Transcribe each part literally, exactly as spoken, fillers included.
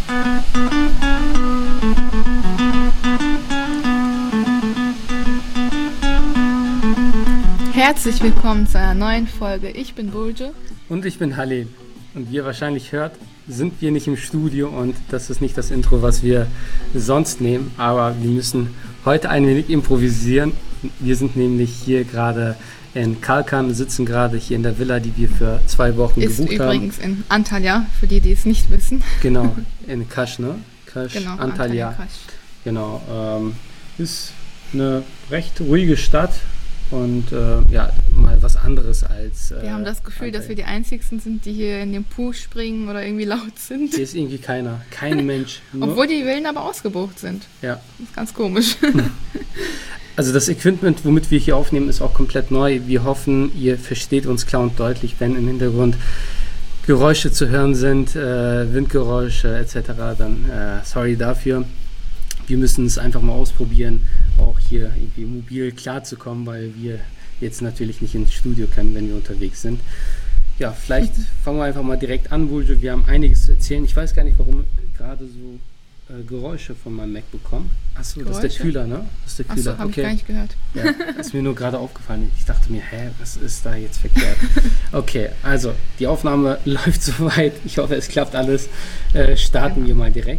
Herzlich willkommen zu einer neuen Folge. Ich bin Bulge. Und ich bin Halil. Und wie ihr wahrscheinlich hört, sind wir nicht im Studio und das ist nicht das Intro, was wir sonst nehmen, aber wir müssen heute ein wenig improvisieren. Wir sind nämlich hier gerade in Kalkan, sitzen gerade hier in der Villa, die wir für zwei Wochen ist gebucht haben. Ist übrigens in Antalya, für die, die es nicht wissen. Genau, in Kasch, ne? Kasch, genau, Antalya. Antalya Kasch. Genau, ähm, ist eine recht ruhige Stadt. Und äh, ja, mal was anderes als... Äh, wir haben das Gefühl, Antalya. dass wir die Einzigsten sind, die hier in den Pool springen oder irgendwie laut sind. Hier ist irgendwie keiner, kein Mensch. Obwohl die Villen aber ausgebucht sind. Ja. Das ist ganz komisch. Also das Equipment, womit wir hier aufnehmen, ist auch komplett neu. Wir hoffen, ihr versteht uns klar und deutlich, wenn im Hintergrund Geräusche zu hören sind, äh, Windgeräusche et cetera. Dann äh, sorry dafür. Wir müssen es einfach mal ausprobieren, auch hier irgendwie mobil klarzukommen, weil wir jetzt natürlich nicht ins Studio können, wenn wir unterwegs sind. Ja, vielleicht fangen wir einfach mal direkt an, Bulge. Wir haben einiges zu erzählen. Ich weiß gar nicht, warum gerade so äh, Geräusche von meinem Mac bekommen. Achso, das ist der Kühler, ne? Das ist der Kühler. Achso, habe okay. ich gar nicht gehört. Ja, ist mir nur gerade aufgefallen. Ich dachte mir, hä, was ist da jetzt verkehrt? Okay, also die Aufnahme läuft soweit. Ich hoffe, es klappt alles. Äh, starten ja. wir mal direkt.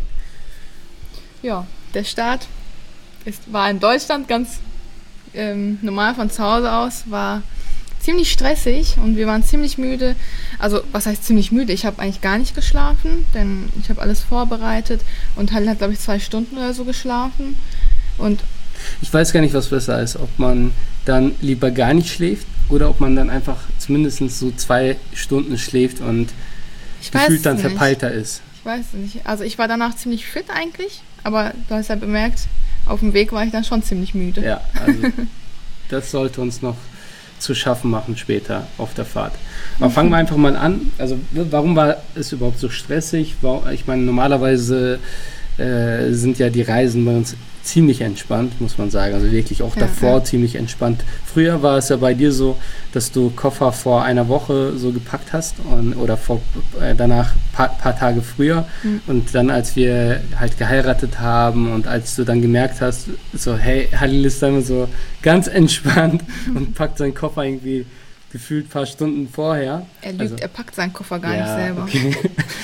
Ja, der Start ist, war in Deutschland ganz ähm, normal von zu Hause aus, war ziemlich stressig und wir waren ziemlich müde. Also was heißt ziemlich müde? Ich habe eigentlich gar nicht geschlafen, denn ich habe alles vorbereitet und Halil hat, glaube ich, zwei Stunden oder so geschlafen. Und ich weiß gar nicht, was besser ist, ob man dann lieber gar nicht schläft oder ob man dann einfach zumindest so zwei Stunden schläft und ich gefühlt dann nicht. verpeilter ist. Ich weiß nicht. Also ich war danach ziemlich fit eigentlich, aber du hast ja bemerkt, auf dem Weg war ich dann schon ziemlich müde. Ja, also das sollte uns noch zu schaffen machen später auf der Fahrt. Aber fangen wir einfach mal an. Also warum war es überhaupt so stressig? Ich meine, normalerweise äh, sind ja die Reisen bei uns ziemlich entspannt, muss man sagen. Also wirklich auch ja, davor ja. ziemlich entspannt. Früher war es ja bei dir so, dass du Koffer vor einer Woche so gepackt hast und, oder vor, äh, danach ein paar, paar Tage früher. Mhm. Und dann, als wir halt geheiratet haben und als du dann gemerkt hast, so hey, Halil ist dann so ganz entspannt mhm. und packt seinen Koffer irgendwie gefühlt ein paar Stunden vorher. Er lügt, also, er packt seinen Koffer gar ja, nicht selber.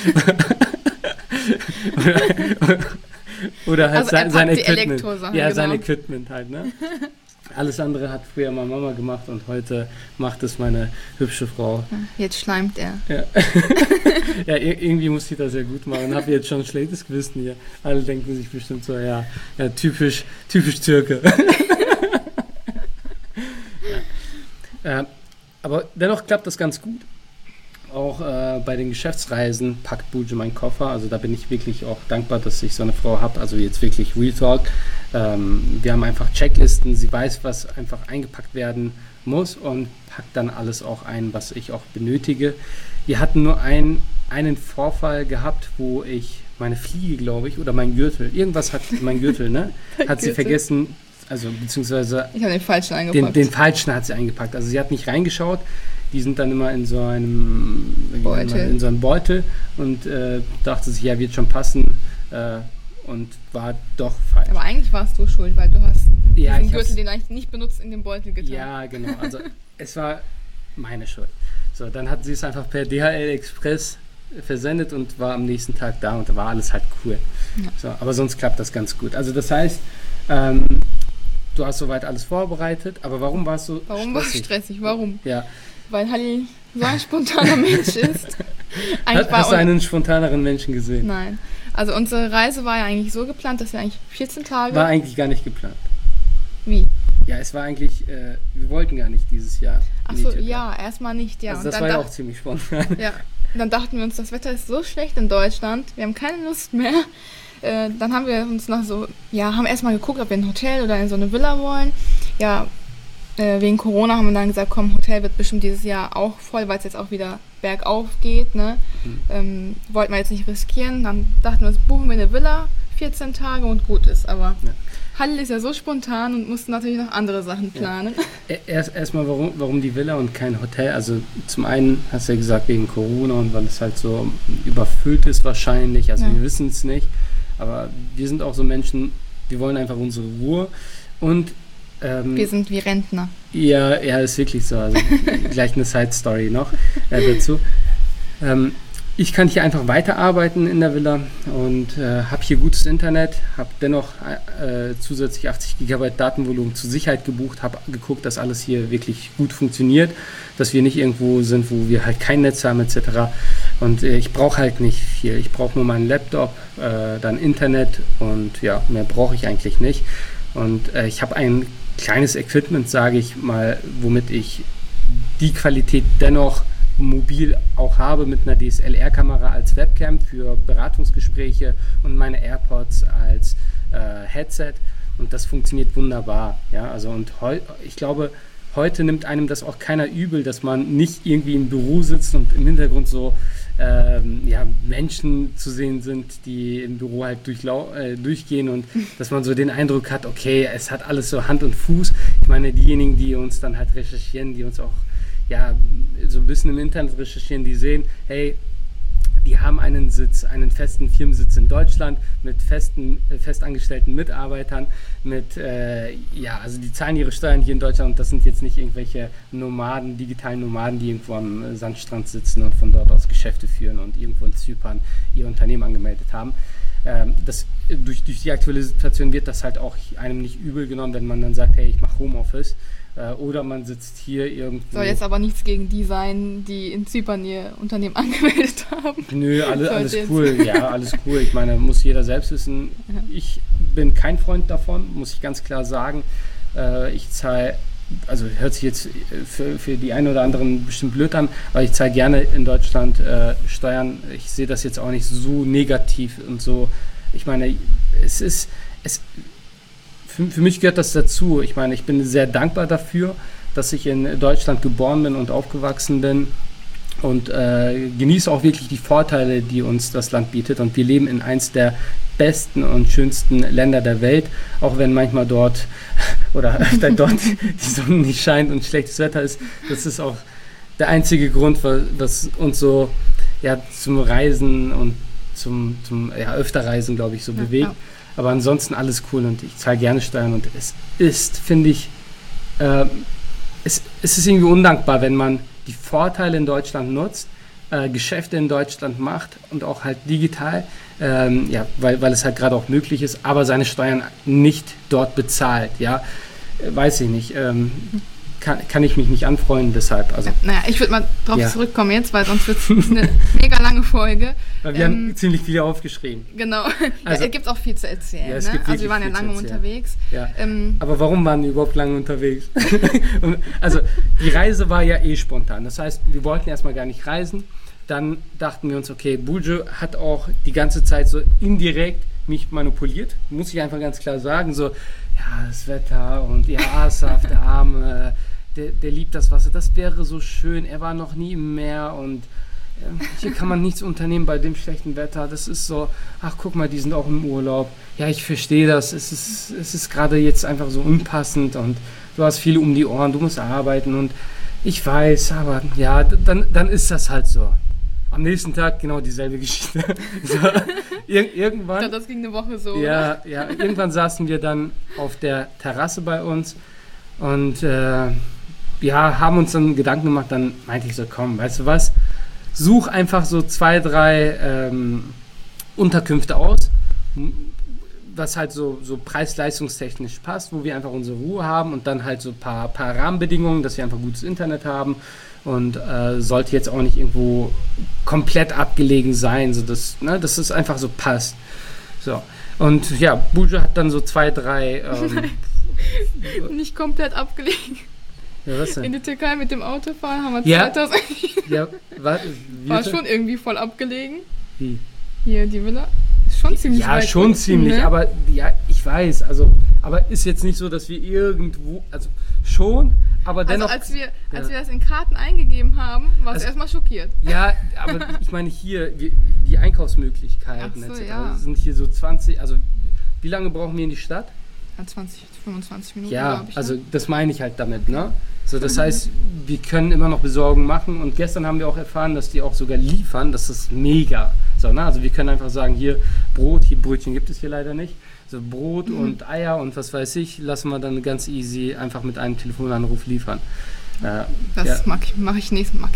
Okay. Oder halt also sein, sein Equipment. Ja, genau. sein Equipment halt, ne? Alles andere hat früher mal Mama gemacht und heute macht es meine hübsche Frau. Jetzt schleimt er. Ja, ja irgendwie muss sie das ja gut machen. Habe jetzt schon ein schlechtes Gewissen hier. Alle denken sich bestimmt so, ja, ja typisch, typisch Türke. Ja. Äh, aber dennoch klappt das ganz gut. Auch äh, bei den Geschäftsreisen packt Bulge meinen Koffer. Also da bin ich wirklich auch dankbar, dass ich so eine Frau habe. Also jetzt wirklich Real Talk. Ähm, wir haben einfach Checklisten. Sie weiß, was einfach eingepackt werden muss und packt dann alles auch ein, was ich auch benötige. Wir hatten nur ein, einen Vorfall gehabt, wo ich meine Fliege, glaube ich, oder mein Gürtel, irgendwas hat mein Gürtel, ne? Hat sie vergessen, also beziehungsweise ich habe den falschen eingepackt. Den, den falschen hat sie eingepackt. Also sie hat nicht reingeschaut. Die sind dann immer in so einem Beutel, in so einem Beutel und äh, dachte sich, ja, wird schon passen äh, und war doch falsch. Aber eigentlich warst du schuld, weil du hast ja, diesen Gürtel, den du eigentlich nicht benutzt, in den Beutel getan. Ja, genau. Also es war meine Schuld. So, dann hat sie es einfach per D H L Express versendet und war am nächsten Tag da und da war alles halt cool. Ja. So, aber sonst klappt das ganz gut. Also das heißt, ähm, du hast soweit alles vorbereitet, aber warum war es so warum stressig? Warum war es stressig? Warum? Ja. Weil Halil so ein spontaner Mensch ist. Hast, hast du einen spontaneren Menschen gesehen? Nein. Also unsere Reise war ja eigentlich so geplant, dass wir eigentlich vierzehn Tage... War eigentlich gar nicht geplant. Wie? Ja, es war eigentlich, äh, wir wollten gar nicht dieses Jahr. Achso, ja, erstmal nicht, ja. Also und das dann war ja dacht, auch ziemlich spontan. Ja, und dann dachten wir uns, das Wetter ist so schlecht in Deutschland, wir haben keine Lust mehr. Äh, dann haben wir uns noch so, ja, haben erstmal geguckt, ob wir in ein Hotel oder in so eine Villa wollen. Ja, Äh, wegen Corona haben wir dann gesagt, komm, Hotel wird bestimmt dieses Jahr auch voll, weil es jetzt auch wieder bergauf geht, ne? Mhm. Ähm, wollten wir jetzt nicht riskieren. Dann dachten wir uns, buchen wir eine Villa, vierzehn Tage und gut ist, aber... Ja. Halil ist ja so spontan und musste natürlich noch andere Sachen planen. Ja. Erst erstmal, warum, warum die Villa und kein Hotel? Also zum einen hast du ja gesagt, wegen Corona und weil es halt so überfüllt ist wahrscheinlich. Also ja. wir wissen es nicht. Aber wir sind auch so Menschen, wir wollen einfach unsere Ruhe. Und ähm, wir sind wie Rentner. Ja, ja, ist wirklich so. Also gleich eine Side-Story noch äh, dazu. Ähm, Ich kann hier einfach weiterarbeiten in der Villa und äh, habe hier gutes Internet, habe dennoch äh, zusätzlich achtzig Gigabyte Datenvolumen zur Sicherheit gebucht, habe geguckt, dass alles hier wirklich gut funktioniert, dass wir nicht irgendwo sind, wo wir halt kein Netz haben et cetera. Und äh, ich brauche halt nicht viel. Ich brauche nur meinen Laptop, äh, dann Internet und ja, mehr brauche ich eigentlich nicht. Und äh, ich habe ein kleines Equipment, sage ich mal, womit ich die Qualität dennoch mobil auch habe mit einer D S L R-Kamera als Webcam für Beratungsgespräche und meine AirPods als äh, Headset und das funktioniert wunderbar. Ja, also und heu, ich glaube, heute nimmt einem das auch keiner übel, dass man nicht irgendwie im Büro sitzt und im Hintergrund so ähm, ja, Menschen zu sehen sind, die im Büro halt durchlau- äh, durchgehen und dass man so den Eindruck hat, okay, es hat alles so Hand und Fuß. Ich meine, diejenigen, die uns dann halt recherchieren, die uns auch ja, so ein bisschen im Internet recherchieren, die sehen, hey, die haben einen Sitz, einen festen Firmensitz in Deutschland mit festen, äh, festangestellten Mitarbeitern, mit, äh, ja, also die zahlen ihre Steuern hier in Deutschland und das sind jetzt nicht irgendwelche Nomaden, digitalen Nomaden, die irgendwo am Sandstrand sitzen und von dort aus Geschäfte führen und irgendwo in Zypern ihr Unternehmen angemeldet haben. Ähm, das, durch, durch die aktuelle Situation wird das halt auch einem nicht übel genommen, wenn man dann sagt, hey, ich mache Homeoffice. Oder man sitzt hier irgendwo. Soll jetzt aber nichts gegen die sein, die in Zypern ihr Unternehmen angemeldet haben. Nö, alle, alles cool. Ja, alles cool. Ich meine, muss jeder selbst wissen. Ja. Ich bin kein Freund davon, muss ich ganz klar sagen. Ich zahle, also hört sich jetzt für, für die einen oder anderen bestimmt blöd an, aber ich zahle gerne in Deutschland äh, Steuern. Ich sehe das jetzt auch nicht so negativ und so. Ich meine, es ist... es Für, für mich gehört das dazu. Ich meine, ich bin sehr dankbar dafür, dass ich in Deutschland geboren bin und aufgewachsen bin und äh, genieße auch wirklich die Vorteile, die uns das Land bietet. Und wir leben in eins der besten und schönsten Länder der Welt, auch wenn manchmal dort oder öfter dort die Sonne nicht scheint und schlechtes Wetter ist. Das ist auch der einzige Grund, was uns so ja, zum Reisen und zum, zum ja, öfter Reisen, glaube ich, so ja, bewegt. Ja. Aber ansonsten alles cool und ich zahle gerne Steuern und es ist, finde ich, äh, es, es ist irgendwie undankbar, wenn man die Vorteile in Deutschland nutzt, äh, Geschäfte in Deutschland macht und auch halt digital, ähm, ja, weil, weil es halt gerade auch möglich ist, aber seine Steuern nicht dort bezahlt, ja, äh, weiß ich nicht, ähm, Kann, kann ich mich nicht anfreunden, deshalb. Also, ja, naja, ich würde mal drauf ja. zurückkommen jetzt, weil sonst wird es eine mega lange Folge. Weil wir ähm, haben ziemlich viel aufgeschrieben. Genau. Also, ja, es gibt auch viel zu erzählen. Ja, es ne? Also wir waren ja lange unterwegs. Ja. Ähm, Aber warum waren wir überhaupt lange unterwegs? Und, also die Reise war ja eh spontan. Das heißt, wir wollten erstmal gar nicht reisen. Dann dachten wir uns, okay, Burcu hat auch die ganze Zeit so indirekt mich manipuliert. Muss ich einfach ganz klar sagen. So, ja, das Wetter und ja, Asaf, der Arme, der, der liebt das Wasser, das wäre so schön, er war noch nie im Meer und äh, hier kann man nichts unternehmen bei dem schlechten Wetter, das ist so, ach guck mal, die sind auch im Urlaub, ja, ich verstehe das, es ist, es ist gerade jetzt einfach so unpassend und du hast viel um die Ohren, du musst arbeiten und ich weiß, aber ja, dann, dann ist das halt so. Am nächsten Tag genau dieselbe Geschichte. So, ir- irgendwann, ich glaube, das ging eine Woche so. Ja, ja, irgendwann saßen wir dann auf der Terrasse bei uns und äh, ja, haben uns dann Gedanken gemacht. Dann meinte ich so, komm, weißt du was, such einfach so zwei, drei ähm, Unterkünfte aus, was halt so, so preis-leistungstechnisch passt, wo wir einfach unsere Ruhe haben und dann halt so ein paar, paar Rahmenbedingungen, dass wir einfach gutes Internet haben. Und äh, sollte jetzt auch nicht irgendwo komplett abgelegen sein, so dass, ne, dass es einfach so passt. So. Und ja, Burcu hat dann so zwei, drei... Ähm, nicht komplett abgelegen. Ja, was denn? In der Türkei mit dem Auto fahren haben wir ja, zweitausend. Ja, war, war schon irgendwie voll abgelegen. Wie? Hier, die Villa. Ist schon ziemlich Ja, weit schon unten, ziemlich, ne? aber ja, ich weiß, also, aber ist jetzt nicht so, dass wir irgendwo, also schon, aber dennoch... Also als wir, ja. als wir das in Karten eingegeben haben, warst also, du erstmal schockiert. Ja, aber ich meine hier, die, die Einkaufsmöglichkeiten Ach so, et cetera ja. sind hier so zwanzig, also wie lange brauchen wir in die Stadt? zwanzig, fünfundzwanzig Minuten, Ja, glaube ich. also Ne? das meine ich halt damit, ne? So, das heißt, wir können immer noch Besorgung machen und gestern haben wir auch erfahren, dass die auch sogar liefern, das ist mega. So, ne? Also wir können einfach sagen, hier Brot, hier Brötchen gibt es hier leider nicht. So Brot mhm. und Eier und was weiß ich, lassen wir dann ganz easy einfach mit einem Telefonanruf liefern. Äh, das ja. mag ich, mache ich nächstes Mal.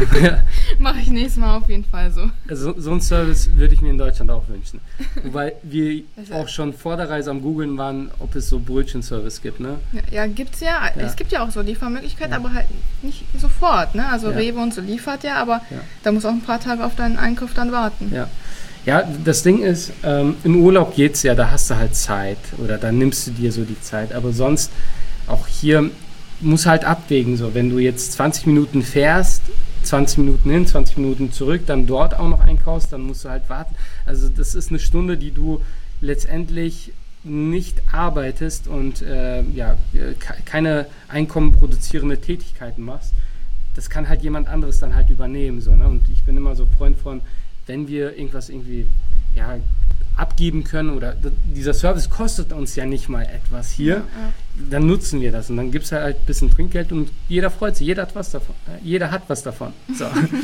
Mache ich nächstes Mal auf jeden Fall so. Also so ein Service würde ich mir in Deutschland auch wünschen. Wobei wir auch schon vor der Reise am Googlen waren, ob es so Brötchen-Service gibt, ne? Ja, ja, gibt's ja. ja. Es gibt ja auch so Liefermöglichkeiten, ja. aber halt nicht sofort, ne? Also ja. Rewe und so liefert ja, aber ja. da muss auch ein paar Tage auf deinen Einkauf dann warten. Ja. Ja, das Ding ist, ähm, im Urlaub geht's ja, da hast du halt Zeit oder da nimmst du dir so die Zeit, aber sonst auch hier muss halt abwägen, so wenn du jetzt zwanzig Minuten fährst, zwanzig Minuten hin, zwanzig Minuten zurück, dann dort auch noch einkaufst, dann musst du halt warten. Also das ist eine Stunde, die du letztendlich nicht arbeitest und äh, ja, keine Einkommen produzierende Tätigkeiten machst. Das kann halt jemand anderes dann halt übernehmen. So, ne? Und ich bin immer so Freund von, wenn wir irgendwas irgendwie ja, abgeben können oder d- dieser Service kostet uns ja nicht mal etwas hier, ja, ja. dann nutzen wir das und dann gibt es halt ein bisschen Trinkgeld und jeder freut sich, jeder hat was davon. Jeder hat was davon. So.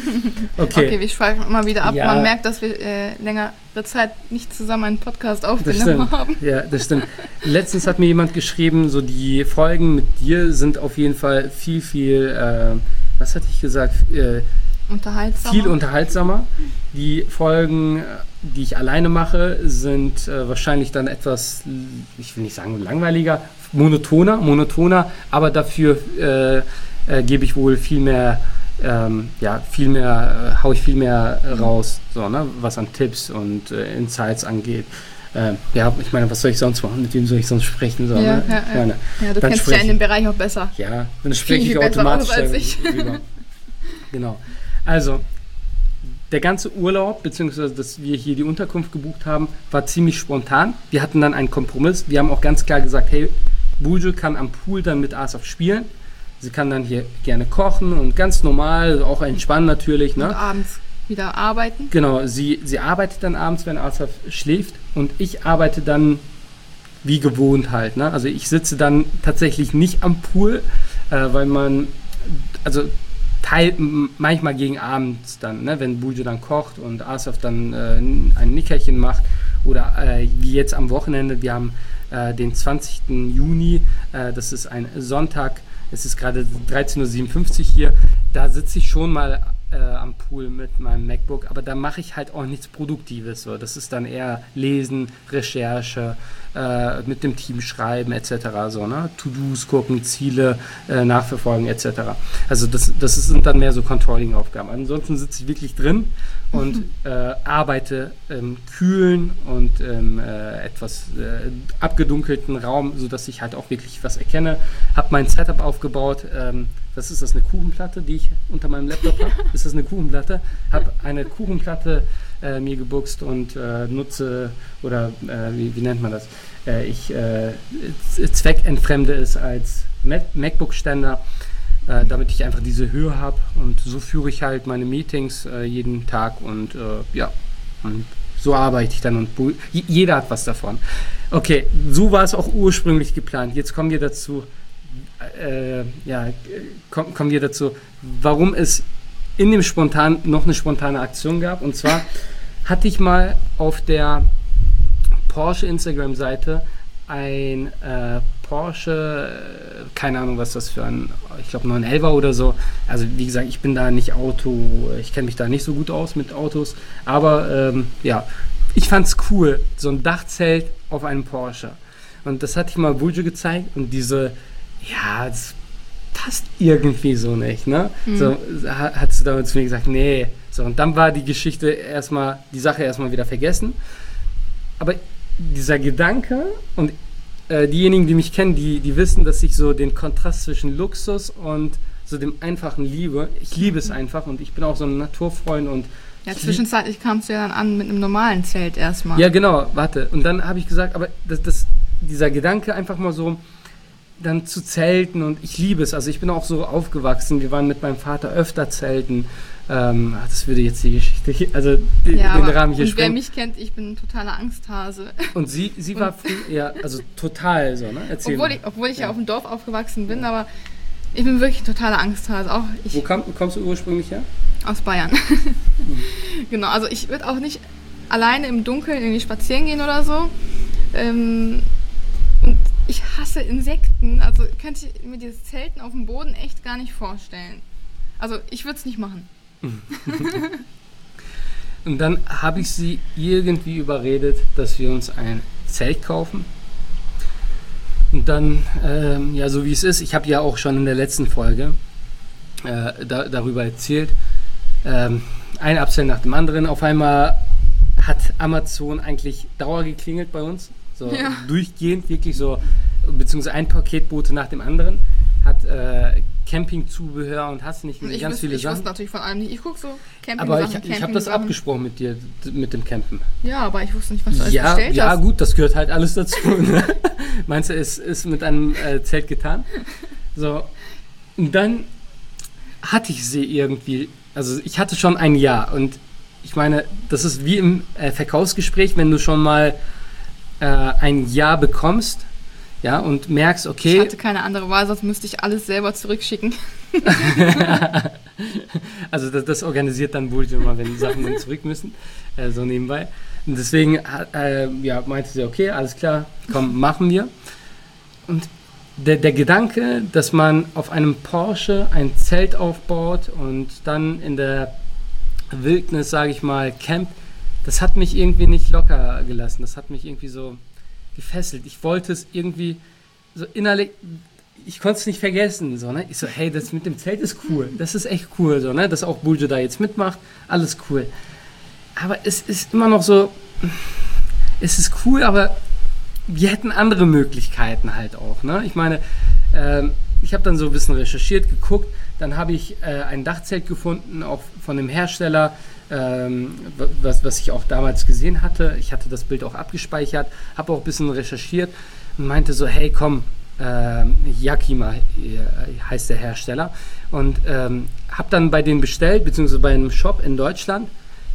Okay. Okay, wir schweifen immer wieder ab. Ja. Man merkt, dass wir äh, längere Zeit nicht zusammen einen Podcast aufgenommen haben. Ja, das stimmt. Letztens hat mir jemand geschrieben, so die Folgen mit dir sind auf jeden Fall viel, viel, äh, was hatte ich gesagt, äh, Unterhaltsamer. Viel unterhaltsamer. Die Folgen, die ich alleine mache, sind äh, wahrscheinlich dann etwas, ich will nicht sagen langweiliger, monotoner, monotoner, aber dafür äh, äh, gebe ich wohl viel mehr, ähm, ja, viel mehr, äh, hau ich viel mehr äh, raus, so, ne, was an Tipps und äh, Insights angeht. Äh, ja, ich meine, was soll ich sonst machen? Mit wem soll ich sonst sprechen? So, ja, ne? ja, ich meine, ja, du kennst dich ja in dem Bereich auch besser. Ja, dann spreche ich viel automatisch besser aus als ich. darüber. Genau. Also, der ganze Urlaub, beziehungsweise dass wir hier die Unterkunft gebucht haben, war ziemlich spontan. Wir hatten dann einen Kompromiss. Wir haben auch ganz klar gesagt, hey, Burcu kann am Pool dann mit Asaf spielen. Sie kann dann hier gerne kochen und ganz normal, auch entspannen natürlich. Ne? Und abends wieder arbeiten. Genau, sie, sie arbeitet dann abends, wenn Asaf schläft und ich arbeite dann wie gewohnt halt. Ne? Also ich sitze dann tatsächlich nicht am Pool, äh, weil man, also Teil, manchmal gegen abends dann, ne, wenn Burcu dann kocht und Asaf dann äh, ein Nickerchen macht oder äh, wie jetzt am Wochenende, wir haben äh, den zwanzigsten Juni, äh, das ist ein Sonntag, es ist gerade dreizehn Uhr siebenundfünfzig hier, da sitze ich schon mal äh, am Pool mit meinem MacBook, aber da mache ich halt auch nichts Produktives, so. Das ist dann eher Lesen, Recherche, äh, mit dem Team schreiben et cetera. So, ne? To-Dos gucken, Ziele äh, nachverfolgen et cetera. Also das, das sind dann mehr so Controlling-Aufgaben. Ansonsten sitze ich wirklich drin und mhm. äh, arbeite im kühlen und im äh, etwas äh, abgedunkelten Raum, sodass ich halt auch wirklich was erkenne. Habe mein Setup aufgebaut. Ähm, was ist das, eine Kuchenplatte, die ich unter meinem Laptop habe? Ist das eine Kuchenplatte? Habe eine Kuchenplatte äh, mir gebuchst und äh, nutze, oder äh, wie, wie nennt man das? Äh, ich äh, zweckentfremde es als Mac- MacBook-Ständer, äh, damit ich einfach diese Höhe habe und so führe ich halt meine Meetings äh, jeden Tag und äh, ja, und so arbeite ich dann und bu- jeder hat was davon. Okay, so war es auch ursprünglich geplant. Jetzt kommen wir dazu, äh, ja, komm, kommen wir dazu, warum es in dem Spontan noch eine spontane Aktion gab. Und zwar hatte ich mal auf der Porsche Instagram-Seite ein äh, Porsche, äh, keine Ahnung, was das für ein, ich glaube neun elfer oder so. Also wie gesagt, ich bin da nicht Auto, ich kenne mich da nicht so gut aus mit Autos, aber ähm, ja, ich fand's cool, so ein Dachzelt auf einem Porsche. Und das hatte ich mal Burcu gezeigt und diese, ja, das passt irgendwie so nicht, ne? Mhm. So hat, hat sie damals zu mir gesagt, nee. So, und dann war die Geschichte erstmal, die Sache erstmal wieder vergessen. Aber dieser Gedanke und äh, diejenigen, die mich kennen, die, die wissen, dass ich so den Kontrast zwischen Luxus und so dem Einfachen liebe. Ich liebe es einfach und ich bin auch so ein Naturfreund und ja, zwischenzeitlich kamst du ja dann an mit einem normalen Zelt erstmal. Ja, genau, warte. Und dann habe ich gesagt, aber das, das, dieser Gedanke einfach mal so, dann zu zelten und ich liebe es. Also ich bin auch so aufgewachsen. Wir waren mit meinem Vater öfter zelten. Ähm, das würde jetzt die Geschichte, also die, ja, den aber, Rahmen hier und wer sprengen. mich kennt, ich bin ein totaler Angsthase. Und sie, sie war früh, ja, also total so, ne? Erzähl Obwohl mal. ich, obwohl ich ja. Ja. auf dem Dorf aufgewachsen bin, ja. aber ich bin wirklich ein totaler Angsthase. Auch ich, Wo kam, kommst du ursprünglich her? Aus Bayern. mhm. Genau, also ich würde auch nicht alleine im Dunkeln irgendwie spazieren gehen oder so. Ähm, und ich hasse Insekten, also könnte ich mir dieses Zelten auf dem Boden echt gar nicht vorstellen. Also ich würde es nicht machen. Und dann habe ich sie irgendwie überredet, dass wir uns ein Zelt kaufen. Und dann, ähm, ja, so wie es ist, ich habe ja auch schon in der letzten Folge äh, da, darüber erzählt, ähm, ein Upsell nach dem anderen. Auf einmal hat Amazon eigentlich Dauer geklingelt bei uns, so ja. durchgehend, wirklich so, beziehungsweise ein Paketbote nach dem anderen, hat äh, Campingzubehör und hast nicht ich ganz wüsste, viele ich Sachen. Ich wusste natürlich von allem nicht. Ich gucke so Camping-Sachen, Aber ich, Camping ich habe das abgesprochen mit dir, mit dem Campen. Ja, aber ich wusste nicht, was du alles ja, bestellt ja, hast. Ja gut, das gehört halt alles dazu. Ne? Meinst du, es ist mit einem äh, Zelt getan? So, und dann hatte ich sie irgendwie, also ich hatte schon ein Jahr und ich meine, das ist wie im äh, Verkaufsgespräch, wenn du schon mal äh, ein Jahr bekommst, ja, und merkst, okay. Ich hatte keine andere Wahl, sonst müsste ich alles selber zurückschicken. Also das, das organisiert dann wohl immer, wenn die Sachen dann zurück müssen, äh, so nebenbei. Und deswegen äh, ja, meinte sie, okay, alles klar, komm, machen wir. Und der, der Gedanke, dass man auf einem Porsche ein Zelt aufbaut und dann in der Wildnis, sage ich mal, campt, das hat mich irgendwie nicht locker gelassen. Das hat mich irgendwie so gefesselt. Ich wollte es irgendwie so innerlich, ich konnte es nicht vergessen. So, ne? Ich so, hey, das mit dem Zelt ist cool. Das ist echt cool, so, ne? Dass auch Buljo da jetzt mitmacht. Alles cool. Aber es ist immer noch so, es ist cool, aber wir hätten andere Möglichkeiten halt auch. Ne? Ich meine, ähm, ich habe dann so ein bisschen recherchiert, geguckt. Dann habe ich äh, ein Dachzelt gefunden, auch von dem Hersteller, ähm, was, was ich auch damals gesehen hatte. Ich hatte das Bild auch abgespeichert, habe auch ein bisschen recherchiert und meinte so, hey komm, äh, Yakima heißt der Hersteller. Und ähm, habe dann bei denen bestellt, beziehungsweise bei einem Shop in Deutschland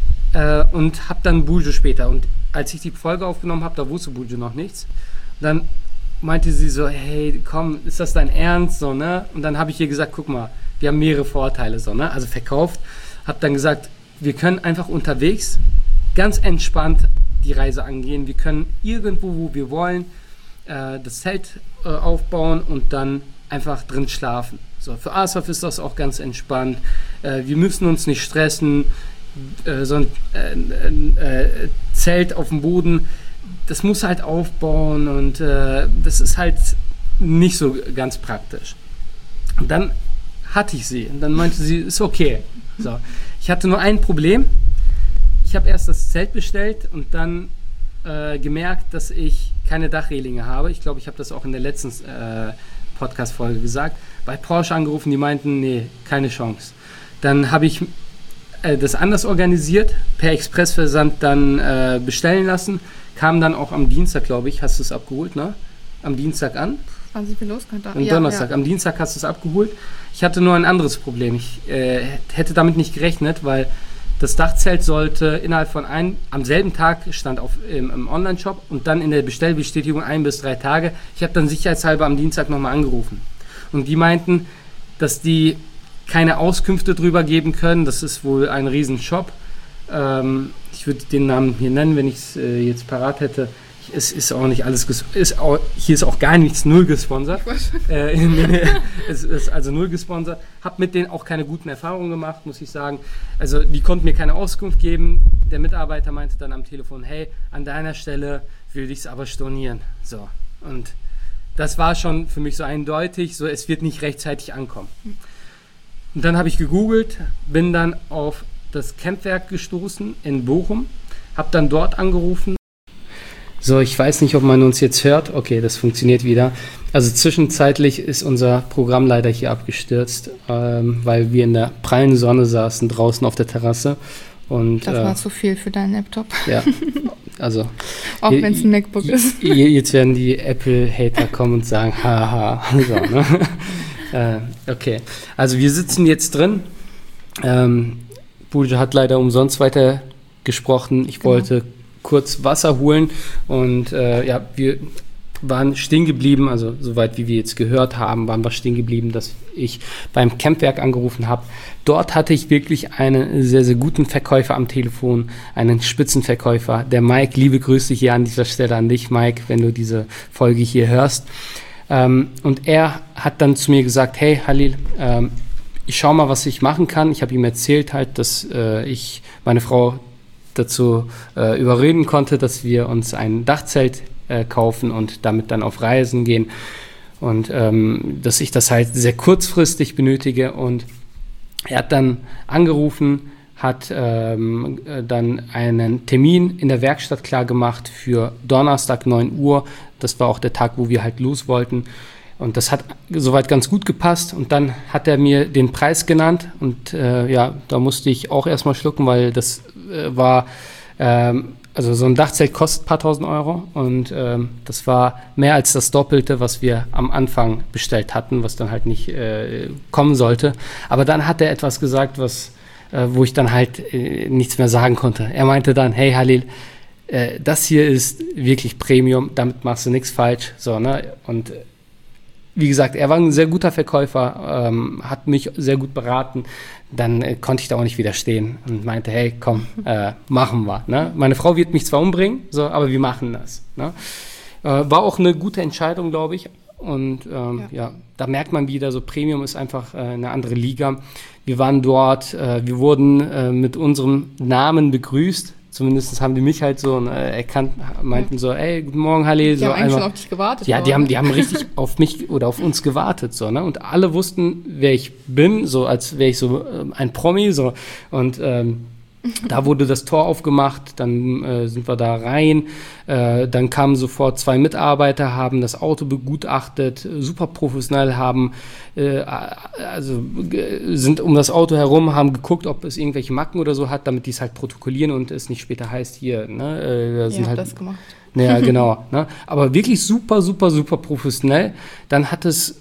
äh, und habe dann Buljo später. Und als ich die Folge aufgenommen habe, da wusste Buljo noch nichts. Dann meinte sie so, hey, komm, ist das dein Ernst? So, ne? Und dann habe ich ihr gesagt, guck mal, wir haben mehrere Vorteile, so, ne? Also verkauft. Habe dann gesagt, wir können einfach unterwegs ganz entspannt die Reise angehen. Wir können irgendwo, wo wir wollen, äh, das Zelt äh, aufbauen und dann einfach drin schlafen. So, für Asaf ist das auch ganz entspannt. Äh, wir müssen uns nicht stressen. Äh, so ein äh, äh, Zelt auf dem Boden, das muss halt aufbauen und äh, das ist halt nicht so ganz praktisch. Und dann hatte ich sie und dann meinte sie, ist okay. So. Ich hatte nur ein Problem. Ich habe erst das Zelt bestellt und dann äh, gemerkt, dass ich keine Dachrelinge habe. Ich glaube, ich habe das auch in der letzten äh, Podcast-Folge gesagt. Bei Porsche angerufen, die meinten, nee, keine Chance. Dann habe ich äh, das anders organisiert, per Expressversand dann äh, bestellen lassen. Kam dann auch am Dienstag, glaube ich, hast du es abgeholt, ne? Am Dienstag an. Wann sind wir los? Am ja, Donnerstag. Ja. Am Dienstag hast du es abgeholt. Ich hatte nur ein anderes Problem. Ich äh, hätte damit nicht gerechnet, weil das Dachzelt sollte innerhalb von einem, am selben Tag stand auf, im, im Online-Shop und dann in der Bestellbestätigung ein bis drei Tage. Ich habe dann sicherheitshalber am Dienstag nochmal angerufen. Und die meinten, dass die keine Auskünfte drüber geben können. Das ist wohl ein Riesenshop. Ähm, ich würde den Namen hier nennen, wenn ich es äh, jetzt parat hätte. Es ist auch nicht alles, ges- ist auch, hier ist auch gar nichts null gesponsert. Äh, es ist also null gesponsert. Hab mit denen auch keine guten Erfahrungen gemacht, muss ich sagen. Also die konnten mir keine Auskunft geben. Der Mitarbeiter meinte dann am Telefon, hey, an deiner Stelle will ich es aber stornieren. So. Und das war schon für mich so eindeutig, so es wird nicht rechtzeitig ankommen. Und dann habe ich gegoogelt, bin dann auf das Campwerk gestoßen in Bochum, habe dann dort angerufen. So, ich weiß nicht, ob man uns jetzt hört. Okay, das funktioniert wieder. Also zwischenzeitlich ist unser Programm leider hier abgestürzt, ähm, weil wir in der prallen Sonne saßen draußen auf der Terrasse. Und, das war äh, zu viel für deinen Laptop. Ja, Also, Auch wenn es ein MacBook ist. Jetzt werden die Apple-Hater kommen und sagen, haha. So, ne? äh, okay, also wir sitzen jetzt drin. Ähm, Burcu hat leider umsonst weiter gesprochen. Ich genau. wollte kurz Wasser holen und äh, ja, wir waren stehen geblieben, also soweit wie wir jetzt gehört haben, waren wir stehen geblieben, dass ich beim Campwerk angerufen habe. Dort hatte ich wirklich einen sehr, sehr guten Verkäufer am Telefon, einen Spitzenverkäufer, der Mike. Liebe Grüße hier an dieser Stelle an dich, Mike, wenn du diese Folge hier hörst. Ähm, und er hat dann zu mir gesagt, hey Halil, ähm, ich schau mal, was ich machen kann. Ich habe ihm erzählt halt, dass äh, ich meine Frau dazu äh, überreden konnte, dass wir uns ein Dachzelt äh, kaufen und damit dann auf Reisen gehen und ähm, dass ich das halt sehr kurzfristig benötige. Und er hat dann angerufen, hat ähm, dann einen Termin in der Werkstatt klar gemacht für Donnerstag neun Uhr. Das war auch der Tag, wo wir halt los wollten. Und das hat soweit ganz gut gepasst. Und dann hat er mir den Preis genannt. Und äh, ja, da musste ich auch erstmal schlucken, weil das äh, war, ähm, also so ein Dachzelt kostet ein paar tausend Euro. Und ähm, das war mehr als das Doppelte, was wir am Anfang bestellt hatten, was dann halt nicht äh, kommen sollte. Aber dann hat er etwas gesagt, was, äh, wo ich dann halt äh, nichts mehr sagen konnte. Er meinte dann, hey Halil, äh, das hier ist wirklich Premium, damit machst du nichts falsch. So, ne? Und wie gesagt, er war ein sehr guter Verkäufer, ähm, hat mich sehr gut beraten. Dann äh, konnte ich da auch nicht widerstehen und meinte, hey, komm, äh, machen wir. Ne? Meine Frau wird mich zwar umbringen, so, aber wir machen das. Ne? Äh, war auch eine gute Entscheidung, glaube ich. Und ähm, ja. ja, da merkt man wieder, so Premium ist einfach äh, eine andere Liga. Wir waren dort, äh, wir wurden äh, mit unserem Namen begrüßt. Zumindest haben die mich halt so äh, erkannt, meinten ja. so, ey, guten Morgen, Halil. Die so haben eigentlich schon auf dich gewartet. Ja, die haben, die haben richtig auf mich oder auf uns gewartet. So, ne? Und alle wussten, wer ich bin, so als wäre ich so äh, ein Promi. So. Und ähm, da wurde das Tor aufgemacht, dann äh, sind wir da rein. Äh, dann kamen sofort zwei Mitarbeiter, haben das Auto begutachtet, super professionell, haben äh, also g- sind um das Auto herum, haben geguckt, ob es irgendwelche Macken oder so hat, damit die es halt protokollieren und es nicht später heißt, hier, ne, äh, da sind ja, halt, das gemacht. Ja, genau. Ne? Aber wirklich super, super, super professionell. Dann hat es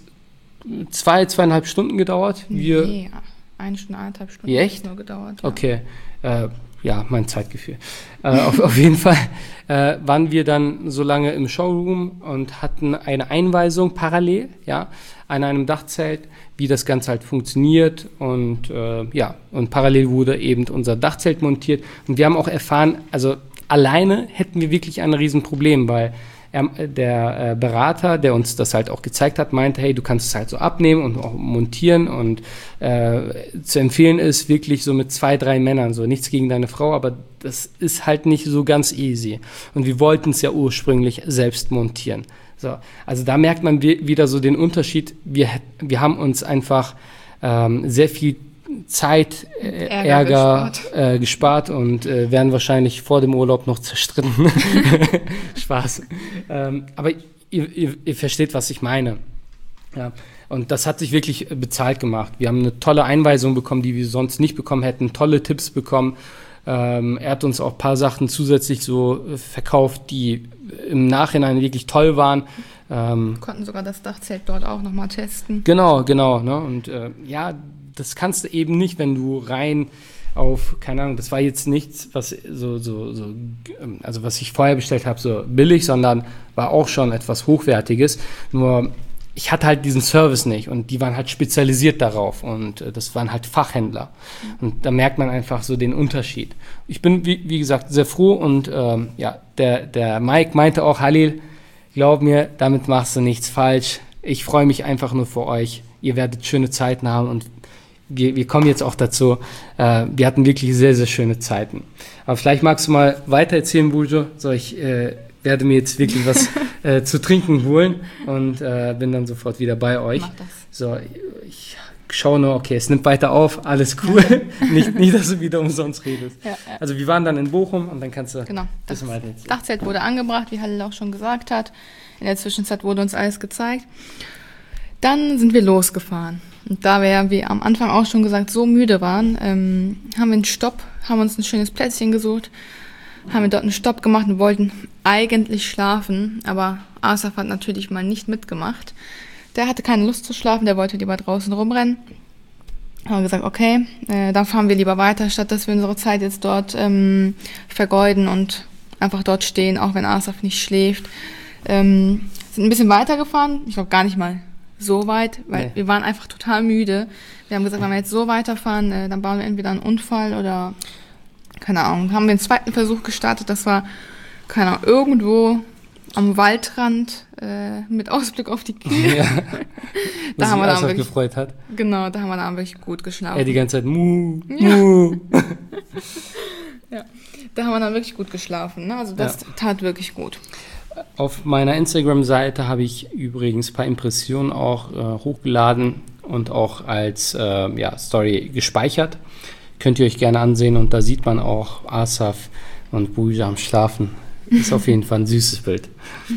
zwei, zweieinhalb Stunden gedauert. Wir, nee, eine Stunde, eineinhalb Stunden ja, hat echt? es nur gedauert. Ja. Okay. Äh, ja, mein Zeitgefühl. Äh, auf, auf jeden Fall äh, waren wir dann so lange im Showroom und hatten eine Einweisung parallel, ja, an einem Dachzelt, wie das Ganze halt funktioniert. Und äh, ja, und parallel wurde eben unser Dachzelt montiert. Und wir haben auch erfahren, also alleine hätten wir wirklich ein Riesenproblem, weil er, der äh, Berater, der uns das halt auch gezeigt hat, meinte, hey, du kannst es halt so abnehmen und auch montieren und äh, zu empfehlen ist wirklich so mit zwei, drei Männern, so nichts gegen deine Frau, aber das ist halt nicht so ganz easy. Und wir wollten es ja ursprünglich selbst montieren. So, also da merkt man wieder so den Unterschied. Wir, wir haben uns einfach ähm, sehr viel Zeit, äh, Ärger, Ärger gespart, äh, gespart und äh, werden wahrscheinlich vor dem Urlaub noch zerstritten. Spaß. Ähm, aber ihr, ihr, ihr versteht, was ich meine. Ja. Und das hat sich wirklich bezahlt gemacht. Wir haben eine tolle Einweisung bekommen, die wir sonst nicht bekommen hätten, tolle Tipps bekommen. Ähm, er hat uns auch ein paar Sachen zusätzlich so äh, verkauft, die im Nachhinein wirklich toll waren. Ähm, wir konnten sogar das Dachzelt dort auch nochmal testen. Genau, genau. Ne? Und äh, ja, das kannst du eben nicht, wenn du rein auf, keine Ahnung, das war jetzt nichts, was so, so, so, also was ich vorher bestellt habe, so billig, sondern war auch schon etwas Hochwertiges. Nur ich hatte halt diesen Service nicht und die waren halt spezialisiert darauf und äh, das waren halt Fachhändler. Mhm. Und da merkt man einfach so den Unterschied. Ich bin, wie, wie gesagt, sehr froh und ähm, ja, der, der Mike meinte auch, Halil, glaub mir, damit machst du nichts falsch. Ich freue mich einfach nur für euch. Ihr werdet schöne Zeiten haben und Wir, wir kommen jetzt auch dazu, äh, wir hatten wirklich sehr, sehr schöne Zeiten. Aber vielleicht magst du mal weiter erzählen, Burcu. So, ich äh, werde mir jetzt wirklich was äh, zu trinken holen und äh, bin dann sofort wieder bei euch. Mach das. So, ich schaue nur, okay, es nimmt weiter auf, alles cool. nicht, nicht, dass du wieder umsonst redest. Ja, ja. Also wir waren dann in Bochum und dann kannst du genau, das das weiter erzählen. Dachzelt wurde angebracht, wie Halil auch schon gesagt hat. In der Zwischenzeit wurde uns alles gezeigt. Dann sind wir losgefahren. Und da wir ja, wie am Anfang auch schon gesagt, so müde waren, ähm, haben wir einen Stopp, haben uns ein schönes Plätzchen gesucht, haben wir dort einen Stopp gemacht und wollten eigentlich schlafen, aber Asaf hat natürlich mal nicht mitgemacht. Der hatte keine Lust zu schlafen, der wollte lieber draußen rumrennen. Haben wir gesagt, okay, äh, dann fahren wir lieber weiter, statt dass wir unsere Zeit jetzt dort ähm, vergeuden und einfach dort stehen, auch wenn Asaf nicht schläft. Ähm, sind ein bisschen weitergefahren, ich glaube gar nicht mal so weit, weil nee. wir waren einfach total müde. Wir haben gesagt, wenn wir jetzt so weiterfahren, äh, dann bauen wir entweder einen Unfall oder, keine Ahnung, haben wir den zweiten Versuch gestartet, das war, keine Ahnung, irgendwo am Waldrand äh, mit Ausblick auf die Kühe. Ja. Da haben wir dann wirklich gefreut hat. Genau, da haben wir dann wirklich gut geschlafen. Ja, die ganze Zeit mu, mu. Ja. Ja, da haben wir dann wirklich gut geschlafen. Ne? Also das ja. tat wirklich gut. Auf meiner Instagram-Seite habe ich übrigens ein paar Impressionen auch äh, hochgeladen und auch als äh, ja, Story gespeichert. Könnt ihr euch gerne ansehen und da sieht man auch Asaf und Buja am Schlafen. Ist auf jeden Fall ein süßes Bild.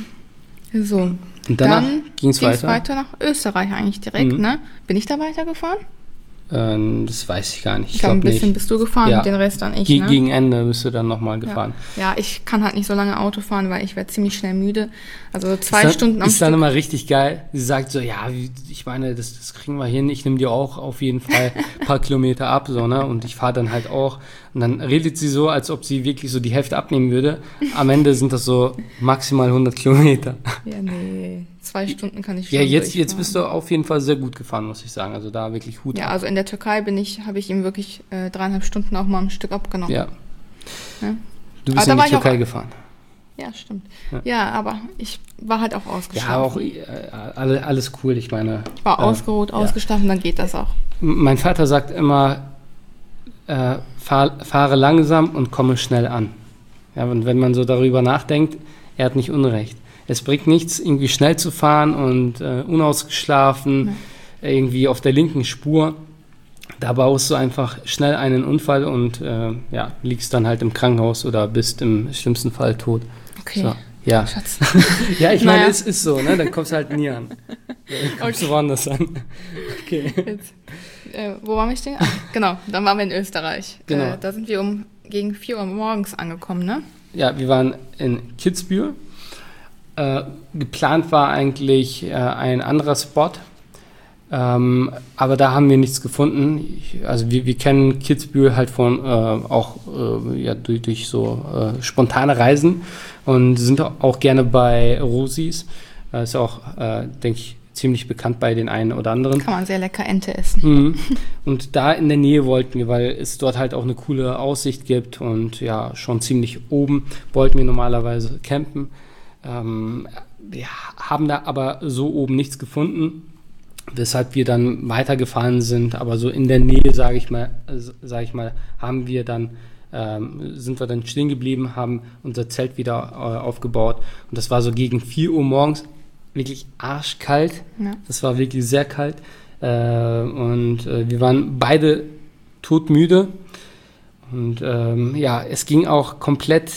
So. Und danach ging es weiter? weiter nach Österreich eigentlich direkt, mhm. ne? Bin ich da weitergefahren? Ähm, das weiß ich gar nicht. Ich, ich glaube, ein bisschen nicht. bist du gefahren, ja. mit den Rest dann ich, Ge- ne? Gegen Ende bist du dann nochmal gefahren. Ja. ja, ich kann halt nicht so lange Auto fahren, weil ich werde ziemlich schnell müde. Also zwei ist dann, Stunden am Ist Stück. dann immer richtig geil. Sie sagt so, ja, ich meine, das, das kriegen wir hin. Ich nehme dir auch auf jeden Fall ein paar Kilometer ab, so, ne? Und ich fahre dann halt auch. Und dann redet sie so, als ob sie wirklich so die Hälfte abnehmen würde. Am Ende sind das so maximal hundert Kilometer. Ja, nee. Zwei Stunden kann ich schon Ja, jetzt, jetzt bist du auf jeden Fall sehr gut gefahren, muss ich sagen. Also da wirklich Hut Ja, ab. also in der Türkei bin ich, habe ich ihm wirklich äh, dreieinhalb Stunden auch mal ein Stück abgenommen. Ja. ja? Du bist aber in die Türkei auch, gefahren. Ja, stimmt. Ja. ja, aber ich war halt auch ausgeschlafen. Ja, auch äh, alle, alles cool, ich meine. Ich war äh, ausgeruht, ausgeschlafen, ja. Dann geht das auch. Mein Vater sagt immer, äh, fahr, fahre langsam und komme schnell an. Ja, und wenn man so darüber nachdenkt, er hat nicht Unrecht. Es bringt nichts, irgendwie schnell zu fahren und äh, unausgeschlafen, ja. irgendwie auf der linken Spur. Da baust du einfach schnell einen Unfall und äh, ja, liegst dann halt im Krankenhaus oder bist im schlimmsten Fall tot. Okay. So, ja. Schatz. Ja, ich meine, naja. es ist so, ne? Dann kommst du halt nie an. Dann kommst okay. du woanders an. Okay. Jetzt, äh, wo waren wir stehen? Ah, genau, dann waren wir in Österreich. Genau. Äh, da sind wir um gegen vier Uhr morgens angekommen, ne? Ja, wir waren in Kitzbühel. Äh, geplant war eigentlich äh, ein anderer Spot, ähm, aber da haben wir nichts gefunden. Ich, also wir, wir kennen Kitzbühel halt von äh, auch äh, ja, durch, durch so äh, spontane Reisen und sind auch gerne bei Rosis. Äh, ist auch, äh, denke ich, ziemlich bekannt bei den einen oder anderen. Kann man sehr lecker Ente essen. Mhm. Und da in der Nähe wollten wir, weil es dort halt auch eine coole Aussicht gibt und ja, schon ziemlich oben wollten wir normalerweise campen. Ähm, wir haben da aber so oben nichts gefunden, weshalb wir dann weitergefahren sind, aber so in der Nähe, sage ich mal, sage ich mal, haben wir dann, ähm, sind wir dann stehen geblieben, haben unser Zelt wieder äh, aufgebaut und das war so gegen vier Uhr morgens, wirklich arschkalt, ja. Das war wirklich sehr kalt äh, und äh, wir waren beide todmüde und ähm, ja, es ging auch komplett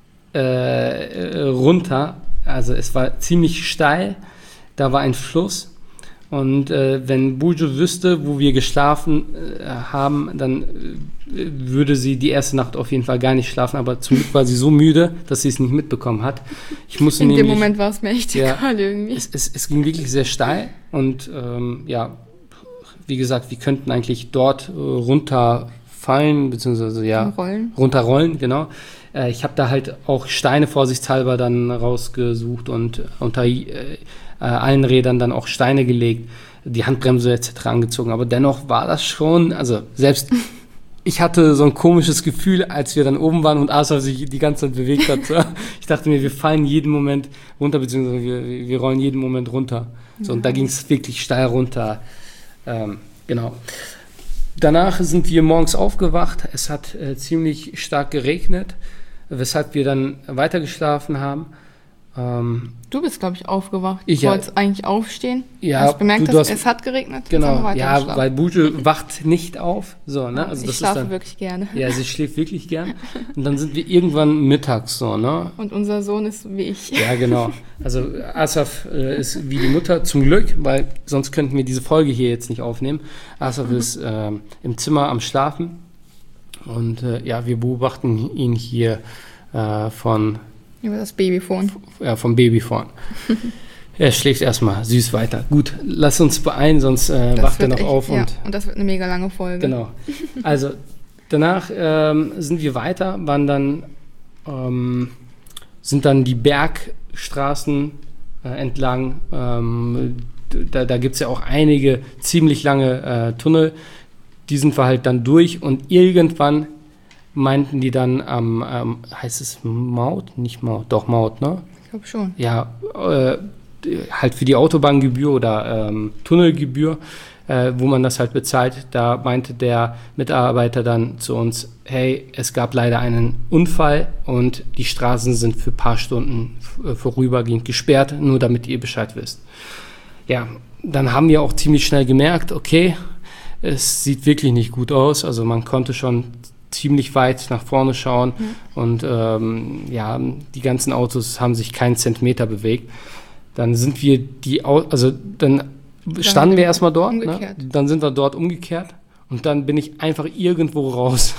Äh, runter, also es war ziemlich steil, da war ein Fluss und äh, wenn Bujo wüsste, wo wir geschlafen äh, haben, dann äh, würde sie die erste Nacht auf jeden Fall gar nicht schlafen, aber zum Glück war sie so müde, dass sie es nicht mitbekommen hat. Ich musste In nämlich, dem Moment war es mir echt ja, egal irgendwie. Es, es, es ging wirklich sehr steil und ähm, ja, wie gesagt, wir könnten eigentlich dort äh, runterfallen, beziehungsweise ja, Rollen. runterrollen, genau. Ich habe da halt auch Steine vorsichtshalber dann rausgesucht und unter äh, allen Rädern dann auch Steine gelegt, die Handbremse et cetera angezogen. Aber dennoch war das schon, also selbst ich hatte so ein komisches Gefühl, als wir dann oben waren und Asaf sich die ganze Zeit bewegt hat. So. Ich dachte mir, wir fallen jeden Moment runter, beziehungsweise wir, wir rollen jeden Moment runter. So, und da ging es wirklich steil runter. Ähm, genau. Danach sind wir morgens aufgewacht. Es hat äh, ziemlich stark geregnet, weshalb wir dann weiter geschlafen haben. Ähm, du bist, glaube ich, aufgewacht. Ich, du wolltest ja, eigentlich aufstehen. Ja, hast bemerkt, du, dass hast, es hat geregnet. Genau, ja, weil Bujo wacht nicht auf. So, ne? Also ich das schlafe ist dann, wirklich gerne. Ja, sie schläft wirklich gern. Und dann sind wir irgendwann mittags so, ne? Und unser Sohn ist wie ich. Ja, genau. Also Asaf äh, ist wie die Mutter, zum Glück, weil sonst könnten wir diese Folge hier jetzt nicht aufnehmen. Asaf mhm. ist äh, im Zimmer am Schlafen. Und äh, ja, wir beobachten ihn hier äh, von, Über das Babyphone. ja, vom Babyphone. Er schläft erstmal süß weiter. Gut, lass uns beeilen, sonst äh, Das wacht er wird noch echt- auf. Ja, Und und das wird eine mega lange Folge. genau. Also danach ähm, sind wir weiter, waren dann, ähm, sind dann die Bergstraßen äh, entlang. Ähm, da da gibt es ja auch einige ziemlich lange äh, Tunnel. Die sind wir halt dann durch und irgendwann meinten die dann am, ähm, heißt es Maut? Nicht Maut, doch Maut, ne? Ich glaube schon. Ja, äh, halt für die Autobahngebühr oder ähm, Tunnelgebühr, äh, wo man das halt bezahlt, da meinte der Mitarbeiter dann zu uns, hey, es gab leider einen Unfall und die Straßen sind für ein paar Stunden äh, vorübergehend gesperrt, nur damit ihr Bescheid wisst. Ja, dann haben wir auch ziemlich schnell gemerkt, okay, es sieht wirklich nicht gut aus, also man konnte schon ziemlich weit nach vorne schauen Mhm. und ähm, ja, die ganzen Autos haben sich keinen Zentimeter bewegt. Dann sind wir die, Au- also dann standen wir erstmal dort, ne? umgekehrt. Dann sind wir dort umgekehrt und dann bin ich einfach irgendwo raus.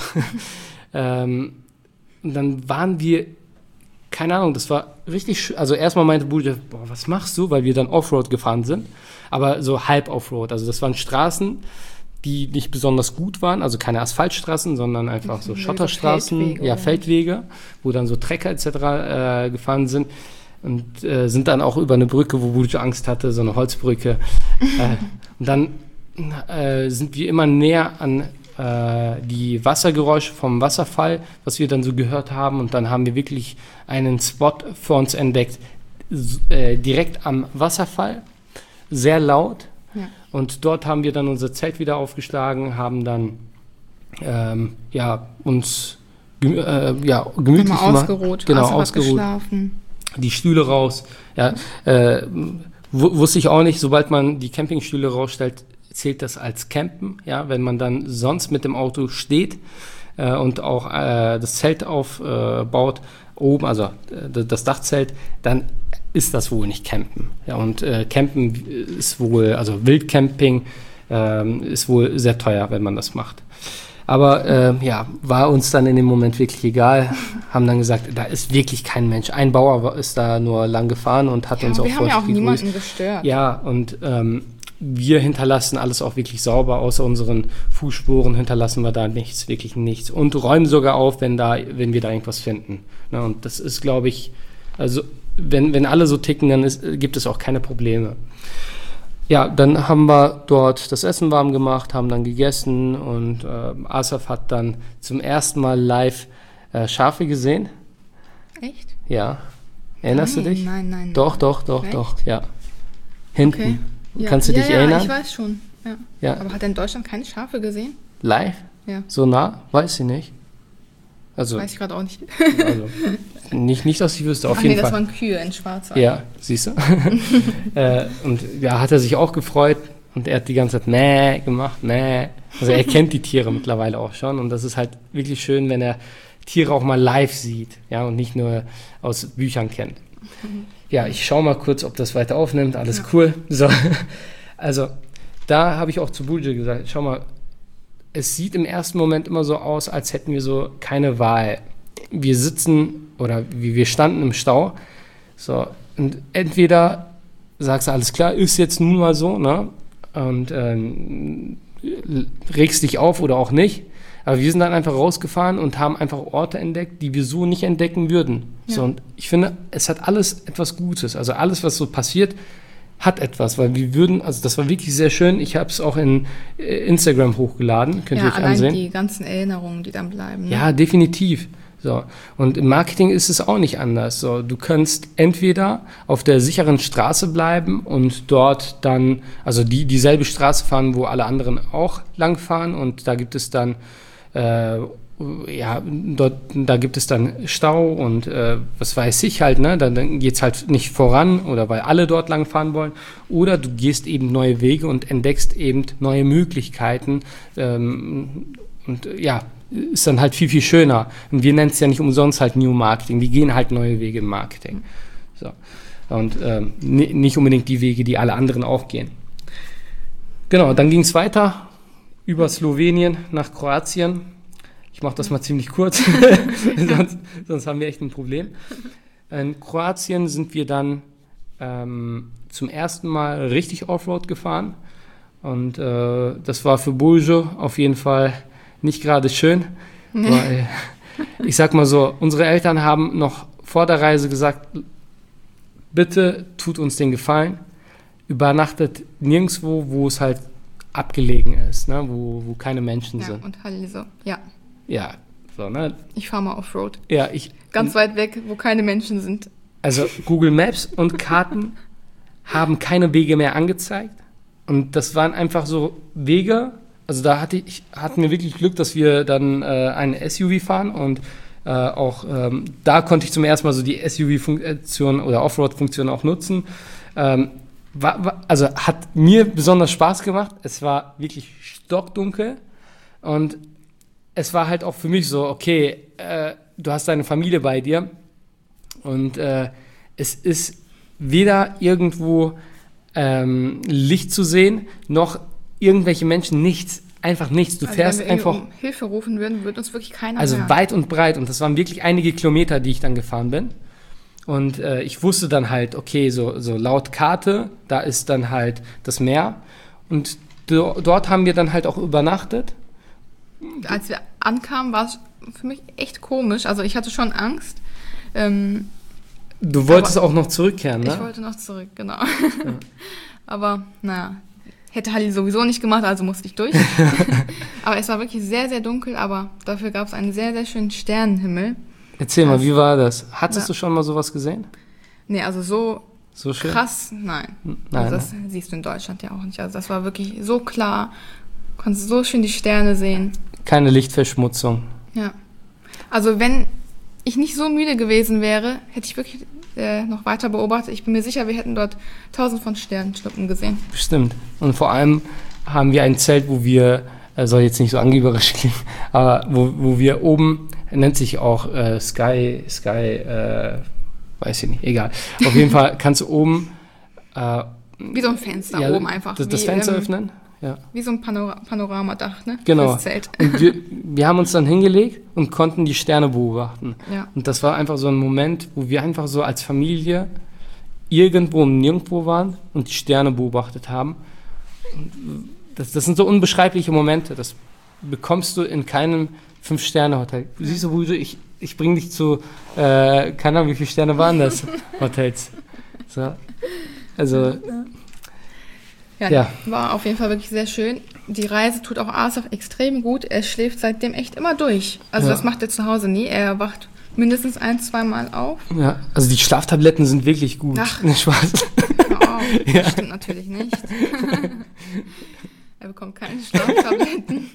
ähm, und dann waren wir, keine Ahnung, das war richtig, sch- also erstmal meinte Bude, boah, was machst du, weil wir dann Offroad gefahren sind, aber so halb Offroad, also das waren Straßen, die nicht besonders gut waren, also keine Asphaltstraßen, sondern einfach so Wie so Schotterstraßen, Feldwege, ja, oder? Feldwege, wo dann so Trecker et cetera äh, gefahren sind und äh, sind dann auch über eine Brücke, wo Buju Angst hatte, so eine Holzbrücke. äh, und dann äh, sind wir immer näher an äh, die Wassergeräusche vom Wasserfall, was wir dann so gehört haben und dann haben wir wirklich einen Spot für uns entdeckt, s- äh, direkt am Wasserfall, sehr laut. Ja. Und dort haben wir dann unser Zelt wieder aufgeschlagen, haben dann ähm, ja, uns gemü äh, ja, gemütlich Nochmal gemacht. ausgeruht. Genau, Asa hat ausgeruht. geschlafen. Die Stühle raus. Ja, äh, wu- wusste ich auch nicht, sobald man die Campingstühle rausstellt, zählt das als Campen. Ja, wenn man dann sonst mit dem Auto steht äh, und auch äh, das Zelt aufbaut, äh, baut, oben, also äh, das Dachzelt, dann ist das wohl nicht Campen. Ja, und äh, Campen ist wohl, also Wildcamping ähm, ist wohl sehr teuer, wenn man das macht. Aber äh, ja, war uns dann in dem Moment wirklich egal. Haben dann gesagt, da ist wirklich kein Mensch. Ein Bauer war- ist da nur lang gefahren und hat Ja, uns auch wir haben ja auch freundlich gegrüßt. niemanden gestört. Ja, und ähm, wir hinterlassen alles auch wirklich sauber, außer unseren Fußspuren hinterlassen wir da nichts, wirklich nichts. Und räumen sogar auf, wenn, da, wenn wir da irgendwas finden. Ne, und das ist, glaube ich, also wenn, wenn alle so ticken, dann ist, gibt es auch keine Probleme. Ja, dann haben wir dort das Essen warm gemacht, haben dann gegessen und äh, Asaf hat dann zum ersten Mal live äh, Schafe gesehen. Echt? Ja. Erinnerst nein, du dich? Nein, nein. Doch, doch, doch, Echt? doch, ja. Hinten. Okay. Ja. Kannst du ja, dich ja, erinnern? ich weiß schon. Ja. Ja. Aber hat er in Deutschland keine Schafe gesehen? Live? Ja. So nah? Weiß ich nicht. Also, Weiß ich gerade auch nicht. also nicht, nicht, dass ich wüsste, auf Ach jeden nee, das Fall. waren Kühe in Schwarzwald. Ja, siehst du? äh, und ja, hat er sich auch gefreut und er hat die ganze Zeit Mäh gemacht, Mäh. Also er kennt die Tiere mittlerweile auch schon und das ist halt wirklich schön, wenn er Tiere auch mal live sieht, ja, und nicht nur aus Büchern kennt. Ja, ich schaue mal kurz, ob das weiter aufnimmt. Alles Ja. cool. So, also da habe ich auch zu Buju gesagt, schau mal, es sieht im ersten Moment immer so aus, als hätten wir so keine Wahl. Wir sitzen oder wie wir standen im Stau. So, und entweder sagst du, alles klar, ist jetzt nun mal so, ne? Und ähm, regst dich auf oder auch nicht. Aber wir sind dann einfach rausgefahren und haben einfach Orte entdeckt, die wir so nicht entdecken würden. Ja. So, und ich finde, es hat alles etwas Gutes. Also alles, was so passiert, hat etwas, weil wir würden, also das war wirklich sehr schön. Ich habe es auch in äh, Instagram hochgeladen, könnt ihr Ja, euch allein ansehen. die ganzen Erinnerungen, die dann bleiben. Ne? Ja, definitiv. So. Und im Marketing ist es auch nicht anders. So, du kannst entweder auf der sicheren Straße bleiben und dort dann, also die dieselbe Straße fahren, wo alle anderen auch lang fahren und da gibt es dann äh, ja, dort, da gibt es dann Stau und äh, was weiß ich halt, ne? Dann, dann geht es halt nicht voran oder weil alle dort lang fahren wollen. Oder du gehst eben neue Wege und entdeckst eben neue Möglichkeiten. Ähm, und äh, ja, ist dann halt viel, viel schöner. Und wir nennen es ja nicht umsonst halt New Marketing. Wir gehen halt neue Wege im Marketing. So. Und ähm, ni- nicht unbedingt die Wege, die alle anderen auch gehen. Genau, dann ging es weiter über Slowenien nach Kroatien. Ich mache das mal ziemlich kurz, sonst, sonst haben wir echt ein Problem. In Kroatien sind wir dann ähm, zum ersten Mal richtig Offroad gefahren. Und äh, das war für Bojo auf jeden Fall nicht gerade schön. Nee. Weil, ich sag mal so, unsere Eltern haben noch vor der Reise gesagt, bitte tut uns den Gefallen, übernachtet nirgendwo, wo es halt abgelegen ist, ne? wo, wo keine Menschen ja, sind. Und Halil so, ja. Ja, so, ne? Ich fahre mal Offroad. Ja, ich... Ganz weit weg, wo keine Menschen sind. Also Google Maps und Karten haben keine Wege mehr angezeigt. Und das waren einfach so Wege, also da hatte ich, hatten wir wirklich Glück, dass wir dann äh, einen S U V fahren und äh, auch ähm, da konnte ich zum ersten Mal so die S U V-Funktion oder Offroad-Funktion auch nutzen. Ähm, war, war, also hat mir besonders Spaß gemacht. Es war wirklich stockdunkel und es war halt auch für mich so, okay, äh, du hast deine Familie bei dir und äh, es ist weder irgendwo ähm, Licht zu sehen, noch irgendwelche Menschen, nichts, einfach nichts. Du also fährst wenn wir einfach... um Hilfe rufen würden, würde uns wirklich keiner Also hören. weit und breit und das waren wirklich einige Kilometer, die ich dann gefahren bin. Und äh, ich wusste dann halt, okay, so, so laut Karte, da ist dann halt das Meer und do, dort haben wir dann halt auch übernachtet. Als wir ankamen, war es für mich echt komisch. Also ich hatte schon Angst. Ähm, du wolltest auch noch zurückkehren, ne? Ich wollte noch zurück, genau. Ja. Aber naja, hätte Halil sowieso nicht gemacht, also musste ich durch. Aber es war wirklich sehr, sehr dunkel, aber dafür gab es einen sehr, sehr schönen Sternenhimmel. Erzähl mal, wie war das? Hattest ja. du schon mal sowas gesehen? Nee, also so, so schön? krass, nein. nein also das ne? siehst du in Deutschland ja auch nicht. Also das war wirklich so klar. Du konntest so schön die Sterne sehen. Keine Lichtverschmutzung. Ja. Also wenn ich nicht so müde gewesen wäre, hätte ich wirklich äh, noch weiter beobachtet. Ich bin mir sicher, wir hätten dort tausend von Sternschnuppen gesehen. Bestimmt. Und vor allem haben wir ein Zelt, wo wir, äh, soll jetzt nicht so angeberisch klingen, aber wo, wo wir oben, nennt sich auch äh, Sky, Sky, äh, weiß ich nicht, egal. Auf jeden Fall kannst du oben... Äh, wie so ein Fenster ja, oben einfach. Das, das wie, Fenster ähm, öffnen? Ja. Wie so ein Panora- Panoramadach, ne? Genau. Fürs Zelt. Und wir, wir haben uns dann hingelegt und konnten die Sterne beobachten. Ja. Und das war einfach so ein Moment, wo wir einfach so als Familie irgendwo und nirgendwo waren und die Sterne beobachtet haben. Und das, das sind so unbeschreibliche Momente. Das bekommst du in keinem Fünf-Sterne-Hotel. Du siehst du, ich, ich bringe dich zu, äh, keine Ahnung, wie viele Sterne waren das? Hotels. So. Also... Ja, ja, war auf jeden Fall wirklich sehr schön. Die Reise tut auch Asaf extrem gut. Er schläft seitdem echt immer durch. Also ja. Das macht er zu Hause nie. Er wacht mindestens ein, zweimal auf. Ja, also die Schlaftabletten sind wirklich gut. Ach, ne, Spaß. Oh, ja. Das stimmt natürlich nicht. Er bekommt keine Schlaftabletten.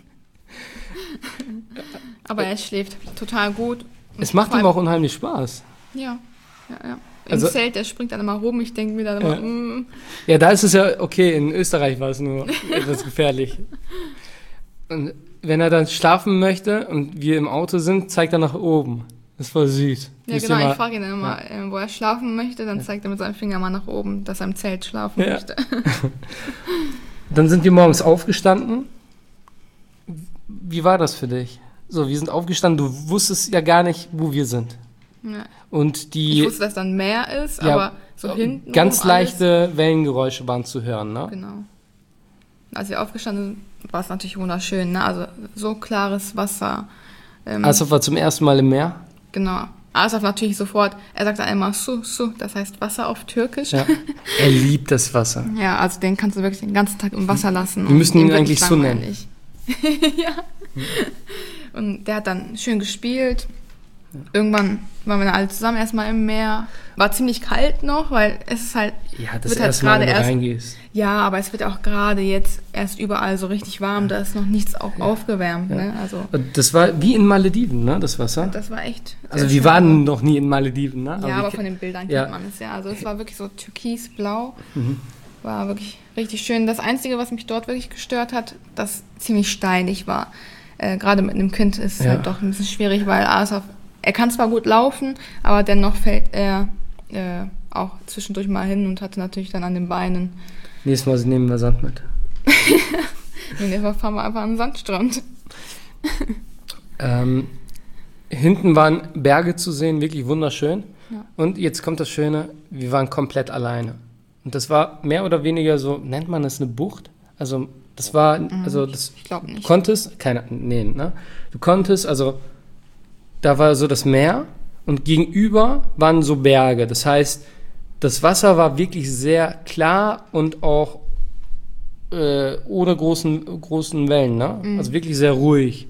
Aber er schläft total gut. Es macht ihm auch unheimlich Spaß. Ja, ja, ja. Im also, Zelt, der springt dann immer rum, ich denke mir dann immer, ja. Mm. Ja, da ist es ja, okay, in Österreich war es nur etwas gefährlich. Und wenn er dann schlafen möchte und wir im Auto sind, zeigt er nach oben. Das ist voll süß. Ja, genau, mal, ich frage ihn dann immer, ja. wo er schlafen möchte, dann ja. zeigt er mit seinem Finger mal nach oben, dass er im Zelt schlafen ja. möchte. Dann sind wir morgens aufgestanden. Wie war das für dich? So, wir sind aufgestanden, du wusstest ja gar nicht, wo wir sind. Ja. Und die, ich wusste, dass dann Meer ist, ja, aber so hinten. Ganz leichte alles. Wellengeräusche waren zu hören, ne? Genau. Als wir aufgestanden sind, war es natürlich wunderschön, ne? Also so klares Wasser. Ähm, Asaf war zum ersten Mal im Meer? Genau. Asaf natürlich sofort, er sagt dann immer Su, Su, das heißt Wasser auf Türkisch. Ja. Er liebt das Wasser. Ja, also den kannst du wirklich den ganzen Tag im Wasser lassen. Wir müssen ihn eigentlich so nennen. Ja. Und der hat dann schön gespielt. Irgendwann waren wir dann alle zusammen erstmal im Meer. War ziemlich kalt noch, weil es ist halt... Ja, das wird erste halt Mal, wenn du erst, reingehst. Ja, aber es wird auch gerade jetzt erst überall so richtig warm. Da ist noch nichts auch ja. aufgewärmt. Ja. Ne? Also, das war wie in Malediven, ne, das Wasser? Das war echt... Also wir waren noch nie in Malediven, ne? Aber ja, aber von den Bildern ja. kennt man es ja. Also es war wirklich so türkisblau. Mhm. War wirklich richtig schön. Das Einzige, was mich dort wirklich gestört hat, dass ziemlich steinig war. Äh, gerade mit einem Kind ist es ja. halt doch ein bisschen schwierig, weil Asaf... Er kann zwar gut laufen, aber dennoch fällt er äh, auch zwischendurch mal hin und hatte natürlich dann an den Beinen. Nächstes Mal nehmen wir Sand mit. Nee, nächstes Mal fahren wir einfach an den Sandstrand. Ähm, hinten waren Berge zu sehen, wirklich wunderschön. Ja. Und jetzt kommt das Schöne, wir waren komplett alleine. Und das war mehr oder weniger so, nennt man das eine Bucht? Also das war, also das, Ich glaube nicht. du konntest, keine, nee, ne? Du konntest, also da war so das Meer und gegenüber waren so Berge. Das heißt, das Wasser war wirklich sehr klar und auch äh, ohne großen, großen Wellen, ne? Mhm. Also wirklich sehr ruhig.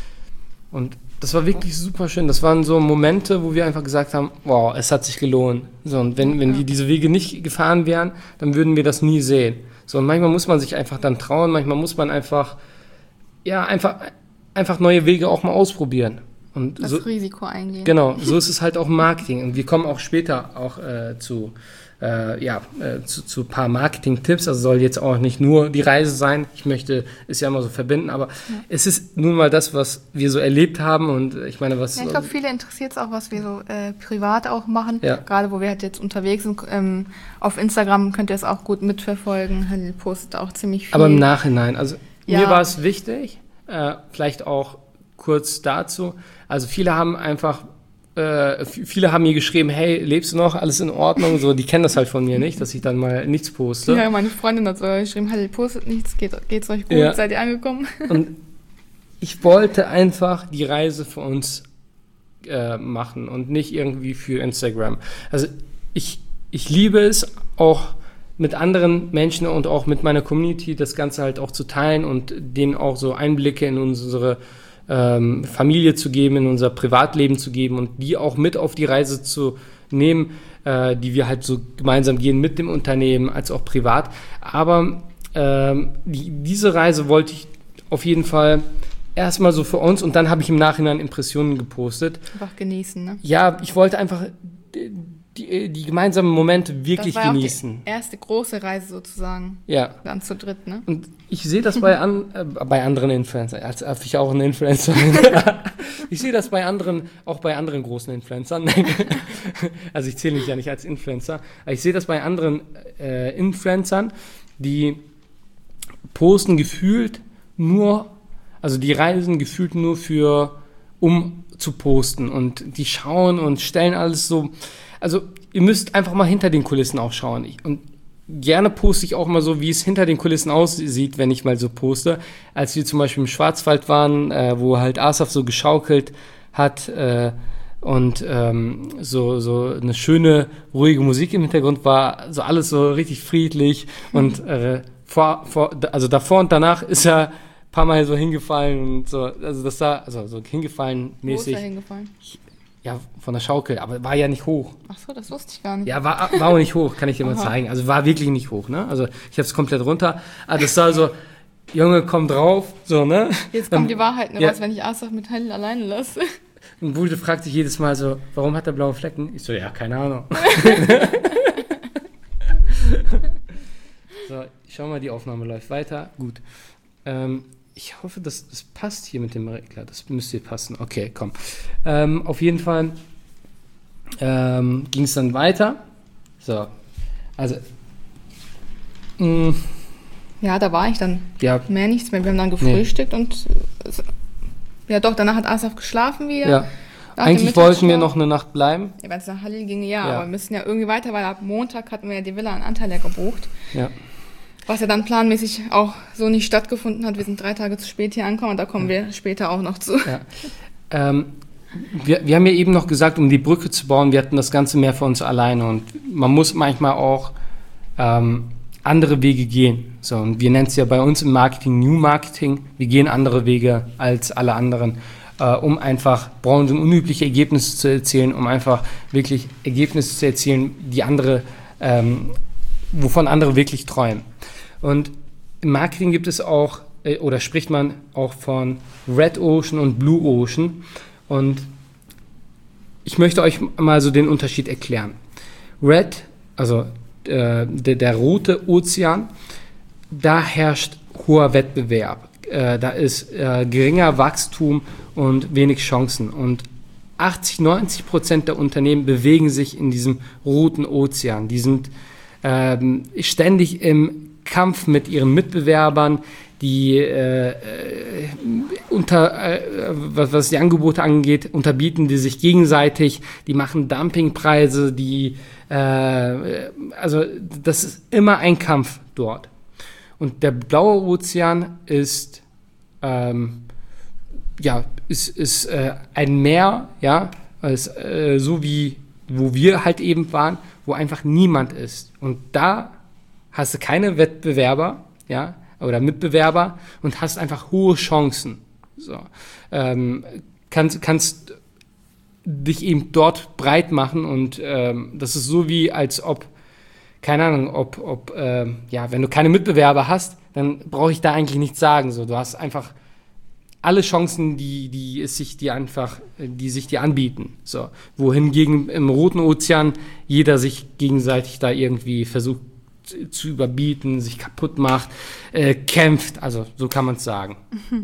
Und das war wirklich super schön. Das waren so Momente, wo wir einfach gesagt haben, wow, es hat sich gelohnt. So, und wenn, wenn die diese Wege nicht gefahren wären, dann würden wir das nie sehen. So, und manchmal muss man sich einfach dann trauen, manchmal muss man einfach, ja, einfach, einfach neue Wege auch mal ausprobieren. Und Das so, Risiko eingehen. genau, so ist es halt auch im Marketing. Und wir kommen auch später auch äh, zu, äh, ja, äh, zu, zu ein paar Marketing-Tipps. Also soll jetzt auch nicht nur die Reise sein. Ich möchte es ja immer so verbinden, aber ja. Es ist nun mal das, was wir so erlebt haben. Und ich meine, was... Ja, ich glaube, viele interessiert es auch, was wir so äh, privat auch machen. Ja. Gerade wo wir halt jetzt unterwegs sind. Ähm, auf Instagram könnt ihr es auch gut mitverfolgen. Halil postet auch ziemlich viel. Aber im Nachhinein, also Ja. mir war es wichtig, äh, vielleicht auch kurz dazu. Also viele haben einfach, äh, viele haben mir geschrieben, hey, lebst du noch? Alles in Ordnung? So, die kennen das halt von mir nicht, dass ich dann mal nichts poste. Ja, meine Freundin hat sogar geschrieben, Halil postet nichts, geht, geht's euch gut, Ja. seid ihr angekommen? Und ich wollte einfach die Reise für uns äh, machen und nicht irgendwie für Instagram. Also ich, ich liebe es auch mit anderen Menschen und auch mit meiner Community das Ganze halt auch zu teilen und denen auch so Einblicke in unsere ähm, Familie zu geben, in unser Privatleben zu geben und die auch mit auf die Reise zu nehmen, äh, die wir halt so gemeinsam gehen mit dem Unternehmen als auch privat. Aber ähm, die, diese Reise wollte ich auf jeden Fall erstmal so für uns und dann habe ich im Nachhinein Impressionen gepostet. Einfach genießen, ne? Ja, ich wollte einfach die, die gemeinsamen Momente wirklich das war genießen. Auch die erste große Reise sozusagen. Ja. Dann zu dritt, ne? Und ich sehe das bei, an, äh, bei anderen Influencern, als ob ich auch ein Influencer bin. Ich sehe das bei anderen, auch bei anderen großen Influencern. Also ich zähle mich ja nicht als Influencer, aber ich sehe das bei anderen äh, Influencern, die posten gefühlt nur, also die reisen gefühlt nur für, um zu posten und die schauen und stellen alles so, also ihr müsst einfach mal hinter den Kulissen auch schauen. Ich, und gerne poste ich auch mal so, wie es hinter den Kulissen aussieht, wenn ich mal so poste. Als wir zum Beispiel im Schwarzwald waren, äh, wo halt Asaf so geschaukelt hat äh, und ähm, so, so eine schöne, ruhige Musik im Hintergrund war, so alles so richtig friedlich und äh, vor, vor, also davor und danach ist er ein paar Mal so hingefallen und so, also das sah, also so hingefallen mäßig. Wo ist er hingefallen? Ja, von der Schaukel, aber war ja nicht hoch. Ach so, das wusste ich gar nicht. Ja, war, war auch nicht hoch, kann ich dir mal Aha. zeigen. Also war wirklich nicht hoch, ne? Also ich hab's komplett runter. Aber das sah so, Junge, komm drauf, so, ne? Jetzt kommt die Wahrheit, ne? Ja. Was, wenn ich Asaf mit Halil alleine lasse? Und Bude fragt sich jedes Mal so, warum hat er blaue Flecken? Ich so, ja, keine Ahnung. So, ich schau mal, die Aufnahme läuft weiter. Gut. Ähm, ich hoffe, das, das passt hier mit dem Regler. Das müsste passen. Okay, komm. Ähm, auf jeden Fall ähm, ging es dann weiter. So, also mh, Ja, da war ich dann ja, mehr nichts mehr. Wir haben dann gefrühstückt und äh, ja doch, danach hat Asaf geschlafen wieder. ja. Nach dem Eigentlich wollten wir Mittagsschlaf. noch eine Nacht bleiben. Ja, wenn es nach Halil ging, ja, Ja. aber wir müssen ja irgendwie weiter, weil ab Montag hatten wir ja die Villa in Antalya gebucht. Ja. Was ja dann planmäßig auch so nicht stattgefunden hat. Wir sind drei Tage zu spät hier angekommen und da kommen wir später auch noch zu. Ja. Ähm, wir, wir haben ja eben noch gesagt, um die Brücke zu bauen, wir hatten das Ganze mehr für uns alleine und man muss manchmal auch ähm, andere Wege gehen. So, und wir nennen es ja bei uns im Marketing New Marketing. Wir gehen andere Wege als alle anderen, äh, um einfach branchenunübliche Ergebnisse zu erzielen, um einfach wirklich Ergebnisse zu erzielen, die andere, ähm, wovon andere wirklich träumen. Und im Marketing gibt es auch, äh, oder spricht man auch von Red Ocean und Blue Ocean. Und ich möchte euch mal so den Unterschied erklären. Red, also äh, der, der rote Ozean, da herrscht hoher Wettbewerb. Äh, da ist äh, geringer Wachstum und wenig Chancen. Und achtzig, neunzig Prozent der Unternehmen bewegen sich in diesem roten Ozean. Die sind ähm, ständig im Kampf mit ihren Mitbewerbern, die äh, äh, unter, äh, was, was die Angebote angeht, unterbieten die sich gegenseitig, die machen Dumpingpreise, die, äh, also das ist immer ein Kampf dort. Und der blaue Ozean ist, ähm, ja, ist, ist äh, ein Meer, ja, ist, äh, so wie, wo wir halt eben waren, wo einfach niemand ist. Und da hast du keine Wettbewerber, ja, oder Mitbewerber und hast einfach hohe Chancen. So. Ähm, kannst, kannst dich eben dort breit machen und ähm, das ist so wie, als ob, keine Ahnung, ob, ob ähm, ja, wenn du keine Mitbewerber hast, dann brauche ich da eigentlich nichts sagen. So. Du hast einfach alle Chancen, die, die es sich dir einfach, die sich dir anbieten. So. Wohingegen im Roten Ozean jeder sich gegenseitig da irgendwie versucht zu, zu überbieten, sich kaputt macht, äh, kämpft. Also so kann man es sagen.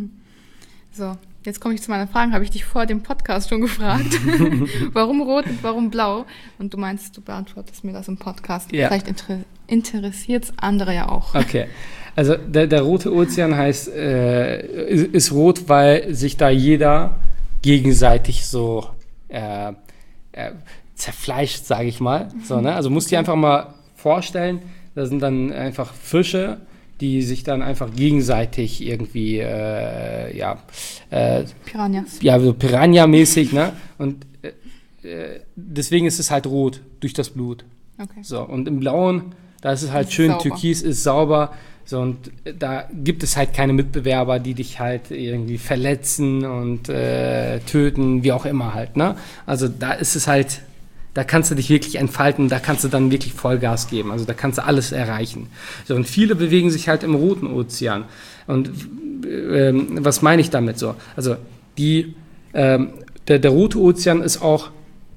So, jetzt komme ich zu meiner Frage. Habe ich dich vor dem Podcast schon gefragt. Warum rot und warum blau? Und du meinst, du beantwortest mir das im Podcast. Ja. Vielleicht inter- interessiert es andere ja auch. Okay. Also der, der Rote Ozean heißt, äh, ist, ist rot, weil sich da jeder gegenseitig so äh, äh, zerfleischt, sage ich mal. So, ne? Also musst dir einfach mal vorstellen, da sind dann einfach Fische, die sich dann einfach gegenseitig irgendwie, äh, ja, äh, Piranhas. Ja, so Piranha-mäßig, ne? Und äh, deswegen ist es halt rot durch das Blut. Okay. So, und im Blauen, da ist es halt Ist schön, sauber. türkis ist sauber. So, und da gibt es halt keine Mitbewerber, die dich halt irgendwie verletzen und äh, töten, wie auch immer halt, ne? Also da ist es halt, da kannst du dich wirklich entfalten, da kannst du dann wirklich Vollgas geben, also da kannst du alles erreichen. So, und viele bewegen sich halt im Roten Ozean. Und ähm, was meine ich damit so? Also die, ähm, der, der Rote Ozean ist auch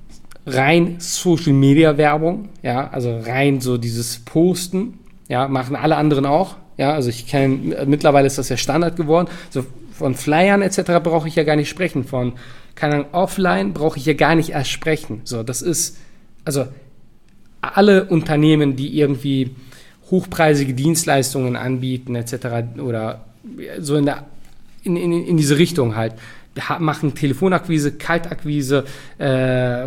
rein Social-Media-Werbung, ja, also rein so dieses Posten, ja, machen alle anderen auch, ja, also ich kenne, mittlerweile ist das ja Standard geworden, so von Flyern et cetera brauche ich ja gar nicht sprechen, von, keine Ahnung, offline brauche ich ja gar nicht erst sprechen, so, das ist, also alle Unternehmen, die irgendwie hochpreisige Dienstleistungen anbieten et cetera oder so in, der, in, in, in diese Richtung halt, machen Telefonakquise, Kaltakquise, äh,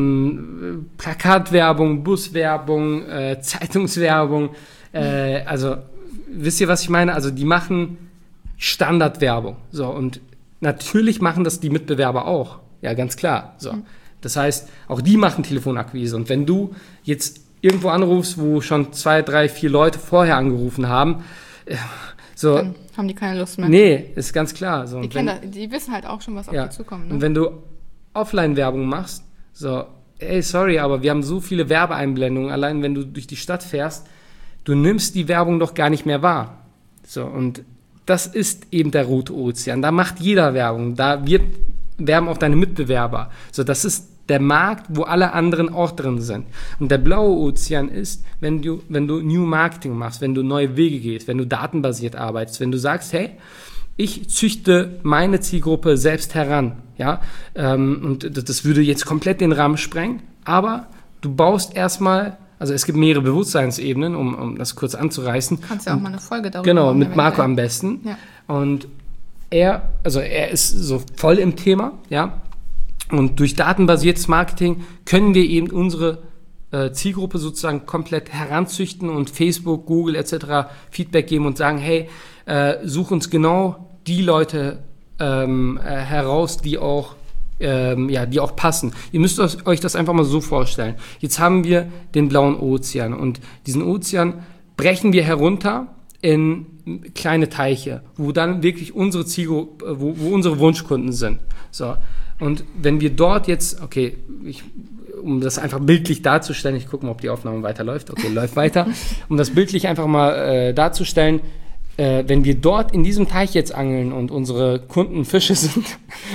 machen Plakatwerbung, Buswerbung, äh, Zeitungswerbung, äh, also wisst ihr, was ich meine? Also die machen Standardwerbung, so, und natürlich machen das die Mitbewerber auch, ja, ganz klar, so. Das heißt, auch die machen Telefonakquise und wenn du jetzt irgendwo anrufst, wo schon zwei, drei, vier Leute vorher angerufen haben, äh, so, Dann haben die keine Lust mehr. nee, ist ganz klar. So, Die, und wenn, kennen das, die wissen halt auch schon, was auf ja, die zukommt. Ne? und wenn du Offline-Werbung machst, so, ey, sorry, aber wir haben so viele Werbeeinblendungen, allein wenn du durch die Stadt fährst, du nimmst die Werbung doch gar nicht mehr wahr. So, und das ist eben der Rote Ozean. Da macht jeder Werbung, da wird, werben auch deine Mitbewerber. So, das ist der Markt, wo alle anderen auch drin sind. Und der blaue Ozean ist, wenn du, wenn du New Marketing machst, wenn du neue Wege gehst, wenn du datenbasiert arbeitest, wenn du sagst, hey, ich züchte meine Zielgruppe selbst heran, ja, ähm, und das, das würde jetzt komplett den Rahmen sprengen, aber du baust erstmal, also es gibt mehrere Bewusstseinsebenen, um, um das kurz anzureißen. Kannst ja auch mal eine Folge darüber Genau, machen, mit Marco eventuell. am besten. Ja. Und er, also er ist so voll im Thema, ja. Und durch datenbasiertes Marketing können wir eben unsere äh, Zielgruppe sozusagen komplett heranzüchten und Facebook, Google et cetera Feedback geben und sagen, hey, äh, such uns genau die Leute ähm, äh, heraus, die auch, ähm, ja, die auch passen. Ihr müsst euch das einfach mal so vorstellen. Jetzt haben wir den blauen Ozean und diesen Ozean brechen wir herunter in kleine Teiche, wo dann wirklich unsere Zielgruppe, wo, wo unsere Wunschkunden sind. So. Und wenn wir dort jetzt, okay, ich, um das einfach bildlich darzustellen, ich gucke mal, ob die Aufnahme weiterläuft. Okay, läuft weiter. Um das bildlich einfach mal äh, darzustellen, äh, wenn wir dort in diesem Teich jetzt angeln und unsere Kunden Fische sind,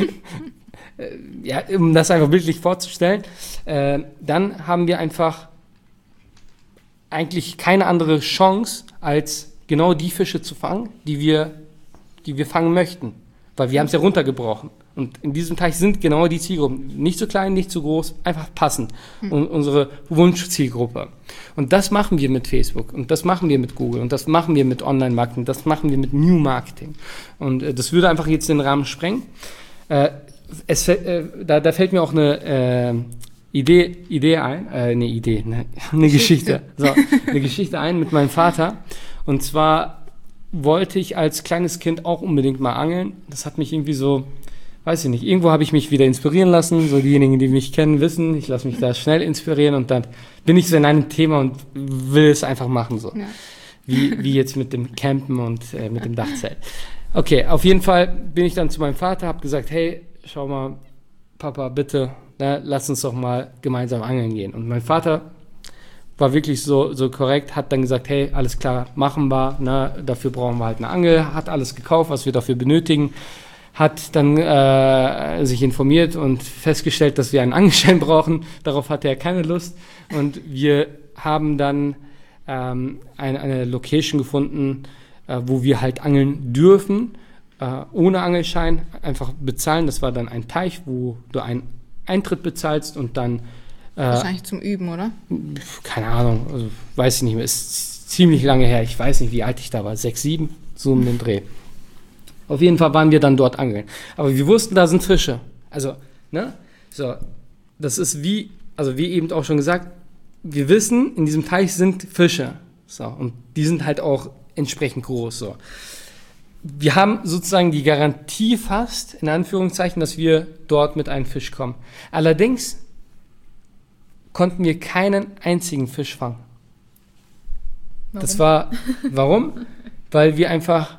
äh, ja, um das einfach bildlich vorzustellen, äh, dann haben wir einfach eigentlich keine andere Chance, als genau die Fische zu fangen, die wir, die wir fangen möchten. Weil wir haben es ja runtergebrochen. Und in diesem Teich sind genau die Zielgruppen. Nicht zu klein, nicht zu groß, einfach passend. Mhm. Und unsere Wunschzielgruppe. Und das machen wir mit Facebook. Und das machen wir mit Google. Und das machen wir mit Online-Marketing. Das machen wir mit New Marketing. Und äh, das würde einfach jetzt den Rahmen sprengen. Äh, es, äh, da, da fällt mir auch eine äh, Idee, Idee ein. Äh, eine Idee, ne, eine Geschichte. So, eine Geschichte ein mit meinem Vater. Und zwar wollte ich als kleines Kind auch unbedingt mal angeln. Das hat mich irgendwie so... Weiß ich nicht, irgendwo habe ich mich wieder inspirieren lassen, so diejenigen, die mich kennen, wissen, ich lasse mich da schnell inspirieren und dann bin ich so in einem Thema und will es einfach machen, so. Ja. Wie, wie jetzt mit dem Campen und äh, mit dem Dachzelt. Okay, auf jeden Fall bin ich dann zu meinem Vater, habe gesagt, hey, schau mal, Papa, bitte, ne, lass uns doch mal gemeinsam angeln gehen. Und mein Vater war wirklich so, so korrekt, hat dann gesagt, hey, alles klar, machen wir, ne, dafür brauchen wir halt eine Angel, hat alles gekauft, was wir dafür benötigen. Hat dann äh, sich informiert und festgestellt, dass wir einen Angelschein brauchen. Darauf hatte er keine Lust. Und wir haben dann ähm, eine, eine Location gefunden, äh, wo wir halt angeln dürfen, äh, ohne Angelschein, einfach bezahlen. Das war dann ein Teich, wo du einen Eintritt bezahlst und dann... Äh, Wahrscheinlich zum Üben, oder? Keine Ahnung, also, weiß ich nicht mehr. Ist ziemlich lange her. Ich weiß nicht, wie alt ich da war. Sechs, sieben, so um den Dreh. Auf jeden Fall waren wir dann dort angeln. Aber wir wussten, da sind Fische. Also, ne? So, das ist wie, also wie eben auch schon gesagt, wir wissen, in diesem Teich sind Fische. So, und die sind halt auch entsprechend groß. So. Wir haben sozusagen die Garantie fast, in Anführungszeichen, dass wir dort mit einem Fisch kommen. Allerdings konnten wir keinen einzigen Fisch fangen. Warum? Das war, warum? Weil wir einfach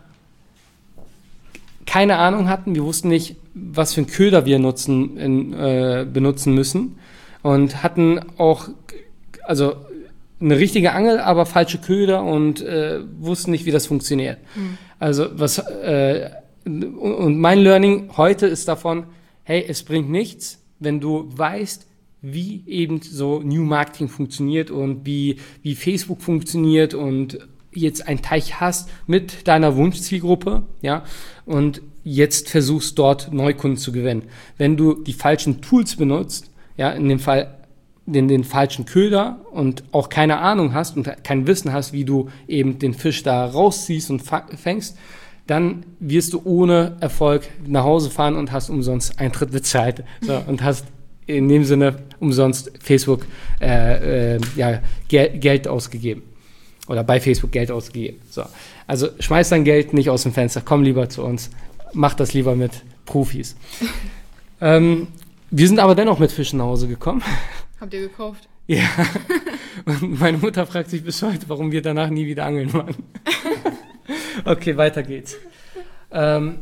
keine Ahnung hatten, wir wussten nicht, was für einen Köder wir nutzen, in, äh, benutzen müssen und hatten auch also eine richtige Angel, aber falsche Köder und äh, wussten nicht, wie das funktioniert. Mhm. Also was äh, und mein Learning heute ist davon, hey, es bringt nichts, wenn du weißt, wie eben so New Marketing funktioniert und wie, wie Facebook funktioniert und jetzt einen Teich hast mit deiner Wunschzielgruppe, ja, und jetzt versuchst dort Neukunden zu gewinnen. Wenn du die falschen Tools benutzt, ja, in dem Fall den, den falschen Köder und auch keine Ahnung hast und kein Wissen hast, wie du eben den Fisch da rausziehst und fängst, dann wirst du ohne Erfolg nach Hause fahren und hast umsonst Eintritt bezahlt, so, und hast in dem Sinne umsonst Facebook äh, äh, ja, Gel- Geld ausgegeben. Oder bei Facebook Geld ausgegeben. So. Also schmeiß dein Geld nicht aus dem Fenster, komm lieber zu uns, mach das lieber mit Profis. ähm, wir sind aber dennoch mit Fischen nach Hause gekommen. Habt ihr gekauft? Ja. Und meine Mutter fragt sich bis heute, warum wir danach nie wieder angeln waren. Okay, weiter geht's. Ähm,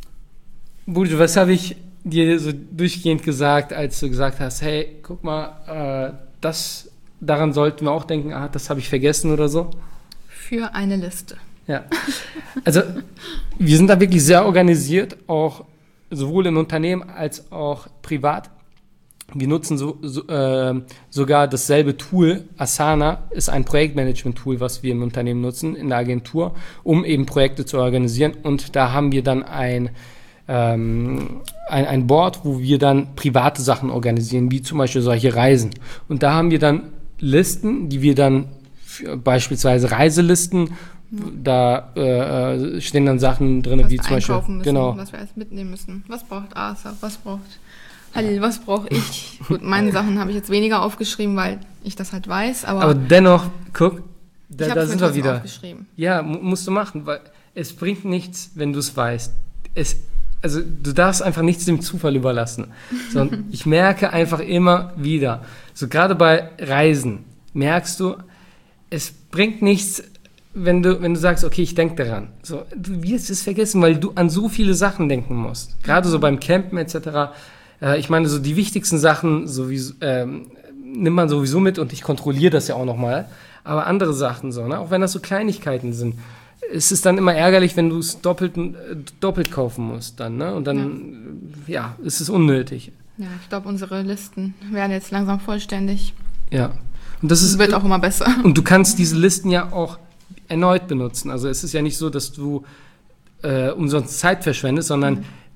Buju, was habe ich dir so durchgehend gesagt, als du gesagt hast, hey, guck mal, äh, das... Daran sollten wir auch denken, ah, das habe ich vergessen oder so. Für eine Liste. Ja. Also wir sind da wirklich sehr organisiert, auch sowohl im Unternehmen als auch privat. Wir nutzen so, so, äh, sogar dasselbe Tool. Asana ist ein Projektmanagement-Tool, was wir im Unternehmen nutzen, in der Agentur, um eben Projekte zu organisieren. Und da haben wir dann ein Ähm, ein, ein Board, wo wir dann private Sachen organisieren, wie zum Beispiel solche Reisen. Und da haben wir dann Listen, die wir dann, beispielsweise Reiselisten, da äh, stehen dann Sachen drin, was wie zum Beispiel, müssen, genau, was wir alles mitnehmen müssen. Was braucht Asa, was braucht Halil, was brauche ich? Gut, meine Sachen habe ich jetzt weniger aufgeschrieben, weil ich das halt weiß, aber... Aber dennoch, guck, da, ich da sind wir wieder. Aufgeschrieben. Ja, mu- musst du machen, weil es bringt nichts, wenn du es weißt. Es Also du darfst einfach nichts dem Zufall überlassen. So, ich merke einfach immer wieder, so gerade bei Reisen, merkst du, es bringt nichts, wenn du, wenn du sagst, okay, ich denke daran. So, du wirst es vergessen, weil du an so viele Sachen denken musst. Gerade so beim Campen et cetera. Äh, ich meine, so die wichtigsten Sachen sowieso, ähm, nimmt man sowieso mit und ich kontrolliere das ja auch nochmal. Aber andere Sachen, so, ne? Auch wenn das so Kleinigkeiten sind, es ist dann immer ärgerlich, wenn du es doppelt, äh, doppelt kaufen musst dann, ne? Und dann, ja, ja ist es unnötig. Ja, ich glaube, unsere Listen werden jetzt langsam vollständig. Ja. Und das ist, wird auch immer besser. Und du kannst diese Listen ja auch erneut benutzen. Also es ist ja nicht so, dass du äh, umsonst Zeit verschwendest, sondern mhm.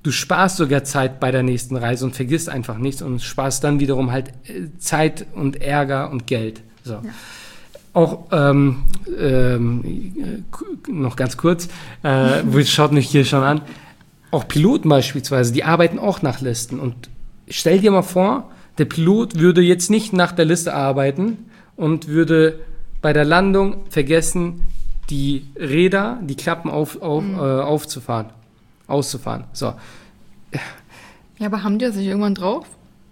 du sparst sogar Zeit bei der nächsten Reise und vergisst einfach nichts und sparst dann wiederum halt äh, Zeit und Ärger und Geld. So. Ja. Auch ähm, ähm, noch ganz kurz, äh, wo schaut mich hier schon an, auch Piloten beispielsweise, die arbeiten auch nach Listen. Und stell dir mal vor, der Pilot würde jetzt nicht nach der Liste arbeiten und würde bei der Landung vergessen, die Räder, die Klappen auf, auf, mhm. äh, aufzufahren, auszufahren. So. Ja, aber haben die das nicht irgendwann drauf?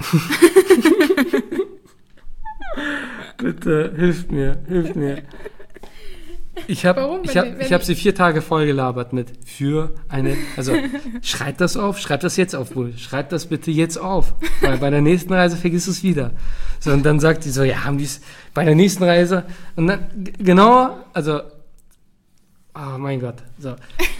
Bitte, hilft mir, hilft mir. Ich habe ich hab, ich hab sie vier Tage voll gelabert mit für eine, also schreibt das auf, schreibt das jetzt auf, wohl, schreibt das bitte jetzt auf, weil bei der nächsten Reise vergisst du es wieder. So, und dann sagt die so, ja, haben die es bei der nächsten Reise, und dann, g- genau, also, oh mein Gott, so.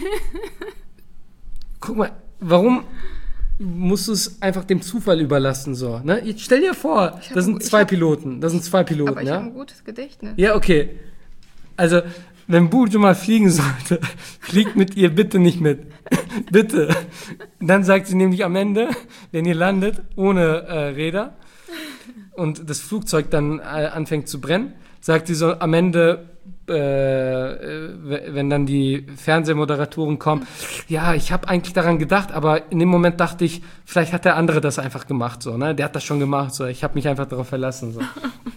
Guck mal, warum musst du es einfach dem Zufall überlassen, so, ne? Jetzt stell dir vor, das sind zwei hab, Piloten, das sind zwei Piloten, aber ich ja? habe ein gutes Gedächtnis. Ja, okay. Also, wenn Buju mal fliegen sollte, fliegt mit ihr bitte nicht mit. Bitte. Dann sagt sie nämlich am Ende, wenn ihr landet, ohne äh, Räder und das Flugzeug dann äh, anfängt zu brennen, sagt sie so am Ende, äh, wenn dann die Fernsehmoderatoren kommen, ja, ich habe eigentlich daran gedacht, aber in dem Moment dachte ich, vielleicht hat der andere das einfach gemacht, so, ne? Der hat das schon gemacht, so. Ich habe mich einfach darauf verlassen, so.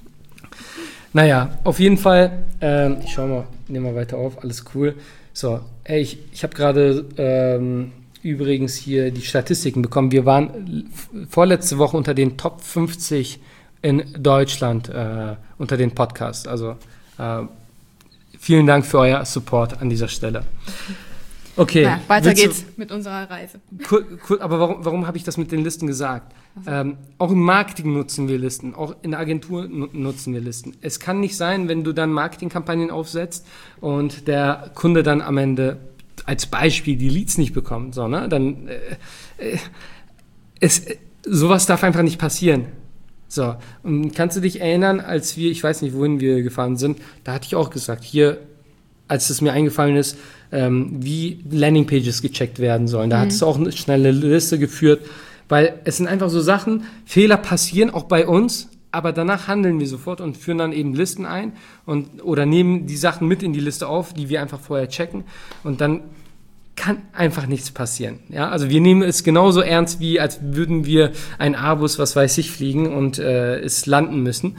Naja, auf jeden Fall, ähm, ich schau mal, nehmen wir weiter auf, alles cool. So, ey, ich, ich habe gerade ähm, übrigens hier die Statistiken bekommen. Wir waren f- vorletzte Woche unter den Top fünfzig in Deutschland, äh, unter den Podcasts. Also äh, vielen Dank für euer Support an dieser Stelle. Okay. Ja, weiter willst geht's du, mit unserer Reise. Cool, cool, aber warum, warum habe ich das mit den Listen gesagt? Also. Ähm, auch im Marketing nutzen wir Listen, auch in der Agentur nu- nutzen wir Listen. Es kann nicht sein, wenn du dann Marketingkampagnen aufsetzt und der Kunde dann am Ende als Beispiel die Leads nicht bekommt, so, ne? Dann äh, äh, es, sowas darf einfach nicht passieren. So, und kannst du dich erinnern, als wir, ich weiß nicht, wohin wir gefahren sind, da hatte ich auch gesagt, hier, als es mir eingefallen ist, ähm, wie Landingpages gecheckt werden sollen. Da mhm. hat es auch eine schnelle Liste geführt, weil es sind einfach so Sachen, Fehler passieren auch bei uns, aber danach handeln wir sofort und führen dann eben Listen ein und oder nehmen die Sachen mit in die Liste auf, die wir einfach vorher checken, und dann kann einfach nichts passieren. Ja, also wir nehmen es genauso ernst, wie als würden wir ein Airbus, was weiß ich, fliegen und äh, es landen müssen.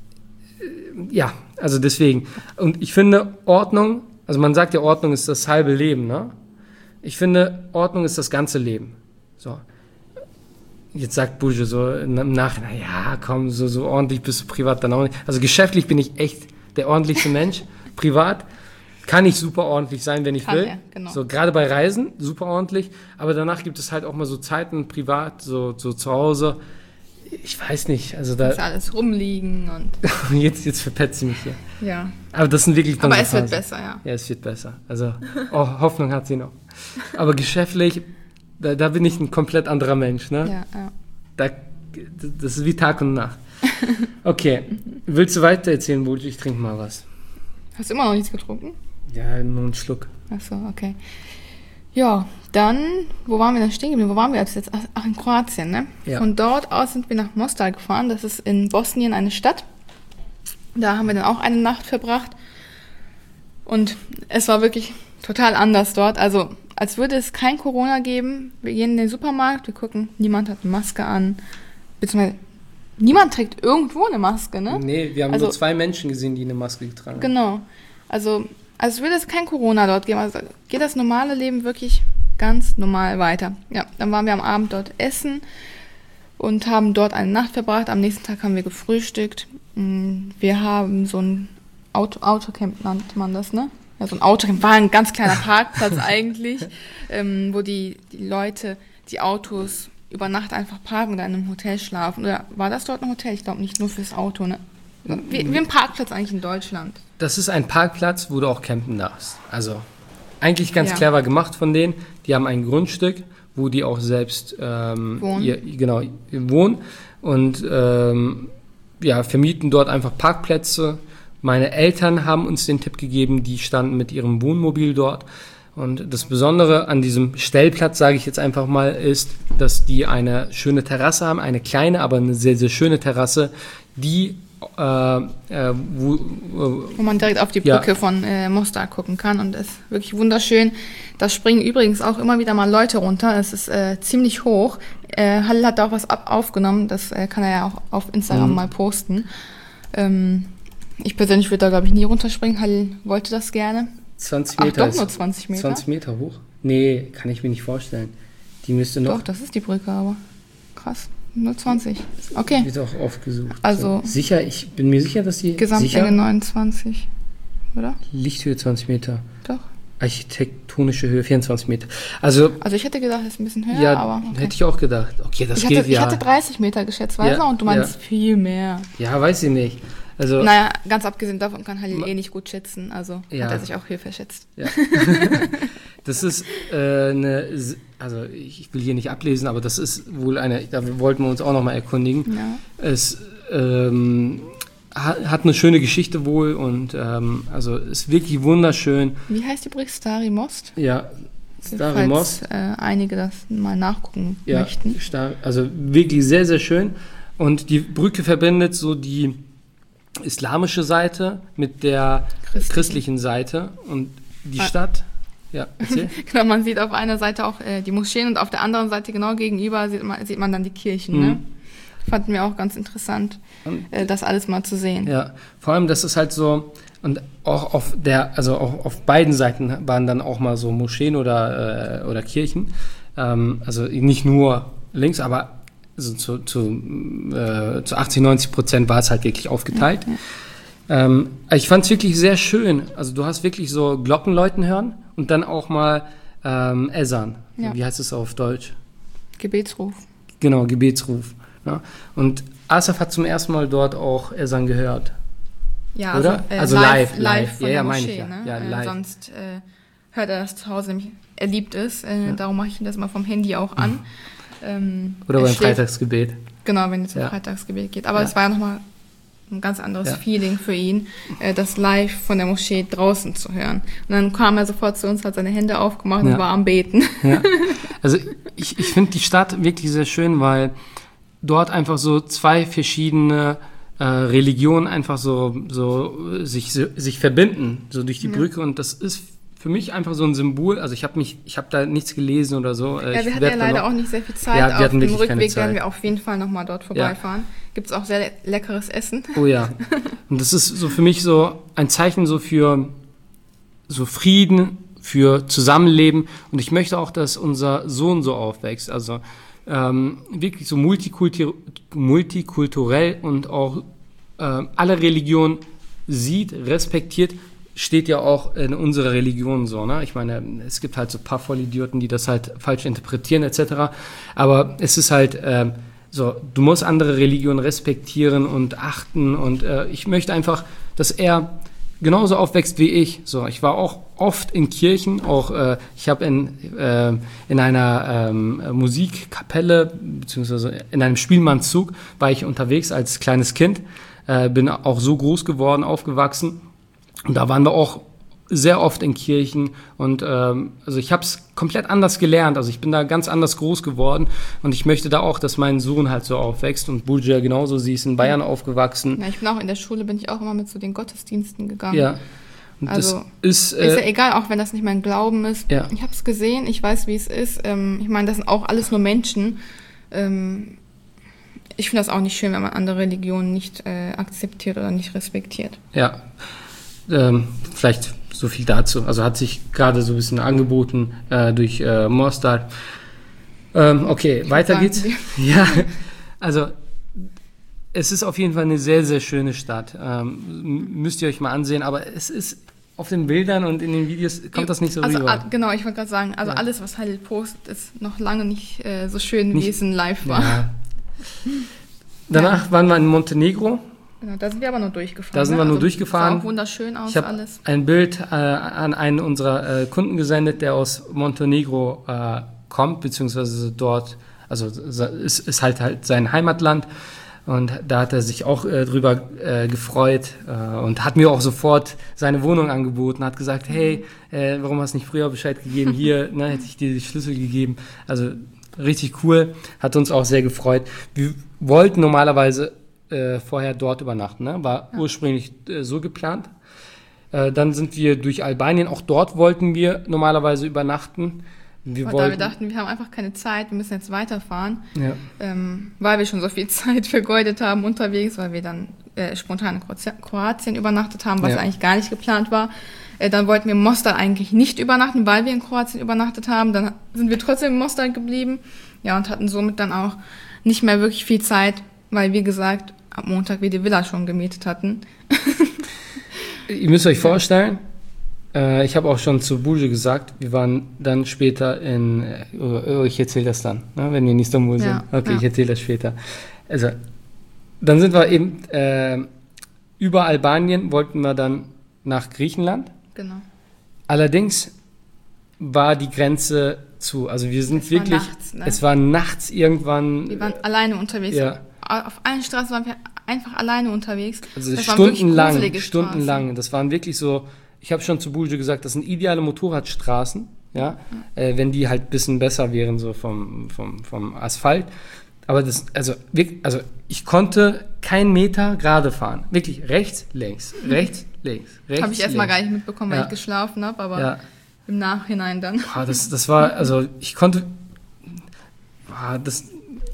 Äh, ja, also deswegen. Und ich finde, Ordnung, also man sagt ja, Ordnung ist das halbe Leben, ne? Ich finde, Ordnung ist das ganze Leben. So. Jetzt sagt Buju so im Nachhinein, ja, komm, so, so ordentlich bist du privat dann auch nicht. Also geschäftlich bin ich echt der ordentlichste Mensch. Privat kann ich super ordentlich sein, wenn ich kann will. Er, genau. So, gerade bei Reisen, super ordentlich. Aber danach gibt es halt auch mal so Zeiten privat, so, so zu Hause. Ich weiß nicht, also da... Ist alles rumliegen und... jetzt, jetzt verpetzt sie mich hier. Ja. Aber das sind wirklich... Aber es Phasen. wird besser, ja. Ja, es wird besser. Also, oh, Hoffnung hat sie noch. Aber geschäftlich, da, da bin ich ein komplett anderer Mensch, ne? Ja, ja. Da, das ist wie Tag und Nacht. Okay, willst du weiter erzählen, Buju? Ich trinke mal was. Hast du immer noch nichts getrunken? Ja, nur einen Schluck. Ach so, okay. Ja, dann, wo waren wir denn stehen geblieben? Wo waren wir als jetzt? Ach, in Kroatien, ne? Ja. Von dort aus sind wir nach Mostar gefahren. Das ist in Bosnien eine Stadt. Da haben wir dann auch eine Nacht verbracht. Und es war wirklich total anders dort. Also, als würde es kein Corona geben. Wir gehen in den Supermarkt, wir gucken, niemand hat eine Maske an. Beziehungsweise, niemand trägt irgendwo eine Maske, ne? Nee, wir haben also, nur zwei Menschen gesehen, die eine Maske getragen haben. Genau. Also, als würde es kein Corona dort geben. Also geht das normale Leben wirklich ganz normal weiter. Ja, dann waren wir am Abend dort essen und haben dort eine Nacht verbracht. Am nächsten Tag haben wir gefrühstückt. Wir haben so ein Auto, Autocamp, nannte man das, ne? Ja, so ein Autocamp, war ein ganz kleiner Parkplatz eigentlich, ähm, wo die, die Leute, die Autos über Nacht einfach parken oder in einem Hotel schlafen. Oder war das dort ein Hotel? Ich glaube nicht, nur fürs Auto, ne? Wie, wie ein Parkplatz eigentlich in Deutschland. Das ist ein Parkplatz, wo du auch campen darfst. Also eigentlich ganz Ja. clever gemacht von denen. Die haben ein Grundstück, wo die auch selbst ähm, Wohnen. Ihr, genau, wohnen und ähm, ja, vermieten dort einfach Parkplätze. Meine Eltern haben uns den Tipp gegeben, die standen mit ihrem Wohnmobil dort Und das Besondere an diesem Stellplatz, sage ich jetzt einfach mal, ist, dass die eine schöne Terrasse haben, eine kleine, aber eine sehr, sehr schöne Terrasse, die äh, äh, wo, äh, wo man direkt auf die Brücke ja. von äh, Mostar gucken kann und ist wirklich wunderschön. Da springen übrigens auch immer wieder mal Leute runter, es ist äh, ziemlich hoch. Äh, Halil hat da auch was ab aufgenommen, das äh, kann er ja auch auf Instagram mhm. mal posten. Ähm, ich persönlich würde da, glaube ich, nie runterspringen. Halil wollte das gerne. zwanzig Meter. Ach, doch nur zwanzig Meter? zwanzig Meter hoch? Nee, kann ich mir nicht vorstellen. Die müsste noch... Doch, das ist die Brücke, aber krass. Nur zwanzig. Okay. Wird auch aufgesucht. Also... So. Sicher, ich bin mir sicher, dass die... Gesamtlänge neunundzwanzig, oder? Lichthöhe zwanzig Meter. Doch. Architektonische Höhe vierundzwanzig Meter. Also... Also ich hätte gedacht, es ist ein bisschen höher, ja, aber... Okay. Hätte ich auch gedacht. Okay, das ich geht hatte, ja. Ich hatte dreißig Meter geschätzt, weißt du? Ja, Und du meinst ja. viel mehr. Ja, weiß ich nicht. Also, naja, ganz abgesehen davon kann Halil eh nicht gut schätzen, also ja. hat er sich auch viel verschätzt. Ja. Das ist äh, eine, also ich will hier nicht ablesen, aber das ist wohl eine, da wollten wir uns auch nochmal erkundigen. Ja. Es ähm, hat eine schöne Geschichte wohl und ähm, also ist wirklich wunderschön. Wie heißt die Brücke? Stari Most? Ja, Stari Most. Falls äh, einige das mal nachgucken ja, möchten. Star, also wirklich sehr, sehr schön. Und die Brücke verbindet so die islamische Seite mit der Christlichen, christlichen Seite und die ah. Stadt. Ja, erzähl. Genau, man sieht auf einer Seite auch äh, die Moscheen und auf der anderen Seite genau gegenüber sieht man, sieht man dann die Kirchen. Mhm. Ne? Fanden wir auch ganz interessant, äh, das alles mal zu sehen. Ja, vor allem, das ist halt so, und auch auf der, also auch auf beiden Seiten waren dann auch mal so Moscheen oder, äh, oder Kirchen. Ähm, also nicht nur links, aber also zu, zu, äh, zu achtzig, neunzig Prozent war es halt wirklich aufgeteilt. Ja, ja. Ähm, ich fand es wirklich sehr schön. Also du hast wirklich so Glocken läuten hören und dann auch mal ähm, Esan. Ja. Wie heißt es auf Deutsch? Gebetsruf. Genau, Gebetsruf. Ja. Und Asaf hat zum ersten Mal dort auch Esan gehört. Ja, oder? Also, äh, also live, live, live live. von ja, ja, der meine Moschee, ich ja. Ne? ja äh, live. Sonst äh, hört er das zu Hause nämlich, er liebt es. Äh, ja. Darum mache ich ihm das mal vom Handy auch an. Ähm, oder beim schläft, Freitagsgebet. Genau, wenn es zum ja. Freitagsgebet geht. Aber ja. es war ja nochmal ein ganz anderes ja. Feeling für ihn, äh, das live von der Moschee draußen zu hören. Und dann kam er sofort zu uns, hat seine Hände aufgemacht ja. und war am Beten. Ja. Also ich, ich finde die Stadt wirklich sehr schön, weil dort einfach so zwei verschiedene äh, Religionen einfach so, so sich, so, sich verbinden, so durch die ja. Brücke. Und das ist für mich einfach so ein Symbol. Also ich habe mich, ich habe da nichts gelesen oder so. Ja, ich wir hatten ja leider noch, auch nicht sehr viel Zeit. Ja, wir auf dem Rückweg werden wir auf jeden Fall nochmal dort vorbeifahren. Ja. Gibt es auch sehr le- leckeres Essen. Oh ja. Und das ist so für mich so ein Zeichen so für so Frieden, für Zusammenleben. Und ich möchte auch, dass unser Sohn so aufwächst. Also ähm, wirklich so multikultur- multikulturell und auch äh, alle Religionen sieht, respektiert, steht ja auch in unserer Religion so, ne? Ich meine, es gibt halt so ein paar Vollidioten, die das halt falsch interpretieren et cetera. Aber es ist halt ähm, so, du musst andere Religionen respektieren und achten und äh, ich möchte einfach, dass er genauso aufwächst wie ich. So, ich war auch oft in Kirchen, auch äh, ich habe in äh, in einer ähm, Musikkapelle beziehungsweise in einem Spielmannszug war ich unterwegs als kleines Kind, äh, bin auch so groß geworden, aufgewachsen. Und da waren wir auch sehr oft in Kirchen und ähm, also ich habe es komplett anders gelernt, also ich bin da ganz anders groß geworden und ich möchte da auch, dass mein Sohn halt so aufwächst und Bulja genauso, sie ist in Bayern aufgewachsen. Ja, ich bin auch in der Schule, bin ich auch immer mit zu den Gottesdiensten gegangen. Ja. Und also das ist, äh, ist ja egal, auch wenn das nicht mein Glauben ist. Ja. Ich habe es gesehen, ich weiß, wie es ist. Ähm, ich meine, das sind auch alles nur Menschen. Ähm, ich finde das auch nicht schön, wenn man andere Religionen nicht äh, akzeptiert oder nicht respektiert. Ja. Ähm, vielleicht so viel dazu. Also hat sich gerade so ein bisschen angeboten äh, durch äh, Mostar. Ähm, okay, weiter geht's. Ja, also es ist auf jeden Fall eine sehr, sehr schöne Stadt. Ähm, müsst ihr euch mal ansehen, aber es ist auf den Bildern und in den Videos kommt das nicht so also, rüber. A, genau, ich wollte gerade sagen, also ja. alles, was Halil postet, ist noch lange nicht äh, so schön, nicht, wie es in Live war. Ja. Danach ja. waren wir in Montenegro. Genau, da sind wir aber nur durchgefahren. Da sind wir ne? nur also, durchgefahren. Sah auch wunderschön aus, ich habe alles. ein Bild äh, an einen unserer äh, Kunden gesendet, der aus Montenegro äh, kommt, beziehungsweise dort, also ist, ist halt halt sein Heimatland. Und da hat er sich auch äh, drüber äh, gefreut äh, und hat mir auch sofort seine Wohnung angeboten, hat gesagt, hey, äh, warum hast du nicht früher Bescheid gegeben? Hier, ne, hätte ich dir die Schlüssel gegeben. Also richtig cool, hat uns auch sehr gefreut. Wir wollten normalerweise äh, vorher dort übernachten, ne? War ja. ursprünglich äh, so geplant. Äh, dann sind wir durch Albanien, auch dort wollten wir normalerweise übernachten. Wir Aber wollten, da wir dachten, wir haben einfach keine Zeit, wir müssen jetzt weiterfahren, ja. ähm, weil wir schon so viel Zeit vergeudet haben unterwegs, weil wir dann äh, spontan in Kroatien, Kroatien übernachtet haben, was Ja. eigentlich gar nicht geplant war. Äh, dann wollten wir in Mostar eigentlich nicht übernachten, weil wir in Kroatien übernachtet haben. Dann sind wir trotzdem in Mostar geblieben, ja, und hatten somit dann auch nicht mehr wirklich viel Zeit, weil, wie gesagt, am Montag wir die Villa schon gemietet hatten. Ihr müsst euch vorstellen, äh, ich habe auch schon zu Burcu gesagt, wir waren dann später in, äh, oh, ich erzähle das dann, ne, wenn wir in Istanbul sind. Ja, Okay, ja. ich erzähle das später. Also, dann sind wir eben äh, über Albanien, wollten wir dann nach Griechenland. Genau. Allerdings war die Grenze zu, also wir sind Es war wirklich, nachts, ne? es war nachts irgendwann. Wir waren alleine unterwegs. Ja. Auf allen Straßen waren wir einfach alleine unterwegs. Also Das waren wirklich stundenlang, gruselige stundenlang. Das waren wirklich so, ich habe schon zu Burcu gesagt, das sind ideale Motorradstraßen, ja, äh, wenn die halt ein bisschen besser wären, so vom, vom, vom Asphalt. Aber das, also, wirklich, also ich konnte keinen Meter gerade fahren. Wirklich rechts, links, rechts, links, rechts. Habe ich erstmal links. gar nicht mitbekommen, weil Ja. ich geschlafen habe, aber Ja. im Nachhinein dann. Ah, das, das war, also ich konnte, ah, das,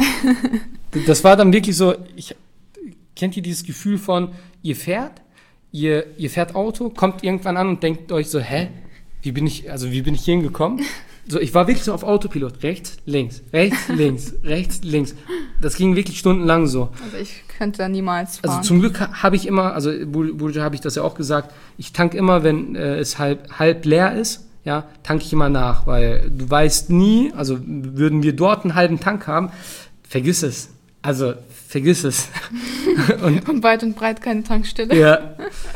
das war dann wirklich so, ich, kennt ihr dieses Gefühl von, ihr fährt, ihr, ihr fährt Auto, kommt irgendwann an und denkt euch so, hä, wie bin ich, also wie bin ich hierhin gekommen? So, ich war wirklich so auf Autopilot, rechts, links, rechts, links, rechts, links. Das ging wirklich stundenlang so. Also ich könnte da niemals fahren. Also zum Glück ha- habe ich immer, also Burcu habe ich das ja auch gesagt, ich tank immer, wenn äh, es halb, halb leer ist, ja, tanke ich immer nach, weil du weißt nie, also würden wir dort einen halben Tank haben, vergiss es. Also vergiss es. und, Und weit und breit keine Tankstelle. ja,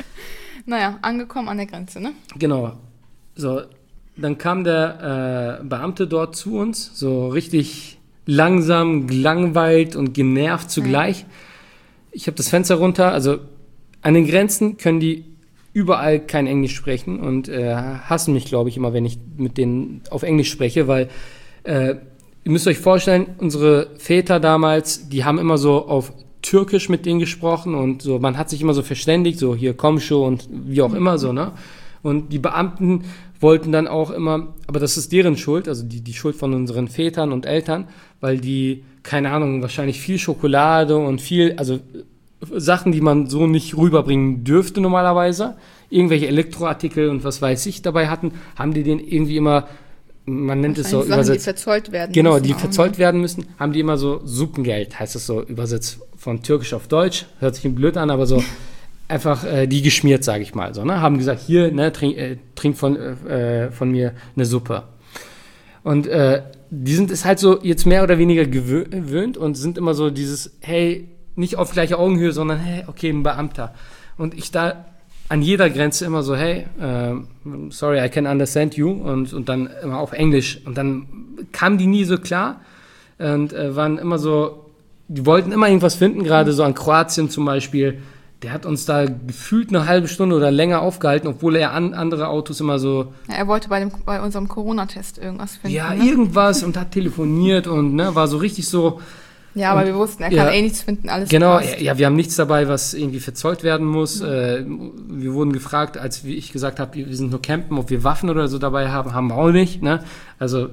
Naja, angekommen an der Grenze, ne? genau. So, dann kam der äh, Beamte dort zu uns, so richtig langsam, gelangweilt und genervt zugleich. Ich habe das Fenster runter, also an den Grenzen können die überall kein Englisch sprechen und äh, hassen mich, glaube ich, immer, wenn ich mit denen auf Englisch spreche, weil äh, ihr müsst euch vorstellen, unsere Väter damals, die haben immer so auf Türkisch mit denen gesprochen und so, man hat sich immer so verständigt, so hier komm schon und wie auch immer so, ne? Und die Beamten wollten dann auch immer, aber das ist deren Schuld, also die, die Schuld von unseren Vätern und Eltern, weil die, keine Ahnung, wahrscheinlich viel Schokolade und viel, also Sachen, die man so nicht rüberbringen dürfte normalerweise, irgendwelche Elektroartikel und was weiß ich dabei hatten, haben die den irgendwie immer, man nennt es so Sachen, übersetzt. die verzollt werden Genau, müssen die auch, verzollt ne? werden müssen, haben die immer so Suppengeld, heißt das so übersetzt von Türkisch auf Deutsch, hört sich blöd an, aber so einfach äh, die geschmiert, sage ich mal, so, ne, haben gesagt, hier, ne, trink, äh, trink von, äh, von mir eine Suppe. Und äh, die sind es halt so jetzt mehr oder weniger gewö- gewöhnt und sind immer so dieses, hey, nicht auf gleicher Augenhöhe, sondern hey, okay, ein Beamter. Und ich da an jeder Grenze immer so, hey, äh, sorry, I can understand you und, und dann immer auf Englisch. Und dann kamen die nie so klar und äh, waren immer so, die wollten immer irgendwas finden, gerade so an Kroatien zum Beispiel. Der hat uns da gefühlt eine halbe Stunde oder länger aufgehalten, obwohl er an andere Autos immer so, Ja, er wollte bei, dem, bei unserem Corona-Test irgendwas finden. ja, ne? irgendwas und hat telefoniert und ne, war so richtig so, Ja, aber und- wir wussten, er ja. kann eh nichts finden, alles genau, passt. ja, ja, wir haben nichts dabei, was irgendwie verzollt werden muss. Äh, wir wurden gefragt, als wie ich gesagt habe, wir sind nur campen, ob wir Waffen oder so dabei haben, haben wir auch nicht, ne? Also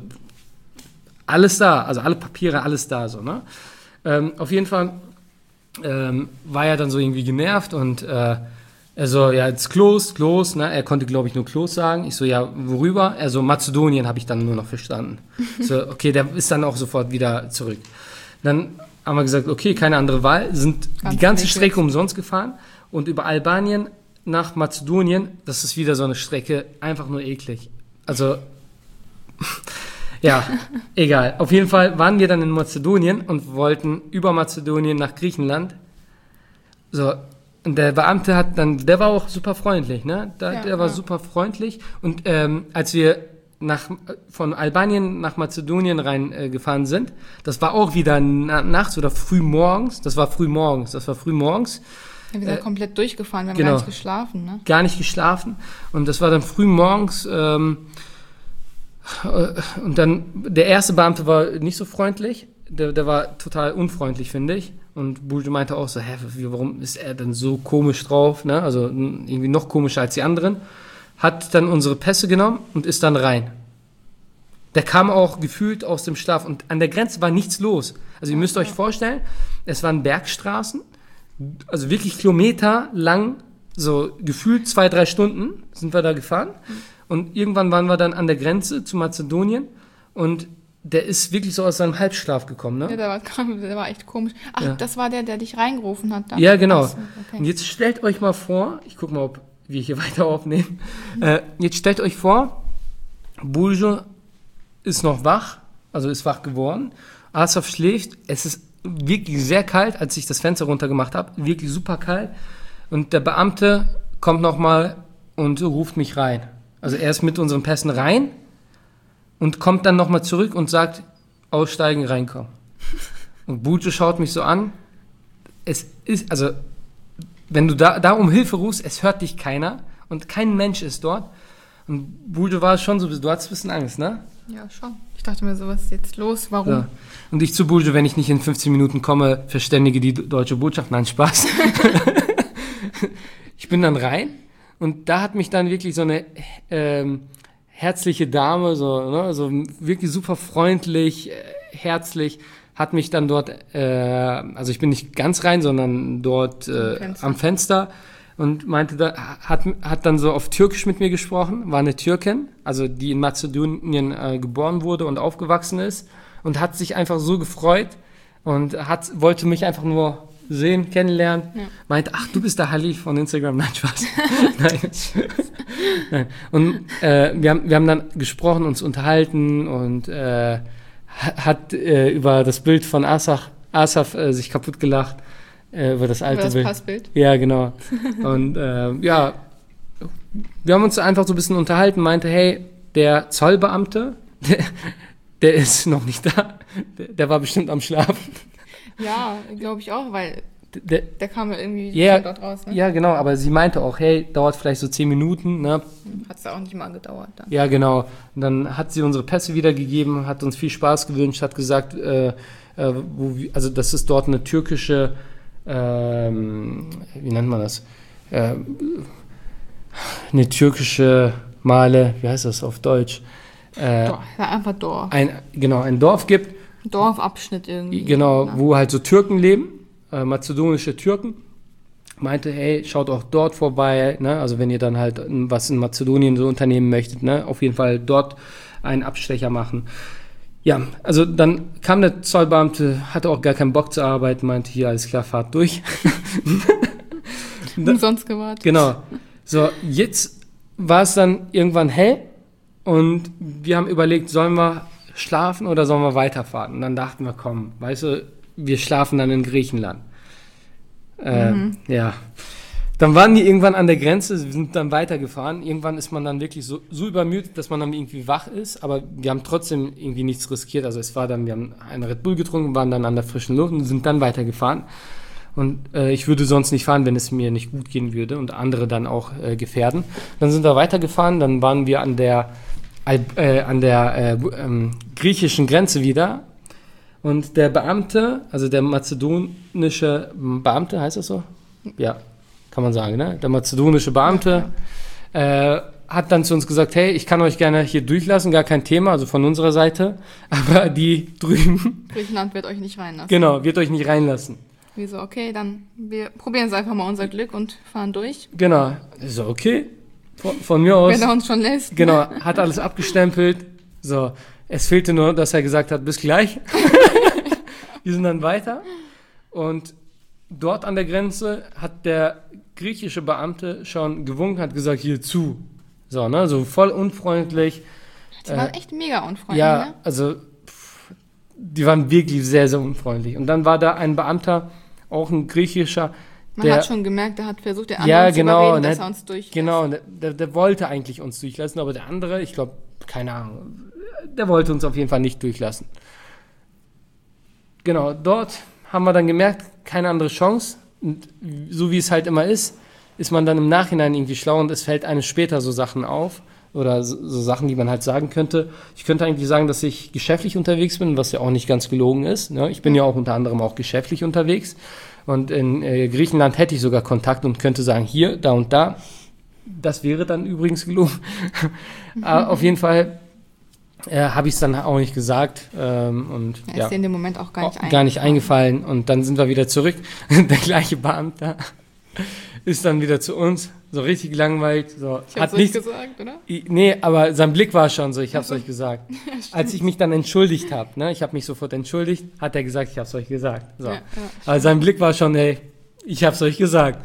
alles da, also alle Papiere, alles da, so, ne? Ähm, auf jeden Fall ähm, war er dann so irgendwie genervt und äh, er so, ja, jetzt Klos, Klos, ne? Er konnte, glaube ich, nur Klos sagen. Ich so, ja, worüber? Er so, Mazedonien habe ich dann nur noch verstanden. So, okay, der ist dann auch sofort wieder zurück. Dann haben wir gesagt, okay, keine andere Wahl, sind Ganz die ganze richtig. Strecke umsonst gefahren und über Albanien nach Mazedonien, das ist wieder so eine Strecke, einfach nur eklig. Also, ja, egal. Auf jeden Fall waren wir dann in Mazedonien und wollten über Mazedonien nach Griechenland. So, und der Beamte hat dann, der war auch super freundlich, ne? Da, Ja, der war ja. super freundlich und ähm, als wir nach, von Albanien nach Mazedonien reingefahren äh, sind. Das war auch wieder na, nachts oder früh morgens. Das war früh morgens. Das war früh morgens. Ja, wir sind äh, komplett durchgefahren. Wir haben genau, gar nicht geschlafen, ne? Gar nicht geschlafen. Und das war dann früh morgens. Ähm, und dann, der erste Beamte war nicht so freundlich. Der, der war total unfreundlich, finde ich. Und Burcu meinte auch so, hä, warum ist er denn so komisch drauf? Ne? Also irgendwie noch komischer als die anderen. Hat dann unsere Pässe genommen und ist dann rein. Der kam auch gefühlt aus dem Schlaf und an der Grenze war nichts los. Also ihr müsst euch vorstellen, es waren Bergstraßen, also wirklich Kilometer lang, so gefühlt zwei, drei Stunden sind wir da gefahren. Und irgendwann waren wir dann an der Grenze zu Mazedonien und der ist wirklich so aus seinem Halbschlaf gekommen, ne? Ja, der war, der war echt komisch. Ach, ja. Das war der, der dich reingerufen hat. Da. Ja, genau. So, okay. Und jetzt stellt euch mal vor, ich gucke mal, ob wir hier weiter aufnehmen. Mhm. Äh, jetzt stellt euch vor, Burcu ist noch wach, also ist wach geworden. Asaf schläft. Es ist wirklich sehr kalt, als ich das Fenster runtergemacht habe. Wirklich super kalt. Und der Beamte kommt nochmal und ruft mich rein. Also er ist mit unseren Pässen rein und kommt dann nochmal zurück und sagt, aussteigen, reinkommen. Und Burcu schaut mich so an. Es ist, also wenn du da, da um Hilfe rufst, es hört dich keiner und kein Mensch ist dort. Und Burcu war schon so, du hattest ein bisschen Angst, ne? Ja, schon. Ich dachte mir so, was ist jetzt los? Warum? Ja. Und ich zu Burcu, wenn ich nicht in fünfzehn Minuten komme, verständige die deutsche Botschaft. Nein, Spaß. Ich bin dann rein und da hat mich dann wirklich so eine ähm, herzliche Dame, so, ne, so wirklich super freundlich, äh, herzlich, hat mich dann dort, äh, also ich bin nicht ganz rein, sondern dort äh, am, Fenster. am Fenster und meinte da, hat, hat dann so auf Türkisch mit mir gesprochen, war eine Türkin, also die in Mazedonien äh, geboren wurde und aufgewachsen ist und hat sich einfach so gefreut und hat, wollte mich einfach nur sehen, kennenlernen, ja. Meinte, ach, du bist der Halif von Instagram, nein, Spaß. Nein. Nein. Und äh, wir, haben, wir haben dann gesprochen, uns unterhalten und äh, hat äh, über das Bild von Asaf, Asaf äh, sich kaputt gelacht, äh, über das alte über das Bild. Passbild. Ja, genau. Und äh, ja, wir haben uns einfach so ein bisschen unterhalten, meinte, hey, der Zollbeamte, der, der ist noch nicht da, der, der war bestimmt am Schlafen. Ja, glaube ich auch, weil der, der kam ja irgendwie yeah, dort raus, ne? Ja, genau, aber sie meinte auch, hey, dauert vielleicht so zehn Minuten, ne? Hat es auch nicht mal gedauert dann. Ja, genau. Und dann hat sie unsere Pässe wiedergegeben, hat uns viel Spaß gewünscht, hat gesagt, äh, äh, wo wir, also das ist dort eine türkische, ähm, wie nennt man das? Äh, eine türkische Male, wie heißt das auf Deutsch? Äh, Dorf, ja, einfach Dorf. Ein, genau, ein Dorf gibt. Dorfabschnitt irgendwie. Genau, ja. Wo halt so Türken leben, äh, mazedonische Türken. Meinte, hey, schaut auch dort vorbei, ne? Also wenn ihr dann halt was in Mazedonien so unternehmen möchtet, ne? Auf jeden Fall dort einen Abstecher machen. Ja, also dann kam der Zollbeamte, hatte auch gar keinen Bock zu arbeiten, meinte, hier, alles klar, fahrt durch. Umsonst gewartet. Genau. So, jetzt war es dann irgendwann hell und wir haben überlegt, sollen wir schlafen oder sollen wir weiterfahren? Und dann dachten wir, komm, weißt du, wir schlafen dann in Griechenland. Äh, mhm. Ja. Dann waren die irgendwann an der Grenze, wir sind dann weitergefahren. Irgendwann ist man dann wirklich so, so übermüdet, dass man dann irgendwie wach ist, aber wir haben trotzdem irgendwie nichts riskiert. Also es war dann, wir haben einen Red Bull getrunken, waren dann an der frischen Luft und sind dann weitergefahren. Und äh, ich würde sonst nicht fahren, wenn es mir nicht gut gehen würde und andere dann auch äh, gefährden. Dann sind wir weitergefahren, dann waren wir an der Äh, an der äh, ähm, griechischen Grenze wieder und der Beamte, also der mazedonische Beamte, heißt das so? Ja, kann man sagen, ne? Der mazedonische Beamte äh, hat dann zu uns gesagt, hey, ich kann euch gerne hier durchlassen, gar kein Thema, also von unserer Seite, aber die drüben... Griechenland wird euch nicht reinlassen. Genau, wird euch nicht reinlassen. Wieso, okay, dann wir probieren es einfach mal unser Glück und fahren durch. Genau, so, okay. Von, von mir aus. Wenn er uns schon lässt. Genau, hat alles abgestempelt. So, es fehlte nur, dass er gesagt hat, bis gleich. Wir sind dann weiter. Und dort an der Grenze hat der griechische Beamte schon gewunken, hat gesagt, hier zu. So, ne, so voll unfreundlich. Die waren äh, echt mega unfreundlich, ja, ne? also, pff, die waren wirklich sehr, sehr unfreundlich. Und dann war da ein Beamter, auch ein griechischer, Man der, hat schon gemerkt, der hat versucht, der andere ja, zu genau, überreden, dass der, er uns durchlässt. Genau, der, der wollte eigentlich uns durchlassen, aber der andere, ich glaube, keine Ahnung. Der wollte uns auf jeden Fall nicht durchlassen. Genau, dort haben wir dann gemerkt, keine andere Chance. Und so wie es halt immer ist, ist man dann im Nachhinein irgendwie schlau und es fällt einem später so Sachen auf oder so, so Sachen, die man halt sagen könnte. Ich könnte eigentlich sagen, dass ich geschäftlich unterwegs bin, was ja auch nicht ganz gelogen ist. Ne? Ich bin ja auch unter anderem auch geschäftlich unterwegs und in äh, Griechenland hätte ich sogar Kontakt und könnte sagen, hier, da und da. Das wäre dann übrigens gelogen. Aber auf jeden Fall äh, habe ich es dann auch nicht gesagt. Ähm, und, Ja, ja, ist dir in dem Moment auch gar nicht eingefallen. gar nicht eingefallen. Und dann sind wir wieder zurück. Der gleiche Beamter ist dann wieder zu uns, so richtig langweilig. So, Ich hab's hat euch nichts, gesagt, oder? I- Nee, aber sein Blick war schon so, ich hab's euch gesagt. Als ich mich dann entschuldigt habe, ne, ich habe mich sofort entschuldigt, hat er gesagt, ich hab's euch gesagt. So. Ja, ja, Also sein Blick war schon, hey, ich hab's euch gesagt.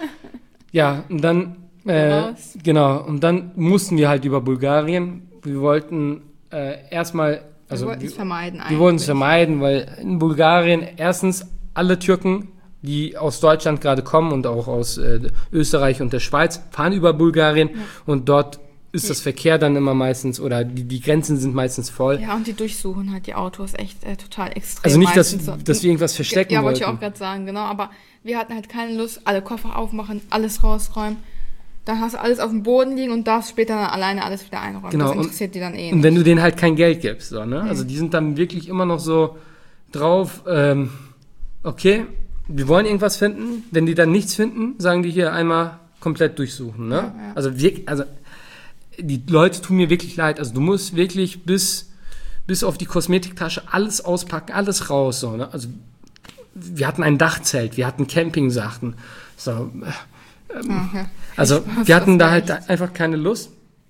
Ja, und dann, äh, Raus. genau, und dann mussten wir halt über Bulgarien. Wir wollten äh, erstmal, also wir wollten es wir, vermeiden wir wollten es eigentlich. vermeiden, weil in Bulgarien erstens alle Türken, die aus Deutschland gerade kommen und auch aus äh, Österreich und der Schweiz, fahren über Bulgarien und dort ist das Verkehr dann immer meistens oder die, die Grenzen sind meistens voll. Ja, und die durchsuchen halt die Autos echt äh, total extrem. Also nicht, dass, meistens so. dass wir irgendwas verstecken Ja, wollte ich wollten. auch gerade sagen, genau. Aber wir hatten halt keine Lust, alle Koffer aufmachen, alles rausräumen. Dann hast du alles auf dem Boden liegen und darfst später dann alleine alles wieder einräumen. Genau, Das und- interessiert die dann eh Und nicht. wenn du denen halt kein Geld gibst, so, ne? Also die sind dann wirklich immer noch so drauf, ähm, okay, wir wollen irgendwas finden. Wenn die dann nichts finden, sagen die hier einmal komplett durchsuchen, ne? Ja, ja. Also wirklich, also die Leute tun mir wirklich leid. Also du musst wirklich bis, bis auf die Kosmetiktasche alles auspacken, alles raus, so, ne? Also wir hatten ein Dachzelt, wir hatten Campingsachen, so, Okay. also Spaß, wir hatten das da halt reicht. einfach keine Lust.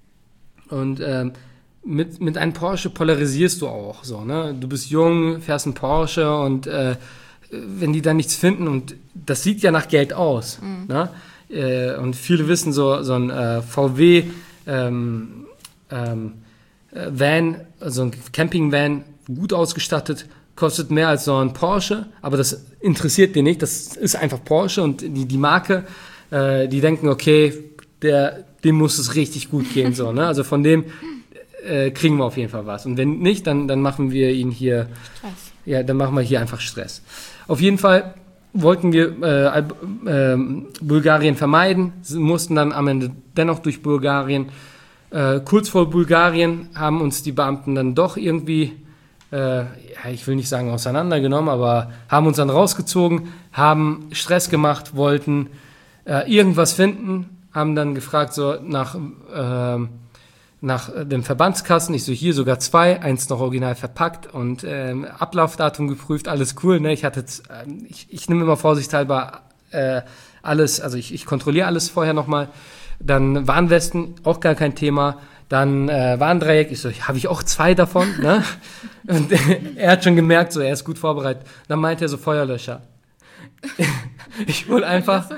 Und ähm, mit, mit einem Porsche polarisierst du auch so, ne? Du bist jung, fährst einen Porsche und äh, wenn die da nichts finden und das sieht ja nach Geld aus, ne? Äh, und viele wissen so, so ein äh, V W ähm, ähm, äh, Van, so ein Camping-Van, gut ausgestattet, kostet mehr als so ein Porsche, aber das interessiert die nicht, das ist einfach Porsche und die, die Marke, äh, die denken, okay, der, dem muss es richtig gut gehen, so, ne? Also von dem äh, kriegen wir auf jeden Fall was. Und wenn nicht, dann, dann machen wir ihn hier, Stress. ja, dann machen wir hier einfach Stress. Auf jeden Fall wollten wir äh, Alb- ähm, Bulgarien vermeiden, sie mussten dann am Ende dennoch durch Bulgarien. Äh, kurz vor Bulgarien haben uns die Beamten dann doch irgendwie, äh, ja, ich will nicht sagen auseinandergenommen, aber haben uns dann rausgezogen, haben Stress gemacht, wollten äh, irgendwas finden, haben dann gefragt so nach, ähm, nach äh, dem Verbandskasten. Ich so, hier sogar zwei, eins noch original verpackt und ähm, Ablaufdatum geprüft, alles cool. Ne? Ich hatte, z- ähm, ich, ich nehme immer vorsichtshalber äh, alles, also ich, ich kontrolliere alles vorher nochmal. Dann Warnwesten, auch gar kein Thema. Dann äh, Warndreieck, ich so, habe ich auch zwei davon, ne? Und er hat schon gemerkt, so, er ist gut vorbereitet. Dann meinte er so, Feuerlöscher. Ich hole einfach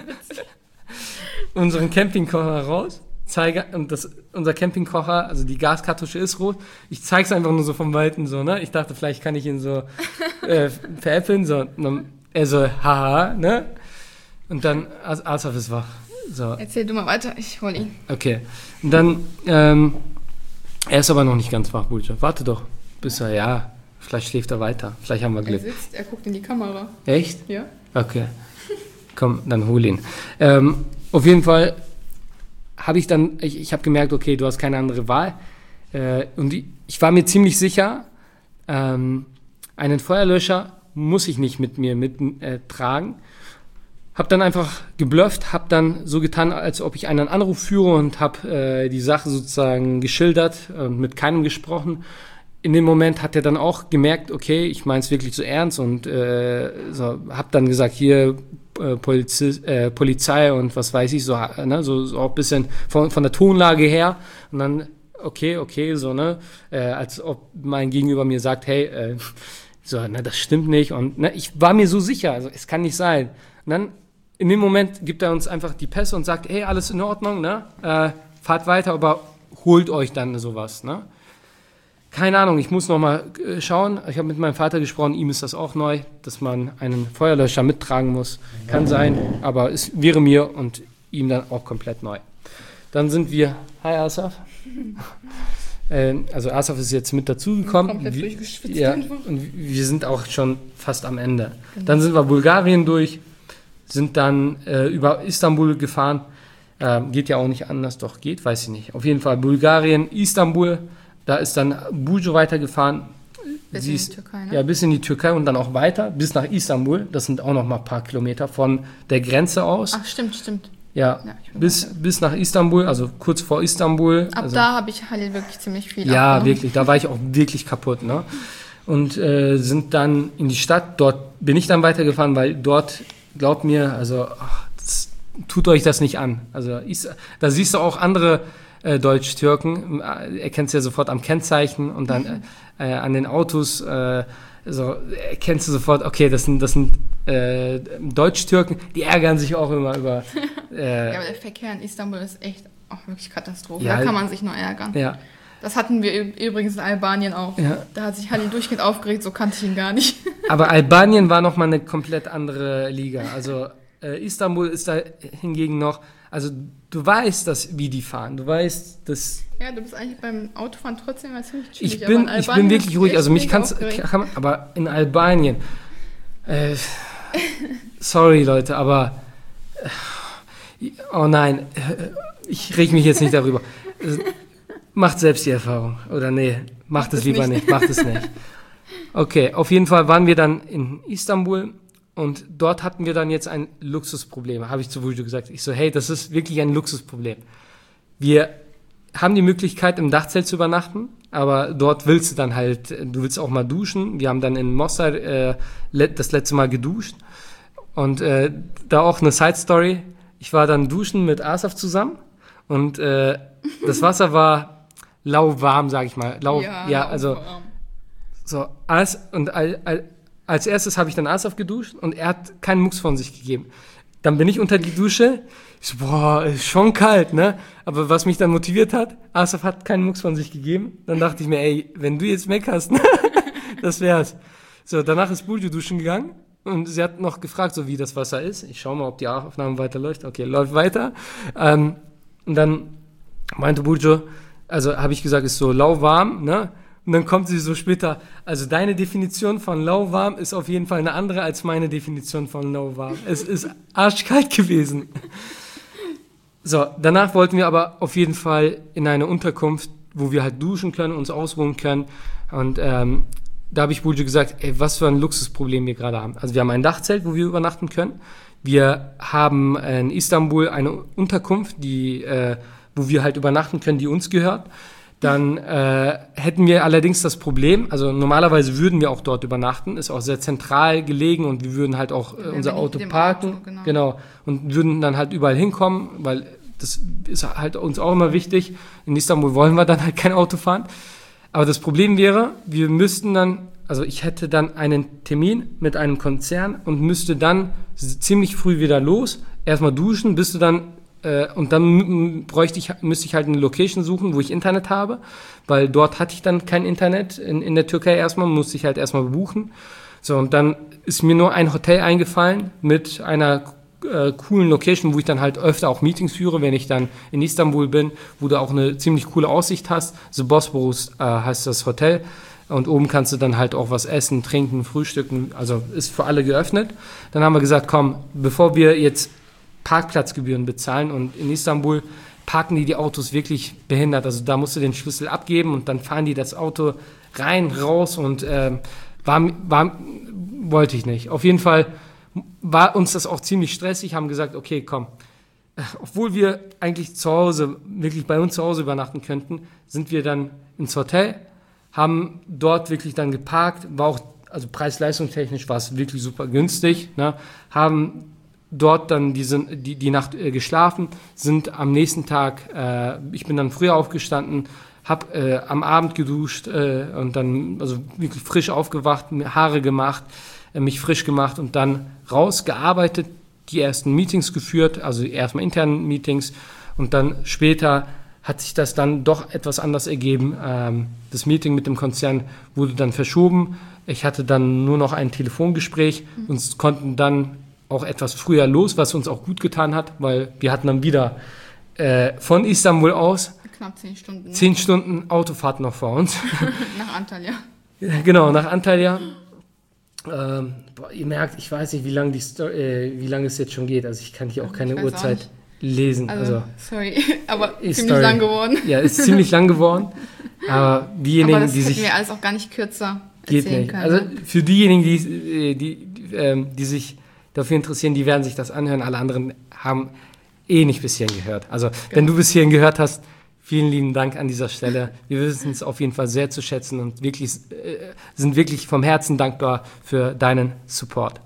unseren Campingkocher raus, zeige, und das, unser Campingkocher, also die Gaskartusche ist rot. Ich zeige es einfach nur so vom Weiten, so, ne? Ich dachte, vielleicht kann ich ihn so äh, veräppeln, so. Und dann, er so, haha, ne? Und dann, As- Asaf ist wach. So, Erzähl du mal weiter, ich hol ihn. okay. Und dann, ähm, er ist aber noch nicht ganz wach, Bulja. Warte doch, bis er, ja, vielleicht schläft er weiter. Vielleicht haben wir Er Glück. sitzt, er guckt in die Kamera. Echt? Ja? Okay. Komm, dann hol ihn. Ähm, auf jeden Fall habe ich dann, ich, ich habe gemerkt, okay, du hast keine andere Wahl. Äh, und ich, ich war mir ziemlich sicher, ähm, einen Feuerlöscher muss ich nicht mit mir mit äh, tragen. Hab dann einfach geblufft, hab dann so getan, als ob ich einen Anruf führe und hab äh, die Sache sozusagen geschildert und mit keinem gesprochen. In dem Moment hat er dann auch gemerkt, okay, ich meine es wirklich so ernst und äh, so, hab dann gesagt, hier äh, Polizi- äh, Polizei und was weiß ich, so, ne, so, so auch ein bisschen von, von der Tonlage her und dann, okay, okay, so, ne, äh, als ob mein Gegenüber mir sagt, hey, äh, so, ne, das stimmt nicht und ne, ich war mir so sicher, also es kann nicht sein. Und dann in dem Moment gibt er uns einfach die Pässe und sagt, hey, alles in Ordnung, ne, äh, fahrt weiter, aber holt euch dann sowas, ne. Keine Ahnung, ich muss noch mal äh, schauen. Ich habe mit meinem Vater gesprochen, ihm ist das auch neu, dass man einen Feuerlöscher mittragen muss. Kann sein, aber es wäre mir und ihm dann auch komplett neu. Dann sind wir, hi Asaf, Äh, also Asaf ist jetzt mit dazugekommen. Komplett Wir, durchgeschwitzt ja, einfach. und wir sind auch schon fast am Ende. Genau. Dann sind wir Bulgarien durch, sind dann äh, über Istanbul gefahren. Äh, geht ja auch nicht anders, doch geht, weiß ich nicht. Auf jeden Fall Bulgarien, Istanbul, da ist dann Burcu weitergefahren. Bis Sie in ist, die Türkei, ne? Ja, bis in die Türkei und dann auch weiter, bis nach Istanbul. Das sind auch noch mal ein paar Kilometer von der Grenze aus. Ach, stimmt, stimmt. Ja, Ja, ich bin bis, bis nach Istanbul, also kurz vor Istanbul. Ab also, da habe ich Halil wirklich ziemlich viel ja, abgenommen. wirklich, da war ich auch wirklich kaputt. Ne? Und äh, sind dann in die Stadt, dort bin ich dann weitergefahren, weil dort, glaubt mir, also ach, das, tut euch das nicht an. Also ist, da siehst du auch andere äh, Deutsch-Türken, erkennst du ja sofort am Kennzeichen und dann äh, an den Autos, äh, so erkennst du sofort, okay, das sind, das sind äh, Deutsch-Türken, die ärgern sich auch immer über... Äh, Ja, aber der Verkehr in Istanbul ist echt auch wirklich Katastrophe. Ja, da kann man sich nur ärgern. ja, Das hatten wir ü- übrigens in Albanien auch. Ja. Da hat sich Halil durchgehend aufgeregt, so kannte ich ihn gar nicht. aber Albanien war nochmal eine komplett andere Liga. Also äh, Istanbul ist da hingegen noch, also du weißt, dass, wie die fahren, du weißt, dass... Ja, du bist eigentlich beim Autofahren trotzdem mal ziemlich chillig. Ich aber in bin, ich Albanien bin ist wirklich ruhig, echt also mich mega kann's, aufgeregt. kann man, aber in Albanien, äh, sorry Leute, aber, äh, oh nein, äh, ich reg mich jetzt nicht darüber. Äh, macht selbst die Erfahrung, oder nee, macht Macht es es lieber nicht. nicht, macht es nicht. Okay, auf jeden Fall waren wir dann in Istanbul und dort hatten wir dann jetzt ein Luxusproblem, habe ich zu Burcu gesagt. Ich so, hey, das ist wirklich ein Luxusproblem. Wir haben die Möglichkeit, im Dachzelt zu übernachten, aber dort willst du dann halt, du willst auch mal duschen. Wir haben dann in Mostar äh, le- das letzte Mal geduscht und äh, da auch eine Side-Story. Ich war dann duschen mit Asaf zusammen und äh, das Wasser war lauwarm, sag ich mal. Lau, ja, also warm. so, als, und al, al, als erstes habe ich dann Asaf geduscht und er hat keinen Mucks von sich gegeben. Dann bin ich unter die Dusche, ich so, boah, ist schon kalt, ne? Aber was mich dann motiviert hat, Asaf hat keinen Mucks von sich gegeben. Dann dachte ich mir, ey, wenn du jetzt meckerst, das wär's. So, danach ist Burcu duschen gegangen und sie hat noch gefragt, so wie das Wasser ist. Ich schau mal, ob die Aufnahme weiterläuft. Okay, läuft weiter. Ähm, und dann meinte Burcu, also habe ich gesagt, ist so lauwarm, ne? Und dann kommt sie so später, also deine Definition von lauwarm ist auf jeden Fall eine andere als meine Definition von lauwarm. Es ist arschkalt gewesen. So, danach wollten wir aber auf jeden Fall in eine Unterkunft, wo wir halt duschen können, uns ausruhen können. Und ähm, da habe ich Burcu gesagt, ey, was für ein Luxusproblem wir gerade haben. Also wir haben ein Dachzelt, wo wir übernachten können. Wir haben in Istanbul eine Unterkunft, die, äh, wo wir halt übernachten können, die uns gehört. Dann äh, hätten wir allerdings das Problem, also normalerweise würden wir auch dort übernachten, ist auch sehr zentral gelegen und wir würden halt auch äh, Ja, unser mit Auto dem parken, Auto, genau. genau, und würden dann halt überall hinkommen, weil das ist halt uns auch immer wichtig. In Istanbul wollen wir dann halt kein Auto fahren. Aber das Problem wäre, wir müssten dann, also ich hätte dann einen Termin mit einem Konzern und müsste dann ziemlich früh wieder los, erstmal duschen, bis du dann Äh, und dann m- bräuchte ich, müsste ich halt eine Location suchen, wo ich Internet habe, weil dort hatte ich dann kein Internet in, in der Türkei erstmal, musste ich halt erstmal buchen. So, und dann ist mir nur ein Hotel eingefallen mit einer äh, coolen Location, wo ich dann halt öfter auch Meetings führe, wenn ich dann in Istanbul bin, wo du auch eine ziemlich coole Aussicht hast. The Bosporus äh, heißt das Hotel. Und oben kannst du dann halt auch was essen, trinken, frühstücken, also ist für alle geöffnet. Dann haben wir gesagt, komm, bevor wir jetzt Parkplatzgebühren bezahlen und in Istanbul parken die die Autos wirklich behindert. Also da musst du den Schlüssel abgeben und dann fahren die das Auto rein, raus und äh, war, war, wollte ich nicht. Auf jeden Fall war uns das auch ziemlich stressig, haben gesagt, okay, komm, obwohl wir eigentlich zu Hause, wirklich bei uns zu Hause übernachten könnten, sind wir dann ins Hotel, haben dort wirklich dann geparkt, war auch, also preis-leistungstechnisch war es wirklich super günstig, ne? Haben dort dann diese, die, die Nacht äh, geschlafen, sind am nächsten Tag, äh, ich bin dann früher aufgestanden, habe äh, am Abend geduscht äh, und dann also wirklich frisch aufgewacht, mir Haare gemacht, äh, mich frisch gemacht und dann rausgearbeitet, die ersten Meetings geführt, also erstmal internen Meetings und dann später hat sich das dann doch etwas anders ergeben. Ähm, das Meeting mit dem Konzern wurde dann verschoben. Ich hatte dann nur noch ein Telefongespräch mhm. und konnten dann auch etwas früher los, was uns auch gut getan hat, weil wir hatten dann wieder äh, von Istanbul aus knapp zehn Stunden. Zehn Stunden Autofahrt noch vor uns. Nach Antalya. Genau, nach Antalya. Ähm, boah, ihr merkt, ich weiß nicht, wie lange die Sto- äh, wie lange es jetzt schon geht. Also ich kann hier auch keine Ich weiß auch Uhrzeit nicht. lesen. Also, Also, sorry, aber ist ziemlich Story. lang geworden. Ja, ist ziemlich lang geworden. Aber diejenigen, Aber das die hätten sich wir alles auch gar nicht kürzer geht erzählen nicht. können. Also ne? für diejenigen, die, äh, die, die, ähm, die sich dafür interessieren, die werden sich das anhören. Alle anderen haben eh nicht bis hierhin gehört. Also wenn du bis hierhin gehört hast, vielen lieben Dank an dieser Stelle. Wir wissen es auf jeden Fall sehr zu schätzen und wirklich, äh, sind wirklich vom Herzen dankbar für deinen Support.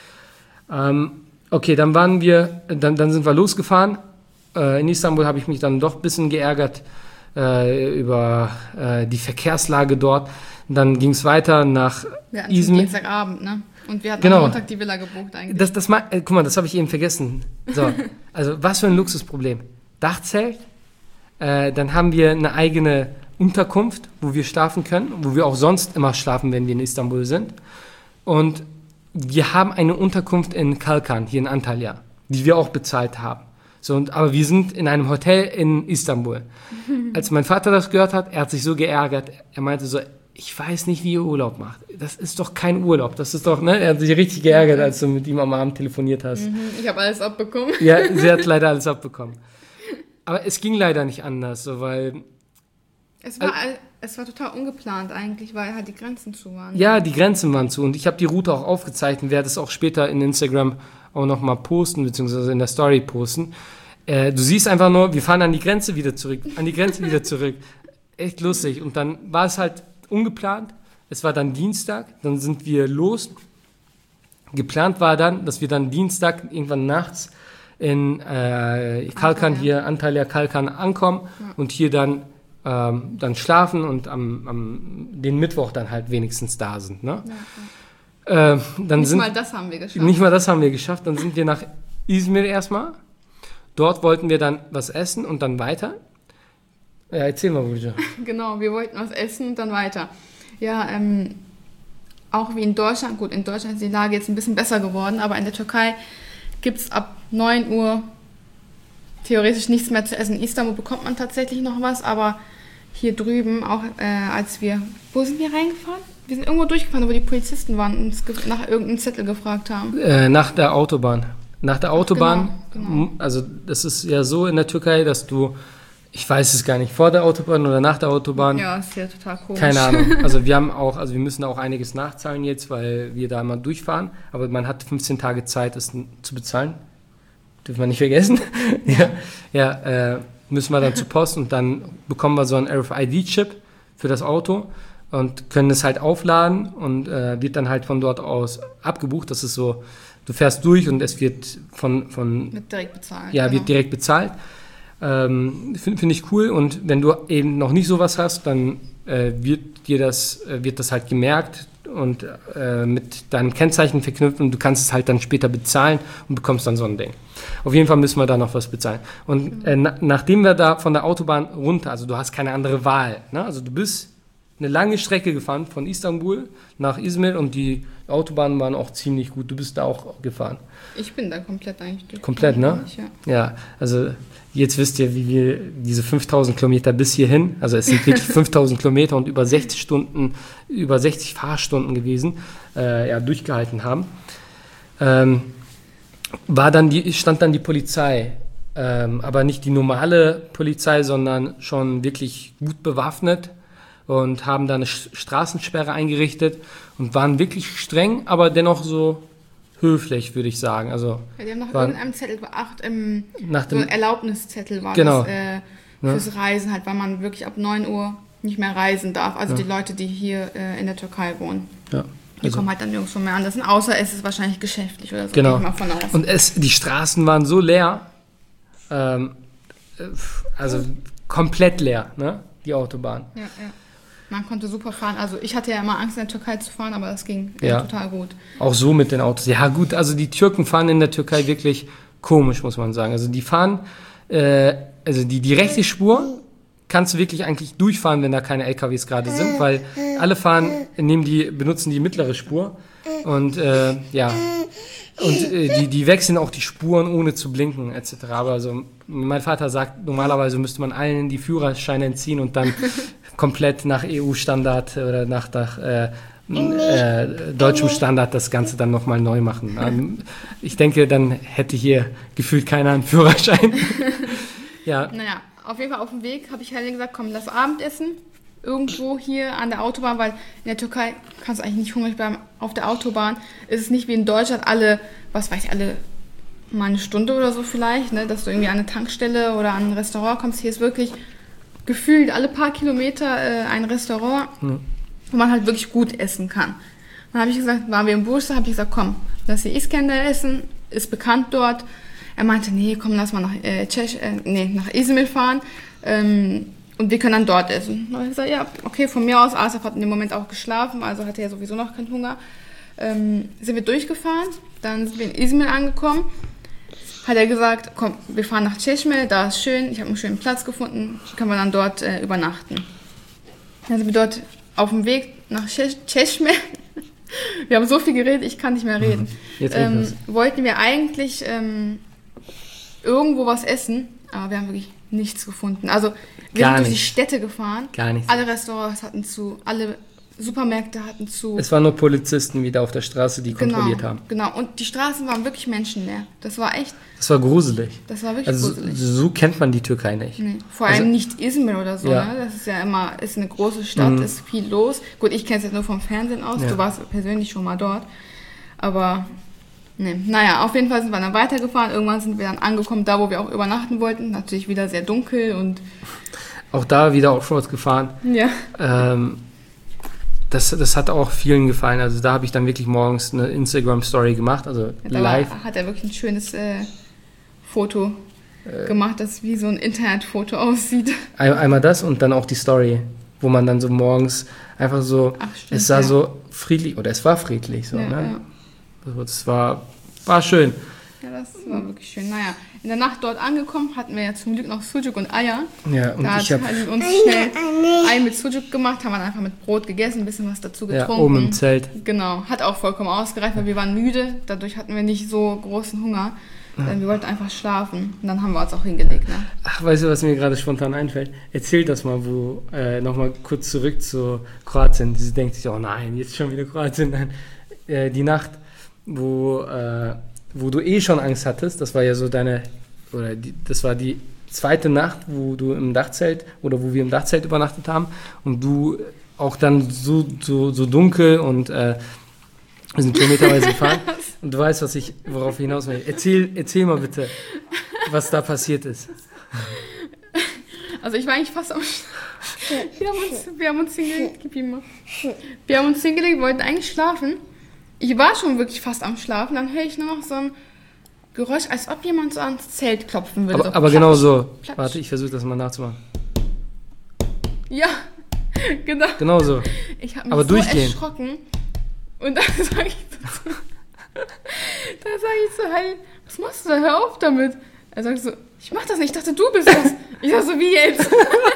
Ähm, okay, dann waren wir, dann, dann sind wir losgefahren. Äh, in Istanbul habe ich mich dann doch ein bisschen geärgert äh, über äh, die Verkehrslage dort. Dann ging es weiter nach Wir hatten schon Izmir. Dienstagabend, ne? Und wir hatten Genau. am Montag die Villa gebucht eigentlich. Das, das, ma- äh, guck mal, das habe ich eben vergessen. So, also was für ein Luxusproblem. Dachzelt, äh, dann haben wir eine eigene Unterkunft, wo wir schlafen können, wo wir auch sonst immer schlafen, wenn wir in Istanbul sind. Und wir haben eine Unterkunft in Kalkan, hier in Antalya, die wir auch bezahlt haben. So, und, aber wir sind in einem Hotel in Istanbul. Als mein Vater das gehört hat, er hat sich so geärgert. Er meinte so, ich weiß nicht, wie ihr Urlaub macht. Das ist doch kein Urlaub. Das ist doch, ne? Er hat sich richtig geärgert, als du mit ihm am Abend telefoniert hast. Mhm, ich habe alles abbekommen. Ja, sie hat leider alles abbekommen. Aber es ging leider nicht anders, so, weil, Es war, all- es war total ungeplant eigentlich, weil halt die Grenzen zu waren. ja, die Grenzen waren zu. Und ich habe die Route auch aufgezeichnet, werde es auch später in Instagram auch nochmal posten, beziehungsweise in der Story posten. Äh, du siehst einfach nur, wir fahren an die Grenze wieder zurück, an die Grenze wieder zurück. Echt lustig. Und dann war es halt ungeplant. Es war dann Dienstag, dann sind wir los. Geplant war dann, dass wir dann Dienstag irgendwann nachts in äh, Kalkan, Antalya. hier Antalya Kalkan ankommen und hier dann, ähm, dann schlafen und am, am den Mittwoch dann halt wenigstens da sind. Ne? Ja, ja. Äh, dann Nicht sind, mal das haben wir geschafft. nicht mal das haben wir geschafft. Dann sind wir nach Izmir erstmal. Dort wollten wir dann was essen und dann weiter. Ja, erzähl mal, Burcu. Genau, wir wollten was essen und dann weiter. Ja, ähm, auch wie in Deutschland, gut, in Deutschland ist die Lage jetzt ein bisschen besser geworden, aber in der Türkei gibt es ab neun Uhr theoretisch nichts mehr zu essen. In Istanbul bekommt man tatsächlich noch was, aber hier drüben, auch äh, als wir, wo sind wir reingefahren? Wir sind irgendwo durchgefahren, wo die Polizisten waren und uns ge- nach irgendeinem Zettel gefragt haben. Äh, nach der Autobahn. Nach der Autobahn, genau, genau. m- also das ist ja so in der Türkei, dass du, ich weiß es gar nicht, vor der Autobahn oder nach der Autobahn, Ja, ist ja total komisch. keine Ahnung. Also wir haben auch, also wir müssen auch einiges nachzahlen jetzt, weil wir da immer durchfahren, aber man hat fünfzehn Tage Zeit, es n- zu bezahlen. Dürfen wir nicht vergessen. ja, ja äh, müssen wir dann zur Post und dann bekommen wir so einen R F I D-Chip für das Auto und können es halt aufladen und äh, wird dann halt von dort aus abgebucht. Das ist so, du fährst durch und es wird von, von Wird direkt bezahlt. ja, genau. wird direkt bezahlt. Ähm, Finde find ich cool und wenn du eben noch nicht sowas hast, dann äh, wird dir das, äh, wird das halt gemerkt und äh, mit deinem Kennzeichen verknüpft und du kannst es halt dann später bezahlen und bekommst dann so ein Ding. Auf jeden Fall müssen wir da noch was bezahlen. Und äh, na, nachdem wir da von der Autobahn runter, also du hast keine andere Wahl, ne? Also du bist eine lange Strecke gefahren von Istanbul nach Izmir und die Autobahnen waren auch ziemlich gut. Du bist da auch gefahren. Ich bin da komplett eigentlich durch. Komplett, ne? Ja. Ja, also jetzt wisst ihr, wie wir diese fünftausend Kilometer bis hierhin, also es sind wirklich fünftausend Kilometer und über sechzig Stunden, über sechzig Fahrstunden gewesen, äh, ja, durchgehalten haben. Ähm, war dann die, stand dann die Polizei, ähm, aber nicht die normale Polizei, sondern schon wirklich gut bewaffnet und haben da eine Sch- Straßensperre eingerichtet und waren wirklich streng, aber dennoch so höflich, würde ich sagen. Also Ja, die haben nach waren- irgendeinem Zettel beacht, im nach so dem ein Erlaubniszettel war Genau. das äh, fürs Reisen halt, weil man wirklich ab neun Uhr nicht mehr reisen darf. Also Ja. die Leute, die hier äh, in der Türkei wohnen. ja, Die also, kommen halt dann nirgendwo mehr anders. Außer es ist wahrscheinlich geschäftlich oder so. Genau. Gehe ich mal von aus. und es, die Straßen waren so leer, ähm, äh, also komplett leer, ne? Die Autobahn. ja, ja. Man konnte super fahren. Also ich hatte ja immer Angst, in der Türkei zu fahren, aber das ging äh, Ja. total gut. Auch so mit den Autos. Ja gut, also die Türken fahren in der Türkei wirklich komisch, muss man sagen. Also die fahren, äh, also die, die rechte Spur kannst du wirklich eigentlich durchfahren, wenn da keine L K Ws gerade sind, weil alle fahren, nehmen die, benutzen die mittlere Spur und äh, ja, Und äh, die, die wechseln auch die Spuren ohne zu blinken et cetera. Aber also, mein Vater sagt, normalerweise müsste man allen die Führerscheine entziehen und dann komplett nach E U-Standard oder nach, nach äh, äh, deutschem Standard das Ganze dann nochmal neu machen. Ähm, ich denke, dann hätte hier gefühlt keiner einen Führerschein. Ja. Naja, auf jeden Fall auf dem Weg habe ich halt gesagt, komm, lass Abendessen. Irgendwo hier an der Autobahn, weil in der Türkei kannst du eigentlich nicht hungrig bleiben. Auf der Autobahn ist es nicht wie in Deutschland alle, was weiß ich, alle mal eine Stunde oder so vielleicht, ne, dass du irgendwie an eine Tankstelle oder an ein Restaurant kommst. Hier ist wirklich gefühlt alle paar Kilometer äh, ein Restaurant, mhm. wo man halt wirklich gut essen kann. Dann habe ich gesagt, waren wir in Bursa, habe ich gesagt, komm, lass die Iskender essen, ist bekannt dort. Er meinte, nee, komm, lass mal nach, äh, Tschech, äh, nee, nach Izmir fahren. Ähm, Und wir können dann dort essen. Und ich gesagt, ja, okay, von mir aus, Asaf hat in dem Moment auch geschlafen, also hatte er sowieso noch keinen Hunger. Ähm, sind wir durchgefahren, dann sind wir in Izmir angekommen. Hat er gesagt, komm, wir fahren nach Çeşme, da ist schön, ich habe einen schönen Platz gefunden, können wir dann dort äh, übernachten. Dann sind wir dort auf dem Weg nach Çeşme. Wir haben so viel geredet, ich kann nicht mehr reden. Jetzt ähm, wollten wir eigentlich ähm, irgendwo was essen, aber wir haben wirklich nichts gefunden. Also wir Gar sind durch nicht. die Städte gefahren. Gar nichts. Alle Restaurants hatten zu, alle Supermärkte hatten zu. Es waren nur Polizisten wieder auf der Straße, die genau, kontrolliert haben. Genau, und die Straßen waren wirklich menschenleer. Das war echt, Das war gruselig. das war wirklich Also gruselig. so, so kennt man die Türkei nicht. Nee. Vor Also- allem nicht Izmir oder so, Ja. ne? Das ist ja immer, ist eine große Stadt, Mhm. ist viel los. Gut, ich kenne es jetzt nur vom Fernsehen aus, Ja. du warst persönlich schon mal dort. Aber, ne, naja, auf jeden Fall sind wir dann weitergefahren. Irgendwann sind wir dann angekommen, da wo wir auch übernachten wollten. Natürlich wieder sehr dunkel und, Auch da wieder Offroad gefahren. ja. Ähm, das, das hat auch vielen gefallen. Also da habe ich dann wirklich morgens eine Instagram-Story gemacht, also Da live. war, hat er wirklich ein schönes äh, Foto gemacht, das wie so ein Internetfoto aussieht. Ein, einmal das und dann auch die Story, wo man dann so morgens einfach so, Ach, stimmt, es sah ja. so friedlich, oder es war friedlich so, Ja, ne? ja. Also das war, war schön. Ja, das war wirklich schön. Naja, in der Nacht dort angekommen, hatten wir ja zum Glück noch Sujuk und Eier. Ja, und Da ich hat habe Ali uns schnell Ei mit Sujuk gemacht, haben wir einfach mit Brot gegessen, ein bisschen was dazu ja, getrunken. oben im Zelt. Genau, hat auch vollkommen ausgereicht, weil wir waren müde, dadurch hatten wir nicht so großen Hunger. Denn wir wollten einfach schlafen und dann haben wir uns auch hingelegt. Ne? Ach, weißt du, was mir gerade spontan einfällt? Erzähl das mal, wo, äh, nochmal kurz zurück zu Kroatien. Sie denkt sich, oh nein, jetzt schon wieder Kroatien. Nein. Äh, die Nacht, wo, äh, wo du eh schon Angst hattest, das war ja so deine, oder die, das war die zweite Nacht, wo du im Dachzelt, oder wo wir im Dachzelt übernachtet haben und du auch dann so, so, so dunkel und äh, wir sind kilometerweise gefahren und du weißt, was ich, worauf ich hinaus will. Erzähl, erzähl mal bitte, was da passiert ist. Also ich war eigentlich fast am Schlafen. Wir haben uns, wir haben uns hingelegt, gib ihm mal. Wir haben uns hingelegt, wollten eigentlich schlafen. Ich war schon wirklich fast am Schlafen, dann höre ich nur noch so ein Geräusch, als ob jemand so ans Zelt klopfen würde. Aber, so aber platsch, genau so. platsch. Warte, ich versuche das mal nachzumachen. Ja, genau. Genau so. Ich habe mich Aber so durchgehend. erschrocken. Und dann sage ich so, da sage ich so, hey, was machst du da? Hör auf damit. Er sagt so, ich mach das nicht, ich dachte, du bist das. Ich sag so, wie jetzt?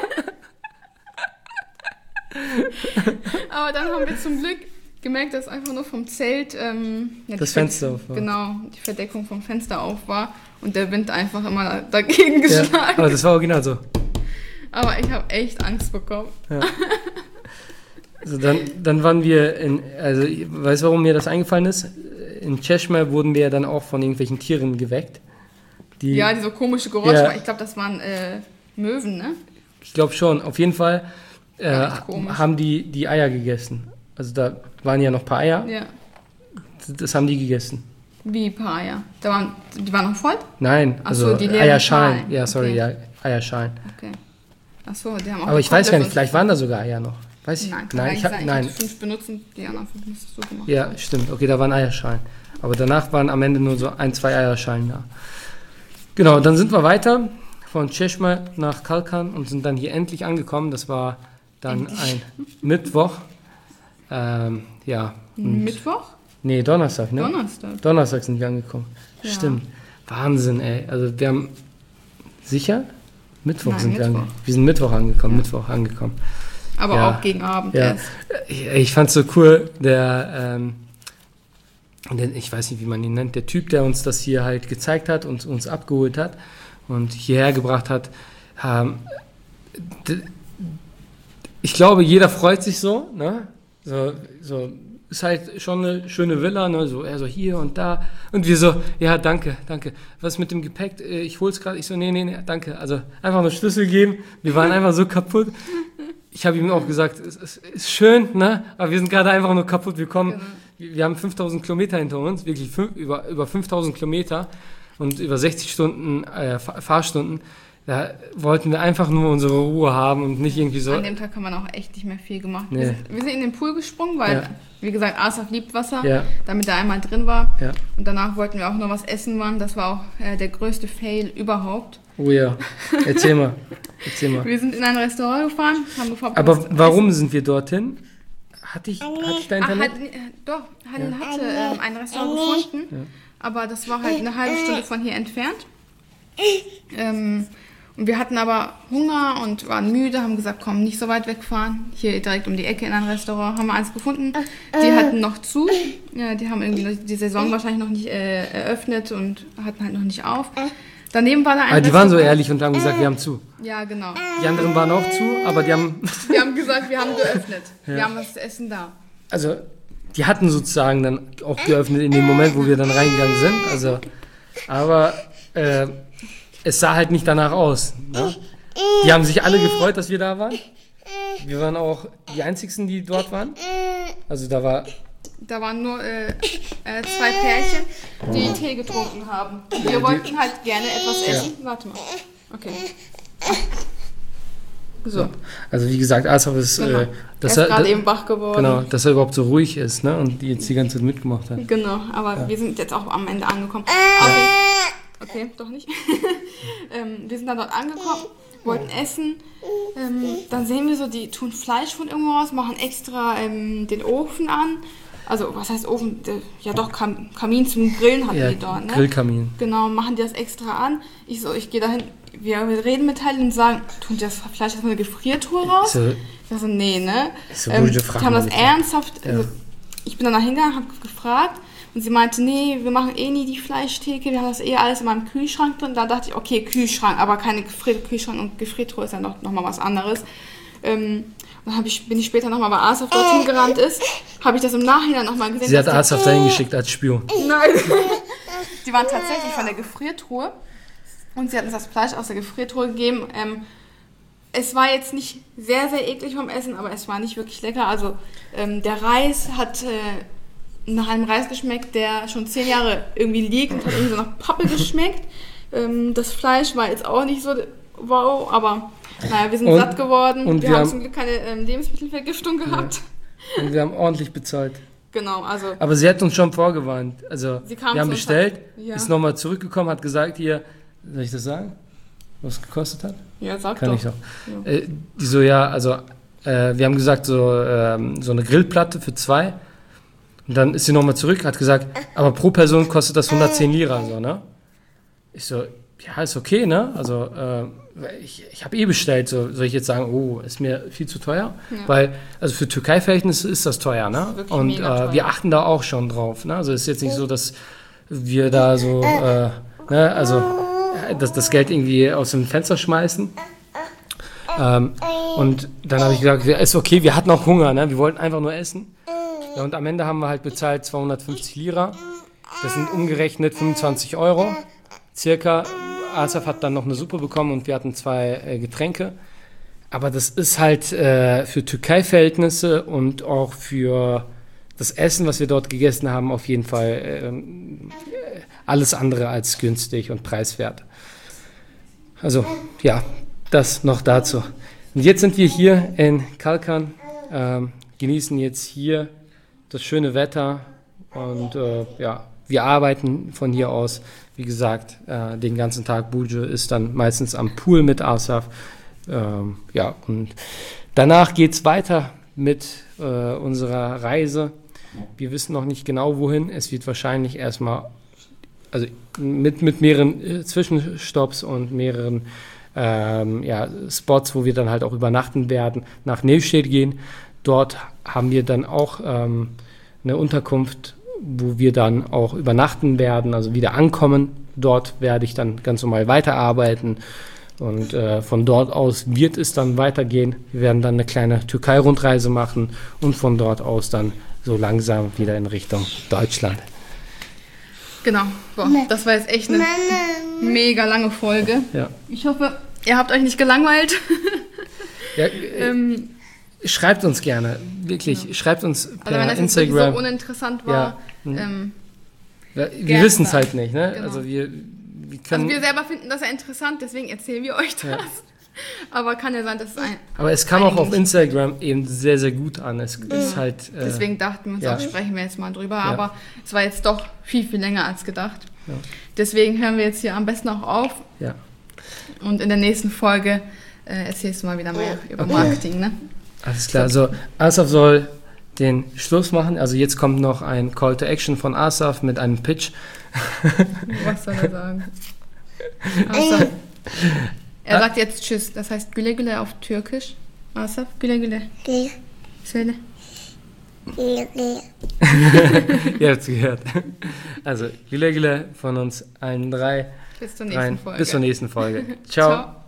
Aber dann haben wir zum Glück gemerkt, dass einfach nur vom Zelt ähm, ja, Das die Fenster Ver- auf war. Genau, die Verdeckung vom Fenster auf war und der Wind einfach immer dagegen Ja, geschlagen. aber das war original so. Aber ich habe echt Angst bekommen. Ja. Also dann, dann waren wir in, also ich weiß, warum mir das eingefallen ist. In Çeşme wurden wir dann auch von irgendwelchen Tieren geweckt. Die, Ja, diese komische Geräusche, Ja. aber ich glaube, das waren äh, Möwen, ne? Ich glaube schon. Auf jeden Fall äh, War echt komisch. haben die die Eier gegessen. Also da waren ja noch ein paar Eier. Ja. Das haben die gegessen. Wie Paia. Da waren, die waren noch voll? Nein, Ach so, also die leeren Eierschalen. Schalen. Ja, sorry, Okay. ja, Eierschalen. Okay. Achso, die haben auch Aber ich weiß gar nicht, komplett vielleicht waren da sogar Eier noch. Weiß ich? Nein, kann nein, nein, ich sein. hab, Ich nein. hatte fünf benutzen, die anderen fünf müsstest du gemacht Ja, haben. stimmt. Okay, da waren Eierschalen. Aber danach waren am Ende nur so ein, zwei Eierschalen da. Genau, dann sind wir weiter von Çeşme nach Kalkan und sind dann hier endlich angekommen. Das war dann Endlich. ein Mittwoch. Ähm, ja. und- Mittwoch? Nee, Donnerstag, ne? Donnerstag. Donnerstag sind wir angekommen. Ja. Stimmt. Wahnsinn, ey. Also wir haben... Sicher? Mittwoch Nein, sind wir Mittwoch. angekommen. Wir sind Mittwoch angekommen, Ja. Mittwoch angekommen. Aber Ja. auch gegen Abend Ja. erst. Ich, ich fand's so cool, der, ähm, Und der, ich weiß nicht, wie man ihn nennt, der Typ, der uns das hier halt gezeigt hat und uns abgeholt hat und hierher gebracht hat, ähm, d- ich glaube, jeder freut sich so, ne? So, so ist halt schon eine schöne Villa, ne? So, er so hier und da. Und wir so, ja, danke, danke. Was mit dem Gepäck? Ich hol's gerade. Ich so, nee, nee, nee, danke. Also einfach nur Schlüssel geben. Wir waren einfach so kaputt. Ich habe ihm auch gesagt, es, es ist schön, ne? Aber wir sind gerade einfach nur kaputt. Wir kommen, Genau. wir, wir haben fünftausend Kilometer hinter uns, wirklich fünf, über, über fünftausend Kilometer und über sechzig Stunden äh, Fahr- Fahrstunden. Da wollten wir einfach nur unsere Ruhe haben und nicht irgendwie so. An dem Tag haben wir auch echt nicht mehr viel gemacht. Nee. Wir, sind, wir sind in den Pool gesprungen, weil, Ja. wie gesagt, Asaf liebt Wasser, Ja. damit er einmal drin war. Ja. Und danach wollten wir auch noch was essen, waren. Das war auch äh, der größte Fail überhaupt. Oh ja, erzähl mal. Erzähl mal. Wir sind in ein Restaurant gefahren, haben gefragt, Aber was warum essen. sind wir dorthin? Hatte ich, hatte ich da Ach, Internet? hat, äh, doch, Halil hatte ähm, ein Restaurant gefunden, Ja. aber das war halt eine halbe Stunde von hier entfernt. Ähm, und wir hatten aber Hunger und waren müde, haben gesagt, komm, nicht so weit wegfahren. Hier direkt um die Ecke in ein Restaurant haben wir eins gefunden. Die hatten noch zu. Ja, die haben irgendwie noch die Saison wahrscheinlich noch nicht äh, eröffnet und hatten halt noch nicht auf. Daneben war da ein Aber die waren so Restaurant. ehrlich und haben gesagt, wir haben zu. Ja, genau. Die anderen waren auch zu, aber die haben, Wir haben gesagt, wir haben geöffnet. Ja. Wir haben was zu essen da. also die hatten sozusagen dann auch geöffnet in dem Moment, wo wir dann reingegangen sind. Also, aber äh, es sah halt nicht danach aus. Ne? Die haben sich alle gefreut, dass wir da waren. Wir waren auch die Einzigen, die dort waren. Also da war, Da waren nur äh, äh, zwei Pärchen, die Tee getrunken haben. Wir wollten halt gerne etwas Ja. essen. Warte mal. Okay. So. also wie gesagt, Asaf ist, Genau. äh, Er dass ist er, gerade da- eben wach geworden. genau, dass er überhaupt so ruhig ist, ne? Und die jetzt die ganze Zeit mitgemacht hat. Genau, aber wir sind jetzt auch am Ende angekommen. Aber, okay, doch nicht. ähm, wir sind dann dort angekommen, wollten essen. Ähm, dann sehen wir so, die tun Fleisch von irgendwo raus, machen extra ähm, den Ofen an. Also, was heißt Ofen? Der, ja doch, Kam Kamin zum Grillen hatten Ja, die dort, ne? Grillkamin. Genau, machen die das extra an. Ich so, ich gehe dahin, wir, wir reden mit Teilen und sagen, tun die das Fleisch aus einer Gefriertruhe raus? So, Ich so, nee, ne? so Ähm, gute die Fragen. haben das bitte. ernsthaft, Ja. also ich bin dann da hingegangen, habe gefragt und sie meinte, nee, wir machen eh nie die Fleischtheke, wir haben das eh alles in meinem Kühlschrank drin. Da dachte ich, okay, Kühlschrank, aber keine gefrierte Kühlschrank und Gefriertruhe ist ja noch, noch mal was anderes. Ähm, dann hab ich, bin ich später nochmal, weil Asaf dorthin gerannt ist, habe ich das im Nachhinein nochmal gesehen. Sie hat dass die- Asaf dahin geschickt als Spion. Nein. Die waren tatsächlich von der Gefriertruhe und sie hatten uns das Fleisch aus der Gefriertruhe gegeben. Ähm, es war jetzt nicht sehr, sehr eklig vom Essen, aber es war nicht wirklich lecker. Also ähm, der Reis hat äh, nach einem Reis geschmeckt, der schon zehn Jahre irgendwie liegt und hat irgendwie so nach Pappe geschmeckt. Ähm, das Fleisch war jetzt auch nicht so wow, aber naja, wir sind Und- satt geworden. und wir, wir haben haben- zum Glück keine ähm, Lebensmittelvergiftung gehabt. Und wir haben ordentlich bezahlt. Genau, also Aber sie hat uns schon vorgewarnt. Also, Sie kam wir haben zu uns, bestellt, ja. ist nochmal zurückgekommen, hat gesagt, hier, soll ich das sagen? Was es gekostet hat? ja, sag Kann doch. ich doch. Ja. Äh, die so, ja, also, äh, wir haben gesagt, so, ähm, so eine Grillplatte für zwei. Und dann ist sie nochmal zurück, hat gesagt, aber pro Person kostet das hundertzehn Lira, so, ne? Ich so, ja, ist okay, ne? Also, äh, ich, ich habe eh bestellt, so, soll ich jetzt sagen, oh, ist mir viel zu teuer? Ja. Weil, also für Türkei-Verhältnisse ist das teuer, ne? ist wirklich Und mega teuer. äh, wir achten da auch schon drauf, ne? Also, es ist jetzt nicht so, dass wir da so, äh, ne, also, äh, dass das Geld irgendwie aus dem Fenster schmeißen. Ähm, und dann habe ich gesagt, ja, ist okay, wir hatten auch Hunger, ne? Wir wollten einfach nur essen. Ja, und am Ende haben wir halt bezahlt zweihundertfünfzig Lira. Das sind umgerechnet fünfundzwanzig Euro. Circa. Asaf hat dann noch eine Suppe bekommen und wir hatten zwei äh, Getränke. Aber das ist halt äh, für Türkei-Verhältnisse und auch für das Essen, was wir dort gegessen haben, auf jeden Fall ähm, äh, alles andere als günstig und preiswert. Also, ja, das noch dazu. Und jetzt sind wir hier in Kalkan, ähm, genießen jetzt hier das schöne Wetter und äh, ja, wir arbeiten von hier aus. Wie gesagt, äh, den ganzen Tag. Burcu ist dann meistens am Pool mit Asaf. Ähm, ja, und danach geht es weiter mit äh, unserer Reise. Wir wissen noch nicht genau wohin. Es wird wahrscheinlich erstmal, also mit, mit mehreren äh, Zwischenstopps und mehreren ähm, ja, Spots, wo wir dann halt auch übernachten werden, nach Nevşehir gehen. Dort haben wir dann auch ähm, eine Unterkunft, wo wir dann auch übernachten werden, also wieder ankommen. Dort werde ich dann ganz normal weiterarbeiten und äh, von dort aus wird es dann weitergehen. Wir werden dann eine kleine Türkei-Rundreise machen und von dort aus dann so langsam wieder in Richtung Deutschland. Genau. Boah, das war jetzt echt eine mega lange Folge. Ja. Ich hoffe, ihr habt euch nicht gelangweilt. Ja, äh, ähm, schreibt uns gerne, wirklich, ja. Schreibt uns per also wenn das jetzt Instagram. wirklich so uninteressant war, Ja. Mhm. ähm, Ja, wir gerne wissen es sagen. halt nicht, ne? Genau. Also wir, wir können. also wir selber finden das ja interessant, deswegen erzählen wir euch das. Ja. Aber kann ja sein, dass es ein... aber es kam auch auf eigentlich- Instagram eben sehr, sehr gut an. Es ist halt. Äh, Deswegen dachten wir uns ja. auch, sprechen wir jetzt mal drüber. Ja. Aber es war jetzt doch viel, viel länger als gedacht. Ja. Deswegen hören wir jetzt hier am besten auch auf. Ja. Und in der nächsten Folge äh, erzählst du mal wieder mehr über Okay. Marketing, ne? Alles klar. Also Asaf soll den Schluss machen. Also jetzt kommt noch ein Call to Action von Asaf mit einem Pitch. Was soll er sagen? Asaf. Er sagt jetzt Tschüss. Das heißt Güle Güle auf Türkisch. Asaf, Güle Güle. Söyle. Ihr habt es gehört. Also Güle Güle von uns allen drei. Bis zur nächsten Rein. Folge. Bis zur nächsten Folge. Ciao. Ciao.